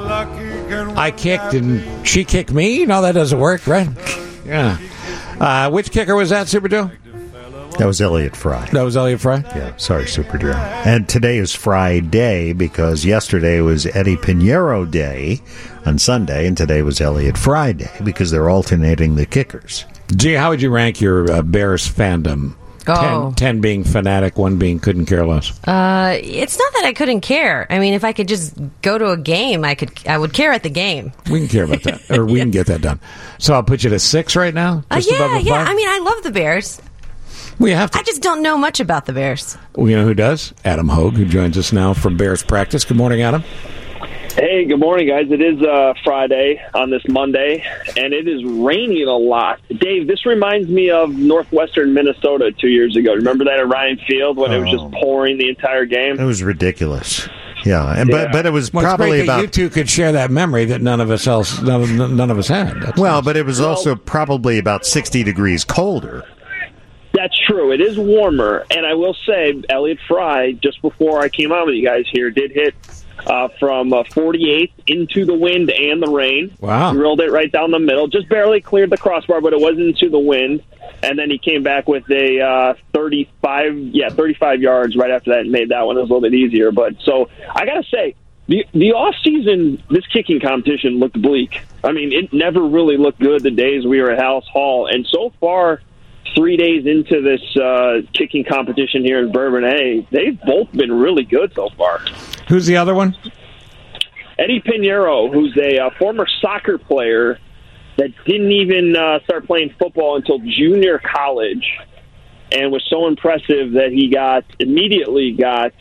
I kicked and she kicked me? No, that doesn't work, right? Yeah. Uh, which kicker was that, Super Joe? That was Elliot Fry. That was Elliot Fry? Yeah, sorry, Super Joe. And today is Friday because yesterday was Eddie Pinheiro Day on Sunday, and today was Elliot Fry Day because they're alternating the kickers. Gee, how would you rank your uh, Bears fandom? Oh. Ten, ten being fanatic, one being couldn't care less. Uh, it's not that I couldn't care. I mean, if I could just go to a game, I could. I would care at the game. We can care about that, or we can get that done. So I'll put you to six right now? Uh, Just above yeah, the yeah. five? I mean, I love the Bears. We have to. I just don't know much about the Bears. Well, you know who does? Adam Hogue, who joins us now from Bears practice. Good morning, Adam. Hey, good morning, guys. It is uh, Friday on this Monday, and it is raining a lot. Dave, this reminds me of Northwestern Minnesota two years ago. Remember that at Ryan Field when oh. it was just pouring the entire game? It was ridiculous. Yeah, and yeah. but but it was well, probably it's great that about you two could share that memory that none of us else none of, none of us had. That's well, nice. but it was also probably about sixty degrees colder. That's true. It is warmer, and I will say, Elliot Fry, just before I came on with you guys here, did hit uh, from uh, forty-eighth into the wind and the rain. Wow. Drilled it right down the middle. Just barely cleared the crossbar, but it was into the wind. And then he came back with a uh, thirty-five, yeah, thirty-five yards right after that and made that one a little bit easier. But so I got to say, the the off season, this kicking competition looked bleak. I mean, it never really looked good the days we were at House Hall, and so far, three days into this uh, kicking competition here in Bourbonnais, they've both been really good so far. Who's the other one? Eddie Pinheiro, who's a uh, former soccer player that didn't even uh, start playing football until junior college and was so impressive that he got immediately got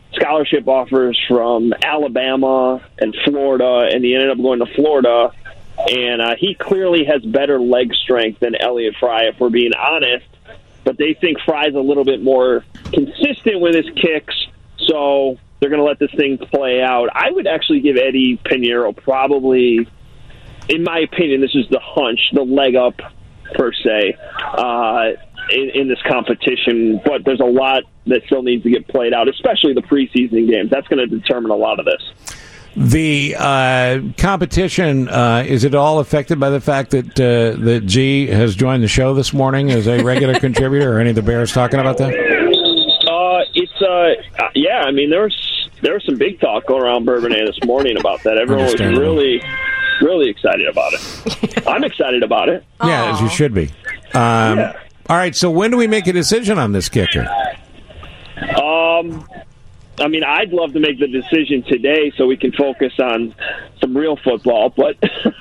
scholarship offers from Alabama and Florida, and he ended up going to Florida. And uh, he clearly has better leg strength than Elliott Fry, if we're being honest. But they think Fry's a little bit more consistent with his kicks, so they're going to let this thing play out. I would actually give Eddie Pinheiro probably, in my opinion, this is the hunch, the leg up, per se, uh, in, in this competition. But there's a lot that still needs to get played out, especially the preseason games. That's going to determine a lot of this. The uh, competition, uh, is it all affected by the fact that uh, that G has joined the show this morning as a regular contributor, or any of the Bears talking about that? Uh, it's, uh, yeah, I mean, there was, there was some big talk going around Bourbonnais this morning about that. Everyone was really, really excited about it. I'm excited about it. Yeah, as you should be. Um, Yeah. All right, so when do we make a decision on this kicker? Um, I mean, I'd love to make the decision today so we can focus on some real football, but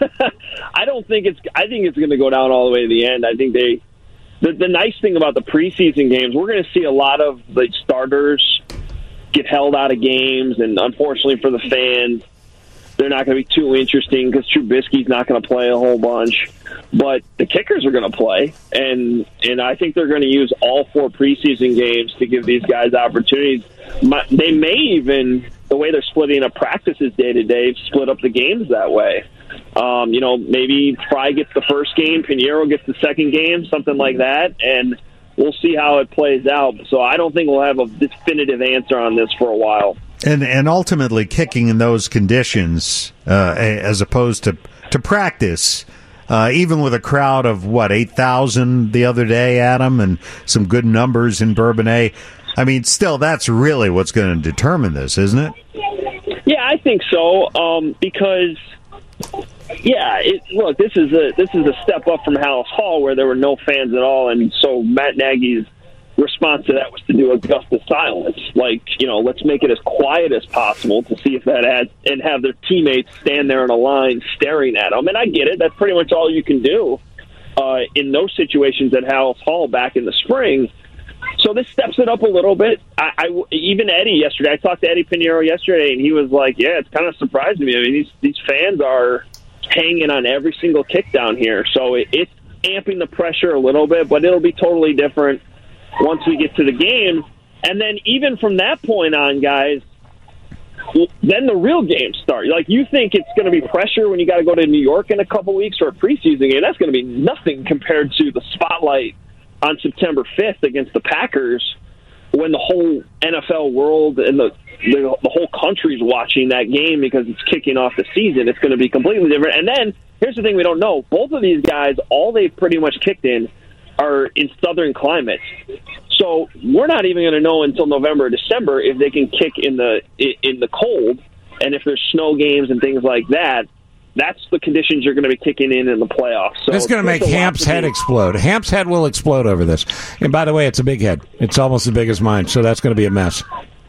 I don't think it's. I think it's going to go down all the way to the end. I think they. The, the nice thing about the preseason games, we're going to see a lot of the starters get held out of games, and unfortunately for the fans, they're not going to be too interesting because Trubisky's not going to play a whole bunch. But the kickers are going to play, and and I think they're going to use all four preseason games to give these guys opportunities. My, they may even, the way they're splitting up practices day to day, split up the games that way. Um, you know, maybe Fry gets the first game, Pinheiro gets the second game, something like that, and we'll see how it plays out. So I don't think we'll have a definitive answer on this for a while. And and ultimately, kicking in those conditions, uh, as opposed to to practice, uh, even with a crowd of what eight thousand the other day, Adam, and some good numbers in Bourbonnais. I mean, still, that's really what's going to determine this, isn't it? Yeah, I think so. Um, because, yeah, it, look, this is a this is a step up from Hallis Hall, where there were no fans at all, and so Matt Nagy's response to that was to do a gust of silence. Like, you know, let's make it as quiet as possible to see if that adds, and have their teammates stand there in a line staring at them. And I get it. That's pretty much all you can do uh, in those situations at Hallis Hall back in the spring. So this steps it up a little bit. I, I, even Eddie yesterday, I talked to Eddie Pinheiro yesterday, and he was like, yeah, it's kind of surprising me. I mean, these, these fans are hanging on every single kick down here. So it, it's amping the pressure a little bit, but it'll be totally different once we get to the game. And then even from that point on, guys, then the real games start. Like, you think it's going to be pressure when you got to go to New York in a couple weeks for a preseason game. That's going to be nothing compared to the spotlight on September fifth against the Packers, when the whole N F L world and the, the the whole country's watching that game because it's kicking off the season. It's going to be completely different. And then here's the thing we don't know. Both of these guys, all they've pretty much kicked in are in southern climates. So we're not even going to know until November or December if they can kick in the in the cold, and if there's snow games and things like that. That's the conditions you're going to be kicking in in the playoffs. So it's going to make Hamp's head explode. Hamp's head will explode over this. And by the way, it's a big head. It's almost as big as mine, so that's going to be a mess.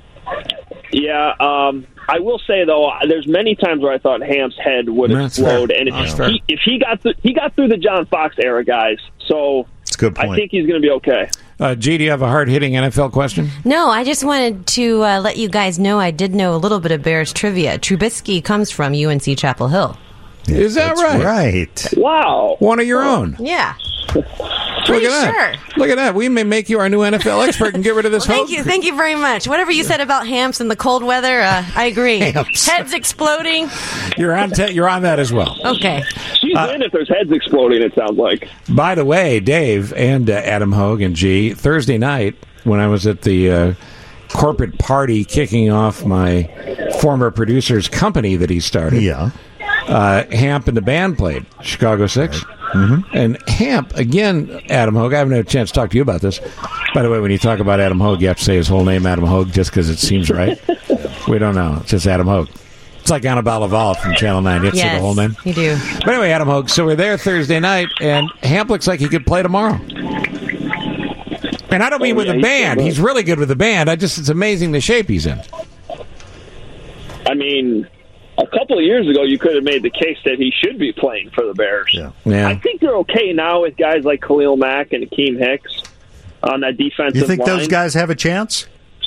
Yeah, um, I will say though, there's many times where I thought Hamp's head would That's explode, fair. and if That's he, fair. if he got th- he got through the John Fox era, guys. So it's a good point. I think he's going to be okay. Uh, G, do you have a hard-hitting N F L question? No, I just wanted to uh, let you guys know I did know a little bit of Bears trivia. Trubisky comes from U N C Chapel Hill. Is that right? Right. Wow. One of your own. Yeah. Look Pretty at that. sure. Look at that. We may make you our new N F L expert and get rid of this Well, hope. thank you, thank you very much. Whatever you said about Hamps and the cold weather, uh, I agree. Hamps. Heads exploding. You're on. Te- you're on that as well. Okay. She's in if there's heads exploding, it sounds like. By the way, Dave and uh, Adam Hogue and G, Thursday night when I was at the uh, corporate party kicking off my former producer's company that he started. Yeah. Uh, Hamp and the band played Chicago Six. Mm-hmm. And Hamp, again, Adam Hogue, I haven't had a chance to talk to you about this. By the way, when you talk about Adam Hogue, you have to say his whole name, Adam Hogue, just because it seems right. We don't know. It's just Adam Hogue. It's like Annabelle Laval from Channel nine. You have to say Yes, the whole name. you do. But anyway, Adam Hogue, so we're there Thursday night, and Hamp looks like he could play tomorrow. And I don't mean Oh, with yeah, the he's band. good. He's really good with the band. I just It's amazing the shape he's in. I mean, a couple of years ago, you could have made the case that he should be playing for the Bears. Yeah. Yeah. I think they're okay now with guys like Khalil Mack and Akeem Hicks on that defensive You think line. those guys have a chance?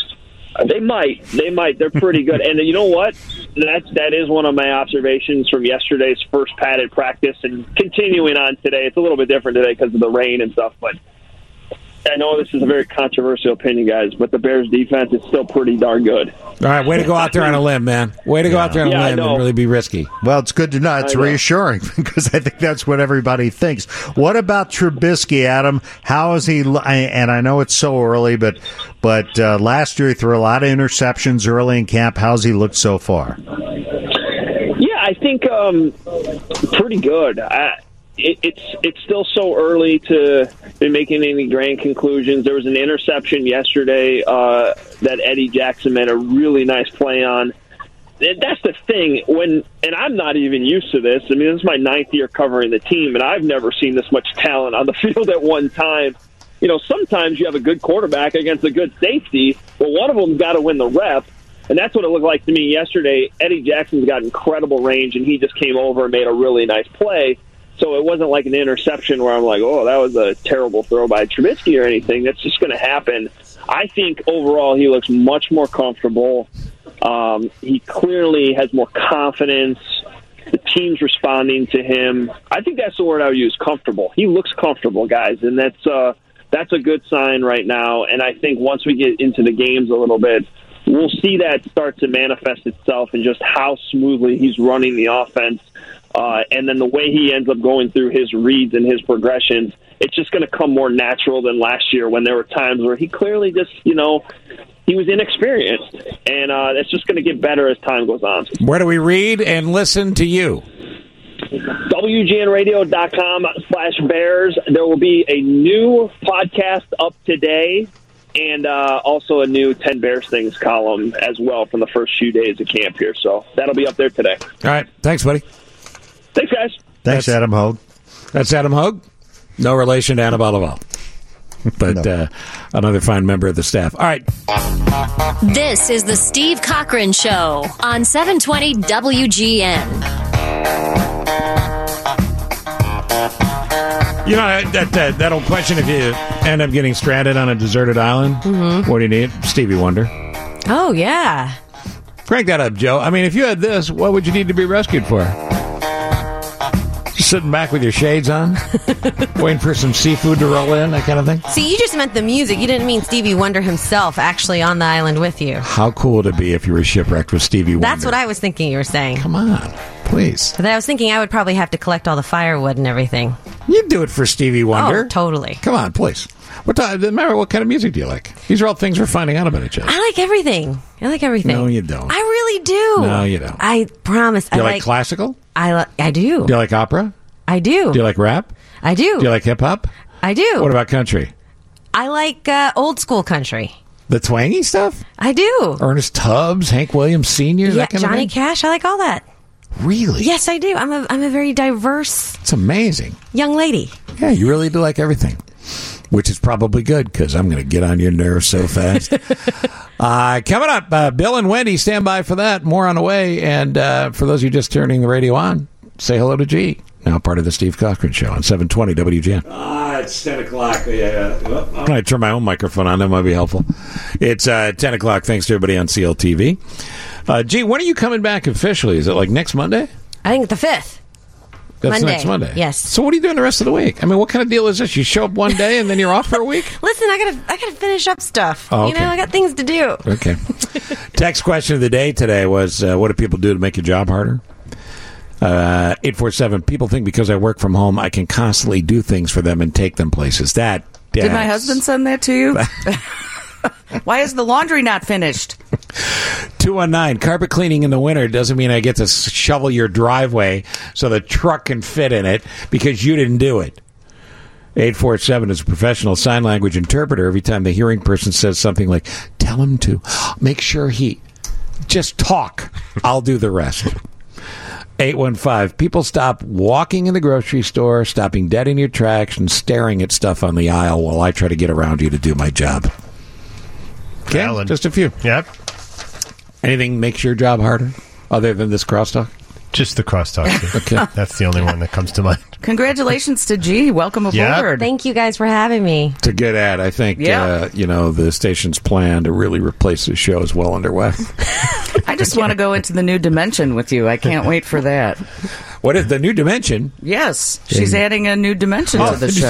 They might. They might. They're pretty good. And you know what? That's, that is one of my observations from yesterday's first padded practice and continuing on today. It's a little bit different today because of the rain and stuff, but I know this is a very controversial opinion, guys, but the Bears' defense is still pretty darn good. All right, way to go out there on a limb, man. Way to go Yeah. out there on a Yeah, I limb know. and really be risky. Well, it's good to know. It's I know. reassuring because I think that's what everybody thinks. What about Trubisky, Adam? How is he? I- And I know it's so early, but but uh, last year he threw a lot of interceptions early in camp. How's he looked so far? Yeah, I think um, pretty good. I, it, it's it's still so early to be making any grand conclusions. There was an interception yesterday uh, that Eddie Jackson made a really nice play on. That's the thing. When and I'm not even used to this. I mean, this is my ninth year covering the team, and I've never seen this much talent on the field at one time. You know, sometimes you have a good quarterback against a good safety, but one of them's got to win the rep. And that's what it looked like to me yesterday. Eddie Jackson's got incredible range, and he just came over and made a really nice play. So it wasn't like an interception where I'm like, oh, that was a terrible throw by Trubisky or anything. That's just going to happen. I think overall he looks much more comfortable. Um, he clearly has more confidence. The team's responding to him. I think that's the word I would use, comfortable. He looks comfortable, guys, and that's uh, that's a good sign right now. And I think once we get into the games a little bit, we'll see that start to manifest itself in just how smoothly he's running the offense. Uh, and then the way he ends up going through his reads and his progressions, it's just going to come more natural than last year when there were times where he clearly just, you know, he was inexperienced. And uh, it's just going to get better as time goes on. Where do we read and listen to you? W G N radio dot com slash Bears. There will be a new podcast up today and uh, also a new ten Bears Things column as well from the first few days of camp here. So that'll be up there today. All right. Thanks, buddy. Thanks, guys. Thanks, That's- Adam Hogue. That's Adam Hogue. No relation to Anna Balaval. But No. uh, another fine member of the staff. All right. This is the Steve Cochran Show on seven twenty W G N. You know, that, that, that old question, if you end up getting stranded on a deserted island, Mhm. what do you need? Stevie Wonder. Oh, yeah. Crank that up, Joe. I mean, if you had this, what would you need to be rescued for? Just sitting back with your shades on, waiting for some seafood to roll in, that kind of thing? See, you just meant the music. You didn't mean Stevie Wonder himself actually on the island with you. How cool would it be if you were shipwrecked with Stevie Wonder? That's what I was thinking you were saying. Come on, please. But I was thinking I would probably have to collect all the firewood and everything. You'd do it for Stevie Wonder. Oh, totally. Come on, please. What time, remember, what kind of music do you like? These are all things we're finding out about each other. I like everything. I like everything. No, you don't. I really do. No, you don't. I promise. Do you I like, like classical? I li- I do. Do you like opera? I do. Do you like rap? I do. Do you like hip hop? I do. What about country? I like uh, old school country. The twangy stuff? I do. Ernest Tubbs, Hank Williams Senior, Yeah, that kind Johnny of thing? Cash. I like all that. Really? Yes, I do. I'm a I'm a very diverse It's amazing. young lady. Yeah, you really do like everything, which is probably good because I'm going to get on your nerves so fast. uh, coming up, uh, Bill and Wendy, stand by for that. More on the way. And uh, for those of you just turning the radio on, say hello to G. Now part of the Steve Cochran Show on seven twenty W G N. Ah, it's ten o'clock. Yeah, well, I'm going to turn my own microphone on. That might be helpful. It's uh, ten o'clock. Thanks to everybody on C L T V. Uh, G, when are you coming back officially? Is it like next Monday? I think the fifth. That's Monday. next Monday. Yes. So what are you doing the rest of the week? I mean, what kind of deal is this? You show up one day and then you're off for a week? Listen, I gotta I gotta finish up stuff. Oh, You okay. know, I got things to do. Okay. Text question of the day today was, uh, what do people do to make your job harder? Uh, eight four seven, people think because I work from home, I can constantly do things for them and take them places. That Did my that's- husband send that to you? Why is the laundry not finished? two one nine, carpet cleaning in the winter doesn't mean I get to shovel your driveway so the truck can fit in it because you didn't do it. eight four seven is a professional sign language interpreter. Every time the hearing person says something like, tell him to make sure he just talk, I'll do the rest. eight one five, people stop walking in the grocery store, stopping dead in your tracks, and staring at stuff on the aisle while I try to get around you to do my job. Okay, Valid. just a few. Yep. Anything makes your job harder other than this crosstalk? Just the crosstalk. Okay. That's the only one that comes to mind. Congratulations to G. Welcome aboard. Yeah. Thank you guys for having me. It's a good ad. I think, Yeah. uh, you know, the station's plan to really replace the show is well underway. I just want to go into the new dimension with you. I can't wait for that. What is the new dimension? Yes, she's adding a new dimension Oh, to the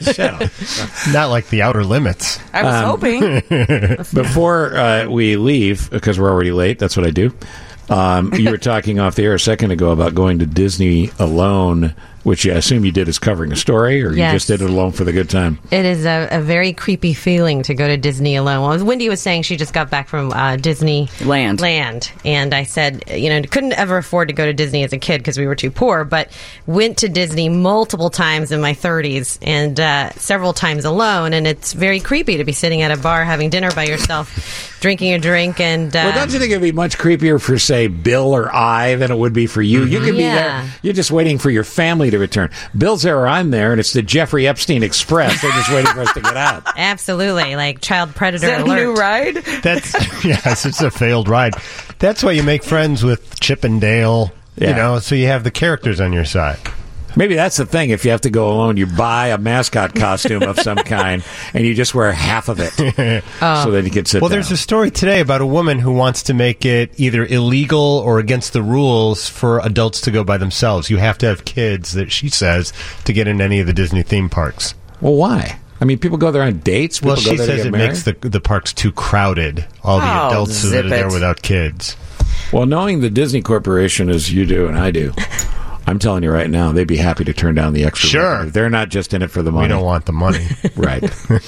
show. Not like the Outer Limits. I was Um, hoping. Before uh, we leave, because we're already late, that's what I do. Um, you were talking off the air a second ago about going to Disney alone, which I assume you did as covering a story, or Yes. you just did it alone for the good time? It is a, a very creepy feeling to go to Disney alone. Well, Wendy was saying she just got back from uh, Disney Land. Land, and I said, you know, couldn't ever afford to go to Disney as a kid because we were too poor, but went to Disney multiple times in my thirties and uh, several times alone, and it's very creepy to be sitting at a bar having dinner by yourself, drinking a drink, and uh, Well, don't you think it'd be much creepier for, say, Bill or I than it would be for you? You could be Yeah. there. You're just waiting for your family to return. Bill's there or I'm there, and it's the Jeffrey Epstein Express. They're just waiting for us to get out. absolutely like child predator Is that a alert. new ride? That's yes, it's a failed ride. That's why you make friends with Chip and Dale. Yeah. You know, so you have the characters on your side. Maybe that's the thing. If you have to go alone, you buy a mascot costume of some kind, and you just wear half of it so that you can sit Well, down. there's a story today about a woman who wants to make it either illegal or against the rules for adults to go by themselves. You have to have kids, that she says, to get in any of the Disney theme parks. Well, why? I mean, people go there on dates. People Well, go she there to says get it married. makes the the parks too crowded. All the Oh, adults that zip are there it. without kids. Well, knowing the Disney Corporation as you do and I do, I'm telling you right now, they'd be happy to turn down the extra. Sure. revenue. They're not just in it for the money. We don't want the money. Right.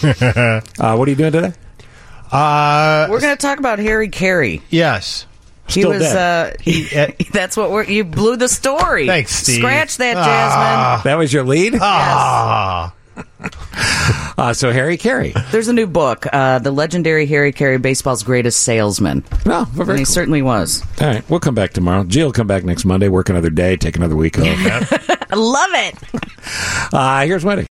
uh, what are you doing today? Uh, We're going to talk about Harry Carey. yes. He Still was. dead. Uh, he, that's what we're. You blew the story. Thanks, Steve. Scratch that, Ah. Jasmine. That was your lead? Ah. Uh, so Harry Carey. There's a new book, uh, The Legendary Harry Carey, Baseball's Greatest Salesman. No, very And he cool. certainly was. All right, we'll come back tomorrow. Jill will come back next Monday, work another day, take another week off. I love it. Uh, here's Wendy.